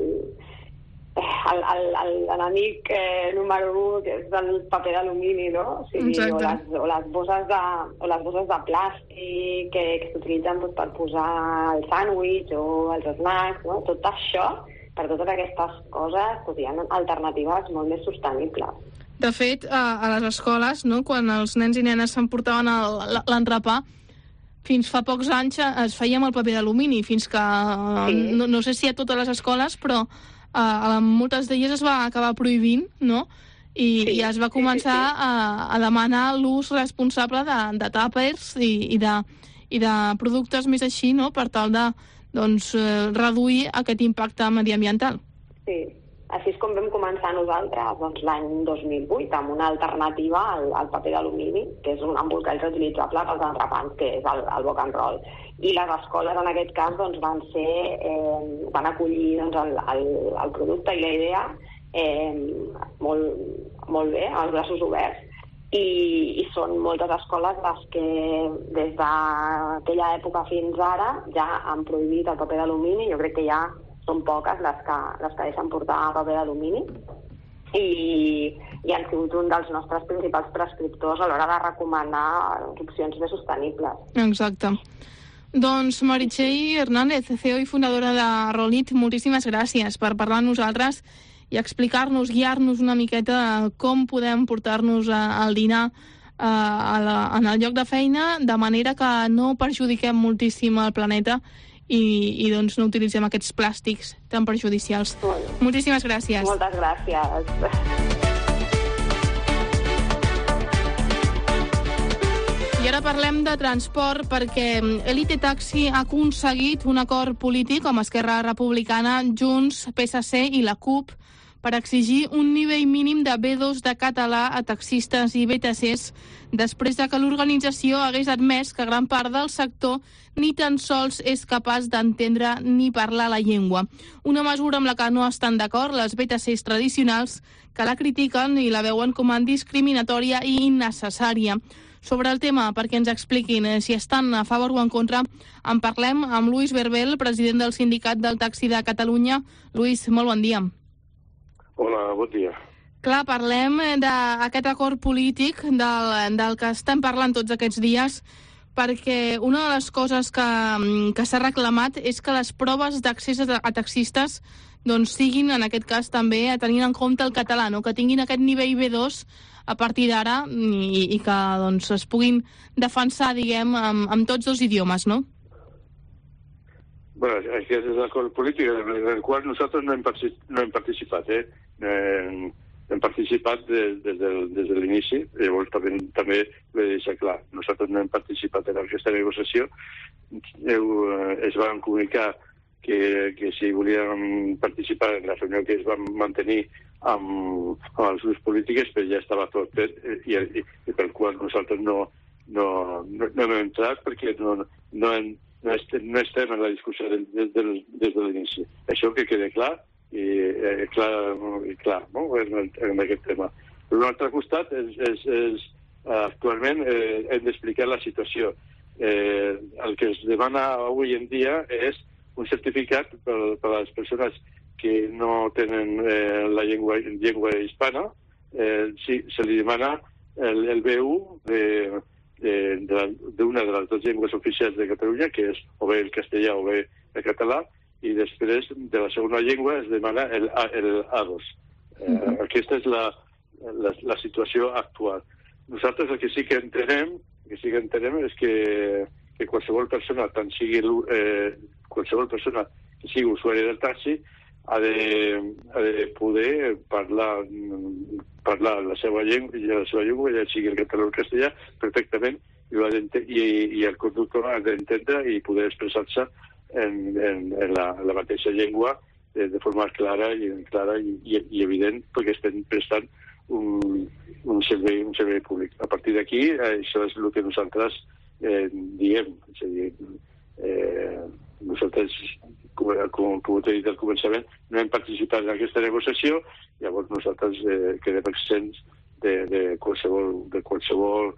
l'enemic número 1, que és el paper d'alumini, no? O sigui, o les bosses de plàstic que s'utilitzen doncs, per posar el sàndwich o els snacks, no? Tot això, per totes aquestes coses, doncs, hi ha alternatives molt més sostenibles. De fet, a les escoles, no, quan els nens i nenes s'emportaven l'entrepà, fins fa pocs anys es feia amb el paper d'alumini, fins que, no sé si a totes les escoles, però a moltes d'elles es va acabar prohibint, no? I es va començar a demanar l'ús responsable de tàpers i de productes més així, no?, per tal de reduir aquest impacte mediambiental. Sí. Així és com vam començar nosaltres l'any 2008 amb una alternativa al paper d'alumini, que és un embolcall reutilitzable pels entrepans, que és el Boc and Roll. I les escoles, en aquest cas, van acollir el producte i la idea molt bé, amb els braços oberts, i són moltes escoles les que des d'aquella època fins ara ja han prohibit el paper d'alumini. Jo crec que ja són poques les que deixen portar paper d'alumini i han sigut un dels nostres principals prescriptors a l'hora de recomanar opcions més sostenibles. Exacte. Doncs Meritxell Hernández, CEO i fundadora de Rolit, moltíssimes gràcies per parlar amb nosaltres i explicar-nos, guiar-nos una miqueta com podem portar-nos al dinar en el lloc de feina, de manera que no perjudiquem moltíssim el planeta i doncs no utilitzem aquests plàstics tan perjudicials. Moltíssimes gràcies. Moltes gràcies. I ara parlem de transport perquè Elite Taxi ha aconseguit un acord polític amb Esquerra Republicana, Junts, PSC i la CUP per exigir un nivell mínim de B2 de català a taxistes i BTCs després de que l'organització hagués admès que gran part del sector ni tan sols és capaç d'entendre ni parlar la llengua. Una mesura amb la que no estan d'acord les BTCs tradicionals, que la critiquen i la veuen com a discriminatòria i innecessària. Sobre el tema, perquè ens expliquin si estan a favor o en contra, en parlem amb Luis Berbel, president del Sindicat del Taxi de Catalunya. Luis, molt bon dia. Hola, bon dia. Clar, parlem d'aquest acord polític del que estem parlant tots aquests dies, perquè una de les coses que s'ha reclamat és que les proves d'accés a taxistes doncs, siguin, en aquest cas, també tenint en compte el català, no? Que tinguin aquest nivell B2 a partir d'ara i que doncs, es puguin defensar, diguem, amb tots dos idiomes, no? Bueno, aquest és l'acord polític en el qual nosaltres no hem participat, hem participat des de l'inici, llavors també l'he de deixar clar. Nosaltres no hem participat en aquesta negociació, es van comunicar que si volíem participar en la reunió que es va mantenir amb els grups polítics, però ja estava tot fet i per qual nosaltres no hem entrat perquè no estem en la discussió des de l'inici. Això que quede clar i clar, no? En aquest tema. Per un altre costat, actualment hem d'explicar la situació. El que es demana avui en dia és un certificat per a les persones que no tenen la llengua hispana. Se li demana el B1 d'una de les dues llengües oficials de Catalunya, que és o bé el castellà o bé el català, i després de la segona llengua es demana el A2. Aquesta és la situació actual. Nosaltres el que sí que entenem és que qualsevol persona, qualsevol persona que sigui usuari del taxi, ha de poder parlar la seva llengua, ja sigui el català o el castellà, perfectament, i el conductor ha d'entendre i poder expressar-se en la mateixa llengua de forma clara i evident, perquè estem prestant un servei públic. A partir d'aquí, això és el que nosaltres diem. És a dir, nosaltres, com t'he dit al començament, no hem participat en aquesta negociació, llavors nosaltres quedem exempts de qualsevol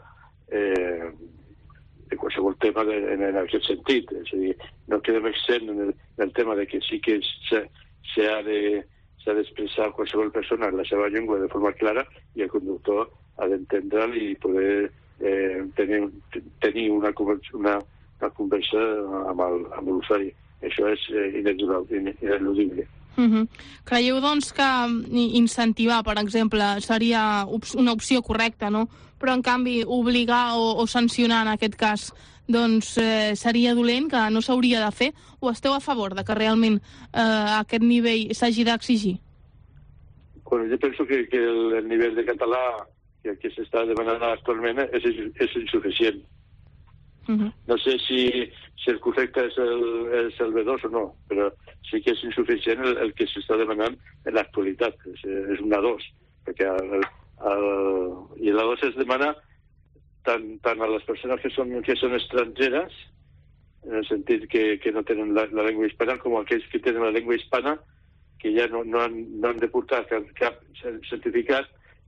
tema en aquest sentit. És a dir, no quedem exempts en el tema de que sí que s'ha d'expressar qualsevol persona en la seva llengua de forma clara i el conductor ha d'entendre'l i poder tenir una conversa amb l'usuari. Això és ineludible. Creieu, doncs, que incentivar, per exemple, seria una opció correcta, no? Però, en canvi, obligar o sancionar, en aquest cas, doncs seria dolent, que no s'hauria de fer? O esteu a favor de que realment aquest nivell s'hagi d'exigir? Bueno, jo penso que el nivell de català que s'està demanant actualment és insuficient. No sé si el correcte és el B2 o no, però sí que és insuficient el que s'està demanant en l'actualitat. És un A2, perquè i l'A2 es demana tant a les persones que són estrangeres, en el sentit que no tenen la llengua hispana, com aquells que tenen la llengua hispana, que ja no han de portar cap certificat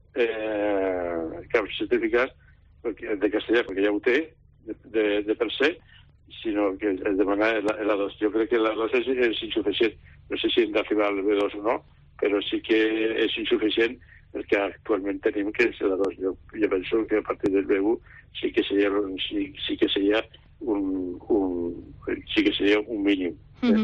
de castellà, perquè ja ho té, de per se, sinó que es demana l'A2. Jo crec que l'A2 és insuficient. No sé si hem d'arribar al B2 o no, però sí que és insuficient el que actualment tenim, que és l'A2. Jo penso que a partir del B1 sí que seria un mínim.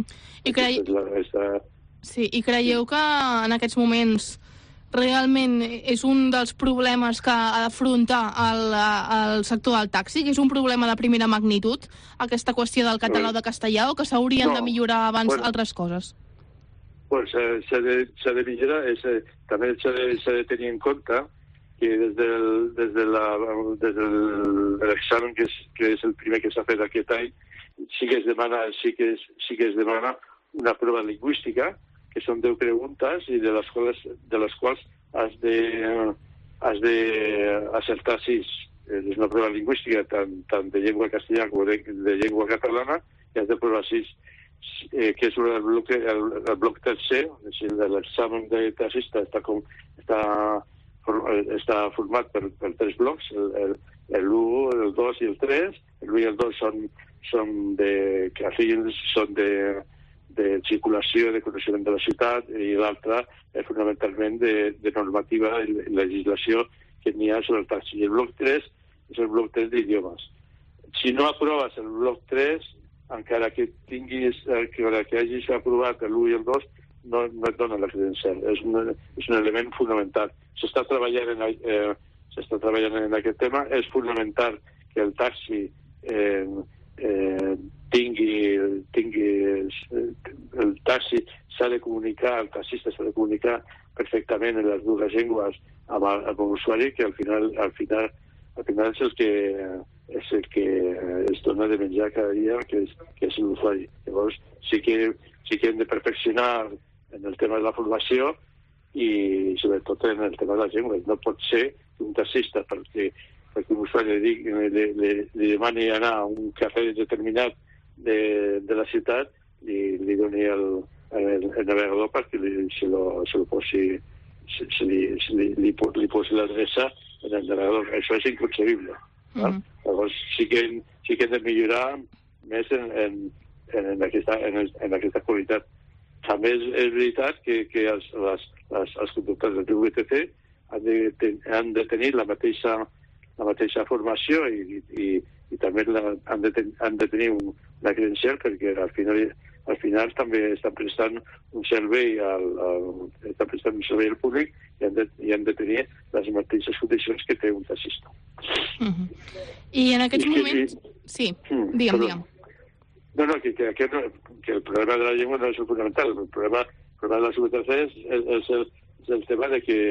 I creieu que en aquests moments realment és un dels problemes que ha d'afrontar el sector del taxi, que és un problema de primera magnitud, aquesta qüestió del català o de castellà, o que s'haurien de millorar abans altres coses? S'ha de millorar, també s'ha de tenir en compte que des de l'examen, que és el primer que s'ha fet aquest any, sí que es demana una prova lingüística, que són 10 preguntes i de les quals has de acertar 6. És una prova lingüística tant de llengua castellana com de llengua catalana, i has de provar 6, que és el bloc tercer, és a dir, l'examen de taxista està format per 3 blocs, l'1, el 2 i el 3. El 1 i el 2 són de carrils, són de circulació, de coneixement de la ciutat, i l'altre és fonamentalment de normativa i legislació que n'hi ha sobre el taxi. I el bloc 3 és el bloc 3 d'idiomes. Si no aproves el bloc 3, encara que hagis aprovat l'1 i el 2, no et donen la credencial. És un element fonamental. S'està treballant en aquest tema. És fonamental que el taxi el taxi s'ha de comunicar, el taxista s'ha de comunicar perfectament en les dues llengües amb l'usuari, que al final és el que es dona de menjar cada dia, que és l'usuari. Llavors sí que hem de perfeccionar en el tema de la formació i sobretot en el tema de les llengües. No pot ser que un taxista, perquè un usuari li demani anar a un carrer determinat de la ciutat i li doni el navegador perquè li posi l'adreça en el navegador. Això és inconcebible. Llavors sí que hem de millorar més en aquesta qualitat. També és veritat que els conductors del VTC han de tenir la mateixa formació i també han de tenir una credencial, perquè al final també estan prestant un servei al públic i han de tenir les mateixes condicions que té un taxista. I en aquests moments... Sí, digue'm. No, que el problema de la llengua no és el fonamental. El problema, problema de les VTCs és el tema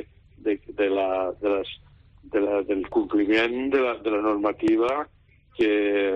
del compliment de la normativa que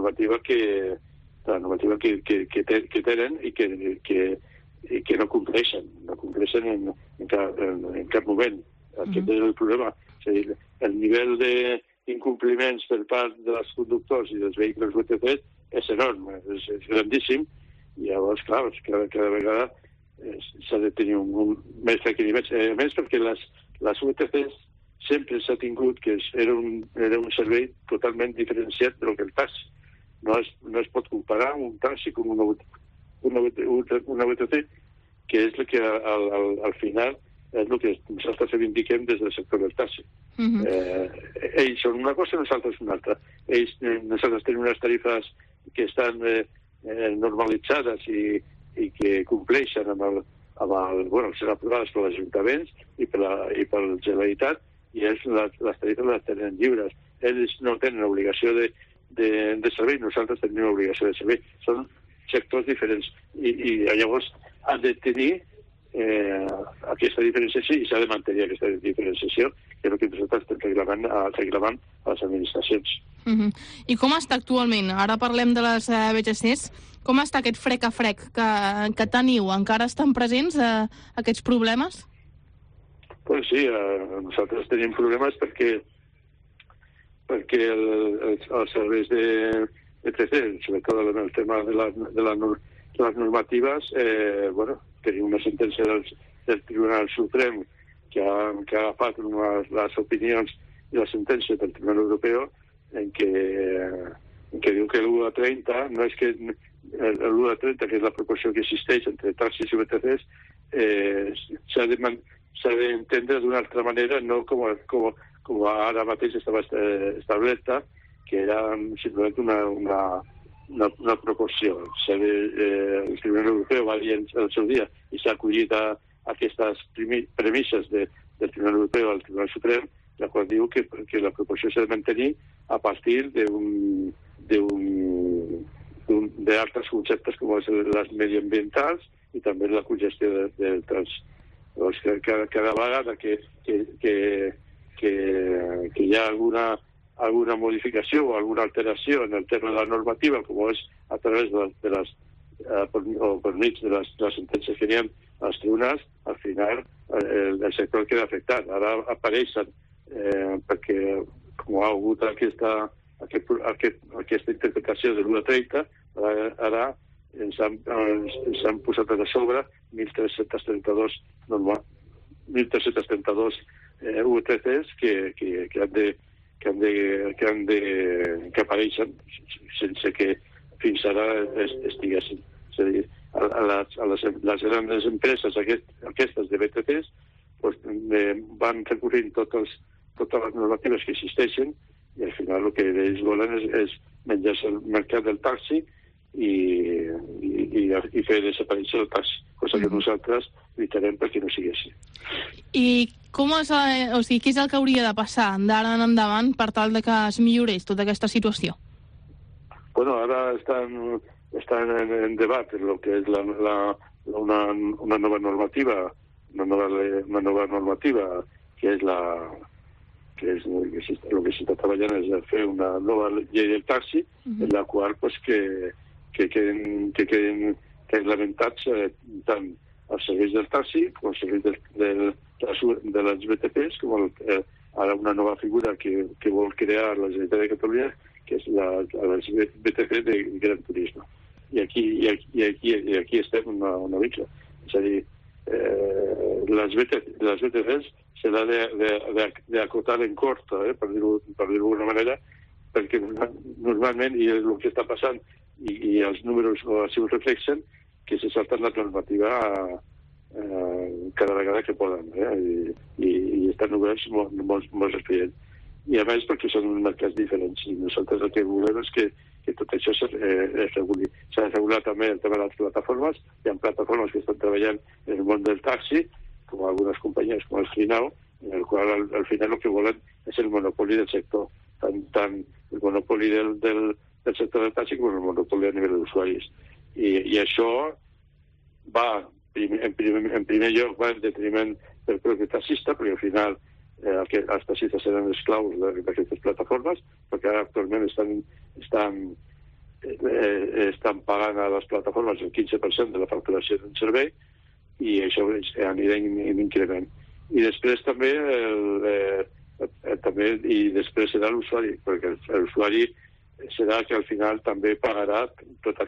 tenen i que no compleixen en cap moment. Aquest és el problema. És a dir, el nivell d'incompliments per part dels conductors i dels vehicles VTC és enorme, és grandíssim, i llavors, clar, cada vegada s'ha de tenir més requeriments. A més, perquè les VTCs sempre s'ha tingut que era un servei totalment diferenciat del que el taxi. No es pot comparar un taxi com una VTC, que és el que al final és el que nosaltres reivindiquem des del sector del taxi. Ells són una cosa, nosaltres una altra. Nosaltres tenim unes tarifes que estan normalitzades i que compleixen seran aprovades per l'Ajuntament i per la Generalitat, i les tarifes les tenen lliures. Ells no tenen obligació de servei, nosaltres tenim obligació de servei. Són sectors diferents i llavors han de tenir aquesta diferenciació i s'ha de mantenir aquesta diferenciació, que és el que nosaltres estem reclamant a les administracions. I com està actualment? Ara parlem de les VTCs. Com està aquest frec a frec que teniu? Encara estan presents aquests problemes? Doncs sí, nosaltres tenim problemes perquè els serveis de VTC, sobretot el tema de les normatives, tenim una sentència del Tribunal Suprem que ha agafat les opinions i la sentència del Tribunal Europeu en què diu que l'1:30 no és que l'1:30, que és la proporció que existeix entre taxis i VTCs, s'ha d'entendre d'una altra manera, no com ara mateix estava establerta, que era simplement una proporció. El Tribunal Europeu va dir el seu dia i s'ha acollit a aquestes premisses del Tribunal Europeu al Tribunal Suprem, la qual diu que la proporció s'ha de mantenir a partir d'altres conceptes com les mediambientals i també la congestió del trànsit. Cada vegada que hi ha alguna modificació o alguna alteració en el tema de la normativa, com és a través per mig de les sentències que n'hi ha als tribunals, al final el sector queda afectat. Ara apareixen, perquè com ha hagut aquesta interpretació de l'1:30, ara ens han posat a sobre 1.332 VTCs que apareixen sense que fins ara estiguessin. És a dir, les grans empreses aquestes de VTCs van recorrint totes les normatives que existeixen i al final el que ells volen és menjar-se el mercat del taxi i fer desaparèixer el taxi, cosa que nosaltres lluitarem perquè no sigui així. I què és el que hauria de passar d'ara en endavant per tal de que es millorés tota aquesta situació? Bueno, ara estan en debat el que és una nova normativa, que és el que s'està treballant és fer una nova llei del taxi, en la qual que queden reglamentats tant els serveis del taxi com els serveis de les VTCs, com ara una nova figura que vol crear la Generalitat de Catalunya, que és les VTC de gran turisme. I aquí estem una mica. És a dir, les VTCs s'ha d'acotar en corta, per dir-ho d'alguna manera, perquè normalment, i el que està passant, i els números així ho reflexen, que se salten la normativa cada vegada que poden, i estan oberts molts expedients. I a més perquè són mercats diferents, i nosaltres el que volem és que tot això es reguli. S'ha de regular també el tema de les plataformes. Hi ha plataformes que estan treballant en el món del taxi, com algunes companyies com el Finau, en el qual al final el que volen és el monopoli del sector, tant el monopoli del sector del taxi com el monopoli a nivell d'usuaris. I això va en primer lloc va en detriment del propi taxista, perquè al final els taxistes eren esclaus d'aquestes plataformes, perquè ara actualment estan pagant a les plataformes el 15% de la facturació d'un servei, i això anirà en increment. I després també després serà l'usuari, perquè l'usuari serà que al final també pagarà tota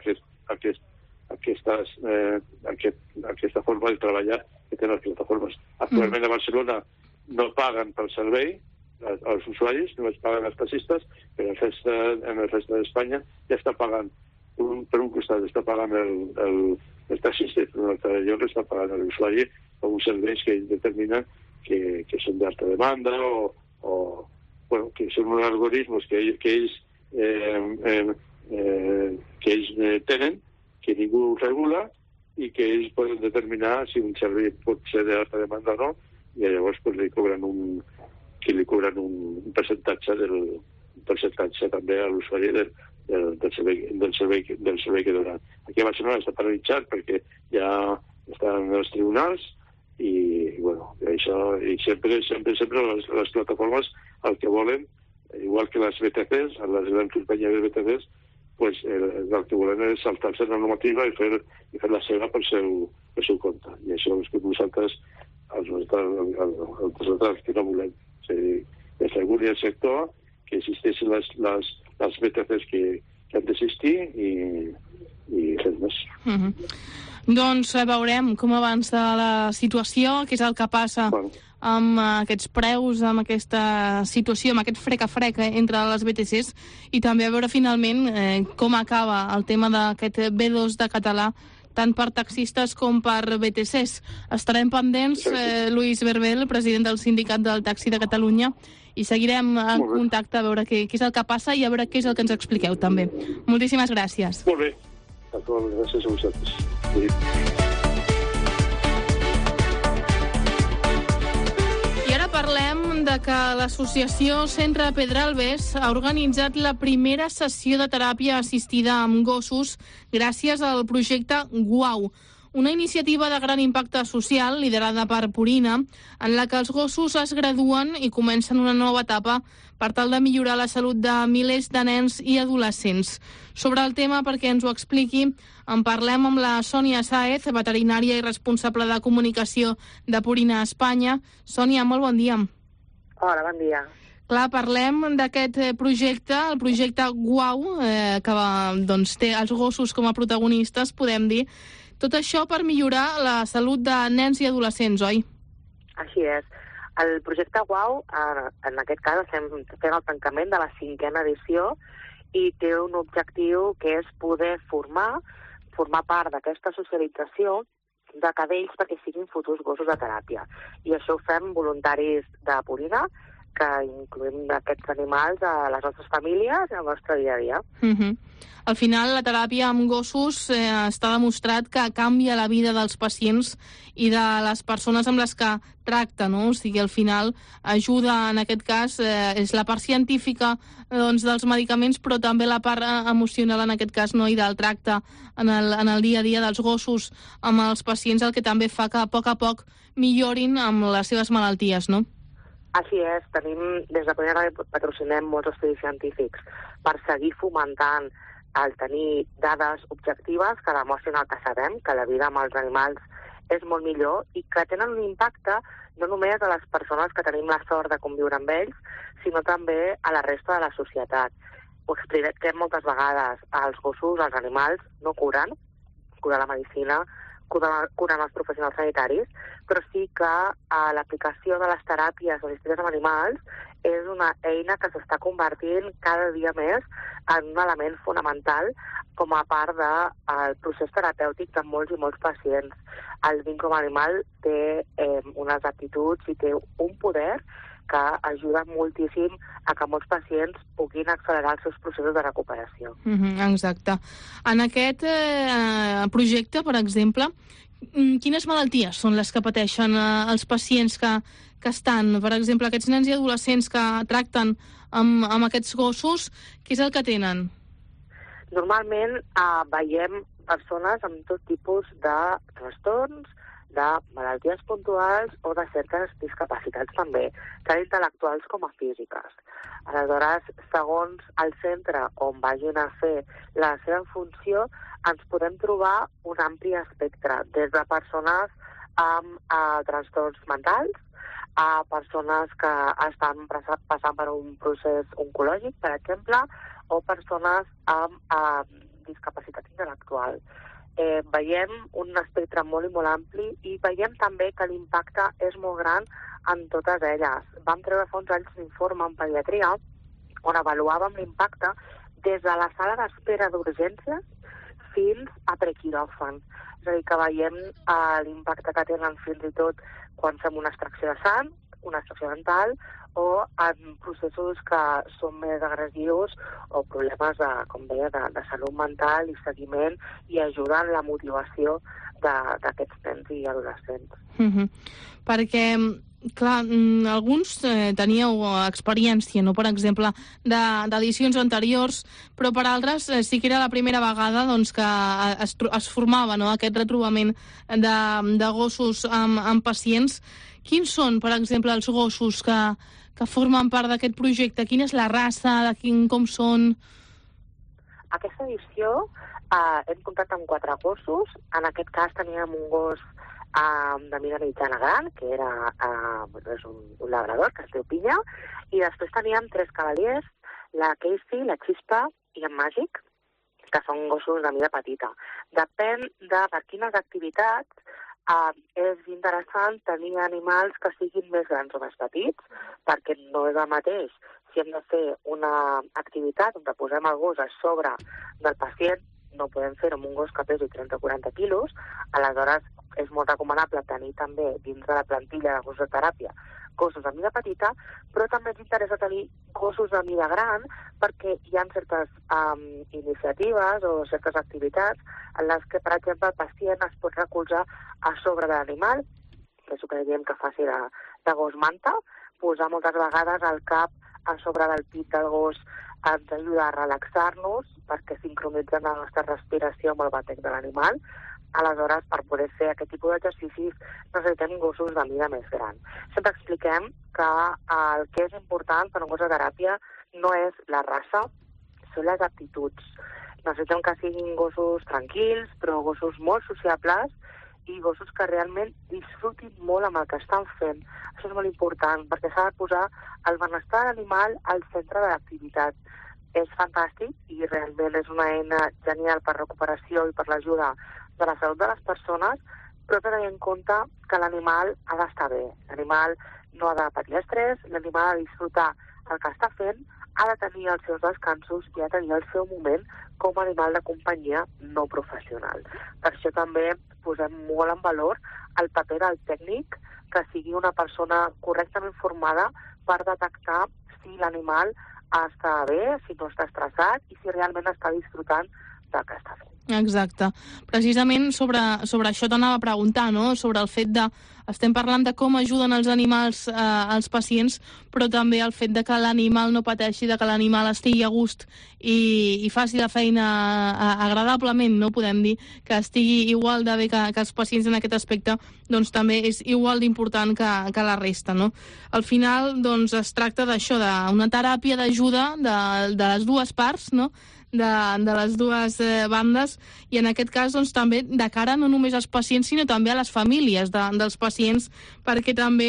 aquesta forma de treballar que tenen les plataformes. Actualment a Barcelona no paguen pel servei als usuaris, només paguen els taxistes, però en el reste d'Espanya ja està pagant, per un costat està pagant el taxista, i per un altre lloc està pagant l'usuari per uns serveis que ells determinen que són d'alta demanda o que són uns algoritmes que ells tenen, que ningú regula, i que ells poden determinar si un servei pot ser d'alta demanda o no, i llavors li cobren un percentatge també a l'usuari del servei que donen. Aquí a Barcelona està paralitzat perquè ja estan els tribunals i sempre les plataformes el que volen, igual que les BTCs, les grans companyies de BTCs, pues el que volen és saltar-se la normativa i fer la seva pel seu compte. I això és que nosaltres els que no volem. Es reguli el sector, que existeixen les BTCs que han d'existir i res més. Doncs veurem com avança la situació, què és el que passa amb aquests preus, amb aquesta situació, amb aquest frec-a-frec entre les BTCs, i també a veure finalment com acaba el tema d'aquest B2 de català, tant per taxistes com per BTCs. Estarem pendents, Lluís Berbel, president del Sindicat del Taxi de Catalunya, i seguirem en contacte a veure què és el que passa i a veure què és el que ens expliqueu també. Moltíssimes gràcies. Molt bé. Gràcies a vosaltres. I ara parlem de que l'associació Centre Pedralbes ha organitzat la primera sessió de teràpia assistida amb gossos gràcies al projecte GUAU, una iniciativa de gran impacte social liderada per Purina, en la que els gossos es graduen i comencen una nova etapa per tal de millorar la salut de milers de nens i adolescents. Sobre el tema, perquè ens ho expliqui, en parlem amb la Sònia Sáez, veterinària i responsable de comunicació de Purina a Espanya. Sònia, molt bon dia. Hola, bon dia. Clar, parlem d'aquest projecte, el projecte GUAU, que té els gossos com a protagonistes, podem dir. Tot això per millorar la salut de nens i adolescents, oi? Així és. El projecte GUAU, en aquest cas, estem fent el tancament de la 5a edició i té un objectiu que és poder formar part d'aquesta socialització de cadells perquè siguin futurs gossos de teràpia. I això ho fem voluntaris de Purina, que incloem aquests animals a les nostres famílies i al nostre dia a dia. Al final, la teràpia amb gossos està demostrat que canvia la vida dels pacients i de les persones amb les que tracta, no? O sigui, al final ajuda, en aquest cas, és la part científica dels medicaments, però també la part emocional, en aquest cas, no? I del tracte en el dia a dia dels gossos amb els pacients, el que també fa que a poc millorin amb les seves malalties, no? Així és, des de Purina patrocinem molts estudis científics per seguir fomentant el tenir dades objectives que demostren el que sabem, que la vida amb els animals és molt millor i que tenen un impacte no només a les persones que tenim la sort de conviure amb ells, sinó també a la resta de la societat. Ho expliquem moltes vegades, els gossos, els animals, no curen la medicina, curen els professionals sanitaris, però sí que l'aplicació de les teràpies assistides amb animals és una eina que s'està convertint cada dia més en un element fonamental com a part del procés terapèutic de molts i molts pacients. El vincle amb l'animal té unes aptituds i té un poder que ajuda moltíssim a que molts pacients puguin accelerar els seus processos de recuperació. Exacte. En aquest projecte, per exemple, quines malalties són les que pateixen els pacients que estan, per exemple, aquests nens i adolescents que tracten amb aquests gossos, què és el que tenen? Normalment veiem persones amb tot tipus de trastorns, de malalties puntuals o de certes discapacitats també, tant intel·lectuals com a físiques. Aleshores, segons el centre on vagin a fer la seva funció, ens podem trobar un ampli espectre, des de persones amb trastorns mentals, a persones que estan passant per un procés oncològic, per exemple, o persones amb discapacitat intel·lectual. Veiem un espectre molt i molt ampli i veiem també que l'impacte és molt gran en totes elles. Vam treure fa uns anys un informe en pediatria on avaluàvem l'impacte des de la sala d'espera d'urgències fins a prequiròfan. És a dir, que veiem l'impacte que tenen fins i tot quan fem una extracció de sang, una extracció dental, o en processos que són més agressius o problemes, com deia, de salut mental i seguiment i ajuden la motivació d'aquests nens i adolescents. Perquè, clar, alguns teníeu experiència, no? Per exemple, d'edicions anteriors, però per altres sí que era la primera vegada doncs, que es formava, no? Aquest retrobament de gossos amb pacients. Quins són, per exemple, els gossos que formen part d'aquest projecte? Quina és la raça? Com són? Aquesta edició hem comptat amb 4 gossos. En aquest cas teníem un gos de mida mitjana gran, que era és un labrador, que es diu Pinya, i després teníem 3 cavaliers, la Casey, la Xispa i en Màgic, que són gossos de mida petita. Depèn de per quines activitats és interessant tenir animals que siguin més grans o més petits, perquè no és el mateix si hem de fer una activitat on posem el gos a sobre del pacient, no podem fer-ho amb un gos que pesi 30 o 40 quilos, aleshores és molt recomanable tenir també dins de la plantilla de gossos de teràpia gossos de mida petita, però també ens interessa tenir gossos de mida gran perquè hi ha certes iniciatives o certes activitats en les que, per exemple, el pacient es pot recolzar a sobre de l'animal, que és el que diem que faci de gos manta, posar moltes vegades el cap a sobre del pit del gos ens ajuda a relaxar-nos perquè sincronitzen la nostra respiració amb el batec de l'animal. Aleshores, per poder fer aquest tipus d'exercicis necessitem gossos de mida més gran. Sempre expliquem que el que és important per un gos de teràpia no és la raça, són les aptituds. Necessitem que siguin gossos tranquils, però gossos molt sociables i gossos que realment disfrutin molt amb el que estan fent. Això és molt important, perquè s'ha de posar el benestar de l'animal al centre de l'activitat. És fantàstic i realment és una eina genial per recuperació i per l'ajuda de la salut de les persones, però tenir en compte que l'animal ha d'estar bé. L'animal no ha de patir estrès, l'animal ha de disfrutar el que està fent, ha de tenir els seus descansos i ha de tenir el seu moment com a animal de companyia no professional. Per això també posem molt en valor el paper del tècnic, que sigui una persona correctament formada per detectar si l'animal està bé, si no està estressat i si realment està disfrutant del que està fent. Exacte. Precisament sobre això t'anava a preguntar, no? Sobre el fet de... Estem parlant de com ajuden els animals als pacients, però també el fet de que l'animal no pateixi, de que l'animal estigui a gust i faci la feina agradablement, no? Podem dir que estigui igual de bé que els pacients en aquest aspecte, doncs també és igual d'important que la resta, no? Al final, doncs, es tracta d'això, d'una teràpia d'ajuda de les dues parts, no? De les dues bandes, i en aquest cas doncs, també de cara no només als pacients sinó també a les famílies dels pacients, perquè també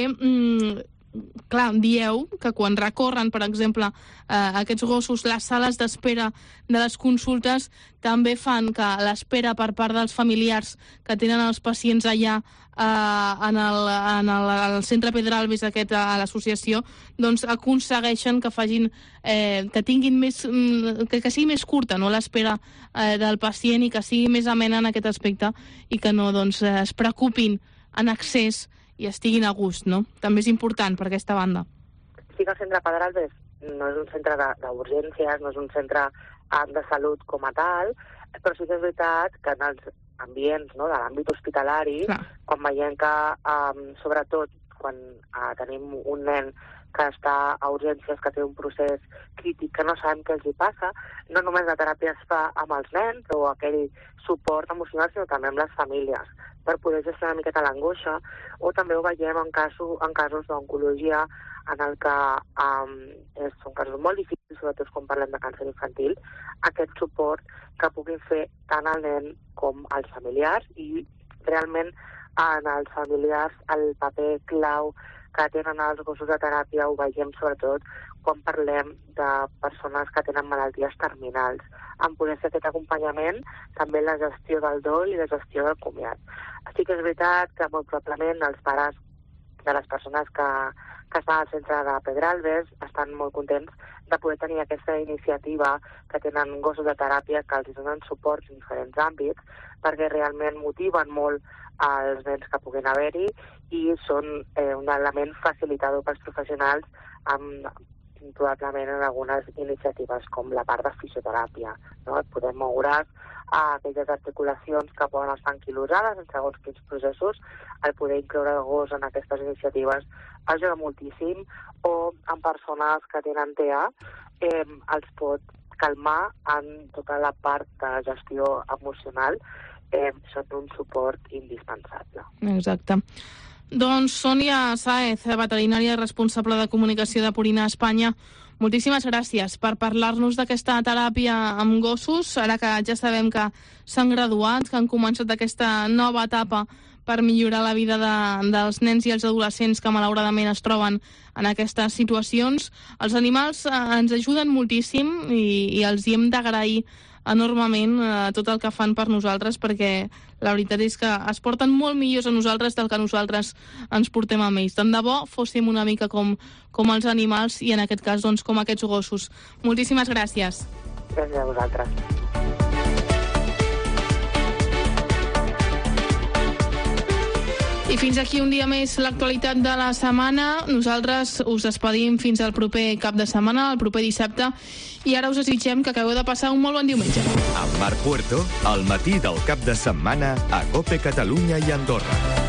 clar, dieu que quan recorren, per exemple, aquests gossos, les sales d'espera de les consultes també fan que l'espera per part dels familiars que tenen els pacients allà en el centre Pedralbes aquest, a l'associació, doncs aconsegueixen que facin que tinguin més, que sigui més curta, no, l'espera del pacient, i que sigui més amena en aquest aspecte i que no doncs es preocupin en excés i estiguin a gust, no? També és important per aquesta banda. Sí que el centre Pedralbes no és un centre d'urgències, no és un centre de salut com a tal, però sí que és veritat que en els ambients, no, de l'àmbit hospitalari, quan veiem que, sobretot, quan tenim un nen que està a urgències, que té un procés crític, que no sabem què els hi passa. No només la teràpia es fa amb els nens o aquell suport emocional, sinó també amb les famílies, per poder gestionar una miqueta l'angoixa, o també ho veiem en casos d'oncologia, en el que són casos molt difícils, sobretot quan parlem de càncer infantil, aquest suport que puguin fer tant el nen com els familiars, i realment en els familiars el paper clau que tenen els gossos de teràpia ho veiem sobretot quan parlem de persones que tenen malalties terminals, en poder fer aquest acompanyament, també la gestió del dol i la gestió del comiat. Sí que és veritat que molt probablement els pares de les persones que estan al centre de Pedralbes estan molt contents de poder tenir aquesta iniciativa, que tenen gossos de teràpia que els donen suport en diferents àmbits, perquè realment motiven molt als nens que puguin haver-hi i són un element facilitador pels professionals, probablement en algunes iniciatives com la part de fisioteràpia, no? Podem moure's a aquelles articulacions que poden estar anquilosades en segons quins processos. El poder incloure el gos en aquestes iniciatives ajuda moltíssim, o en persones que tenen TEA els pot calmar en tota la part de gestió emocional. Són un suport indispensable. Exacte. Doncs Sònia Sáez, veterinària responsable de comunicació de Purina Espanya, moltíssimes gràcies per parlar-nos d'aquesta teràpia amb gossos, ara que ja sabem que s'han graduat, que han començat aquesta nova etapa per millorar la vida dels nens i els adolescents que malauradament es troben en aquestes situacions. Els animals ens ajuden moltíssim i els hi hem d'agrair enormement tot el que fan per nosaltres, perquè la veritat és que es porten molt millors a nosaltres del que nosaltres ens portem amb ells. Tant de bo fóssim una mica com els animals, i en aquest cas doncs, com aquests gossos. Moltíssimes gràcies. Gràcies a vosaltres. I fins aquí un dia més l'actualitat de la setmana. Nosaltres us despedim fins al proper cap de setmana, el proper dissabte, i ara us desitgem que acabeu de passar un molt bon diumenge. Amb Marc Puerto, al matí del cap de setmana a COPE Catalunya i Andorra.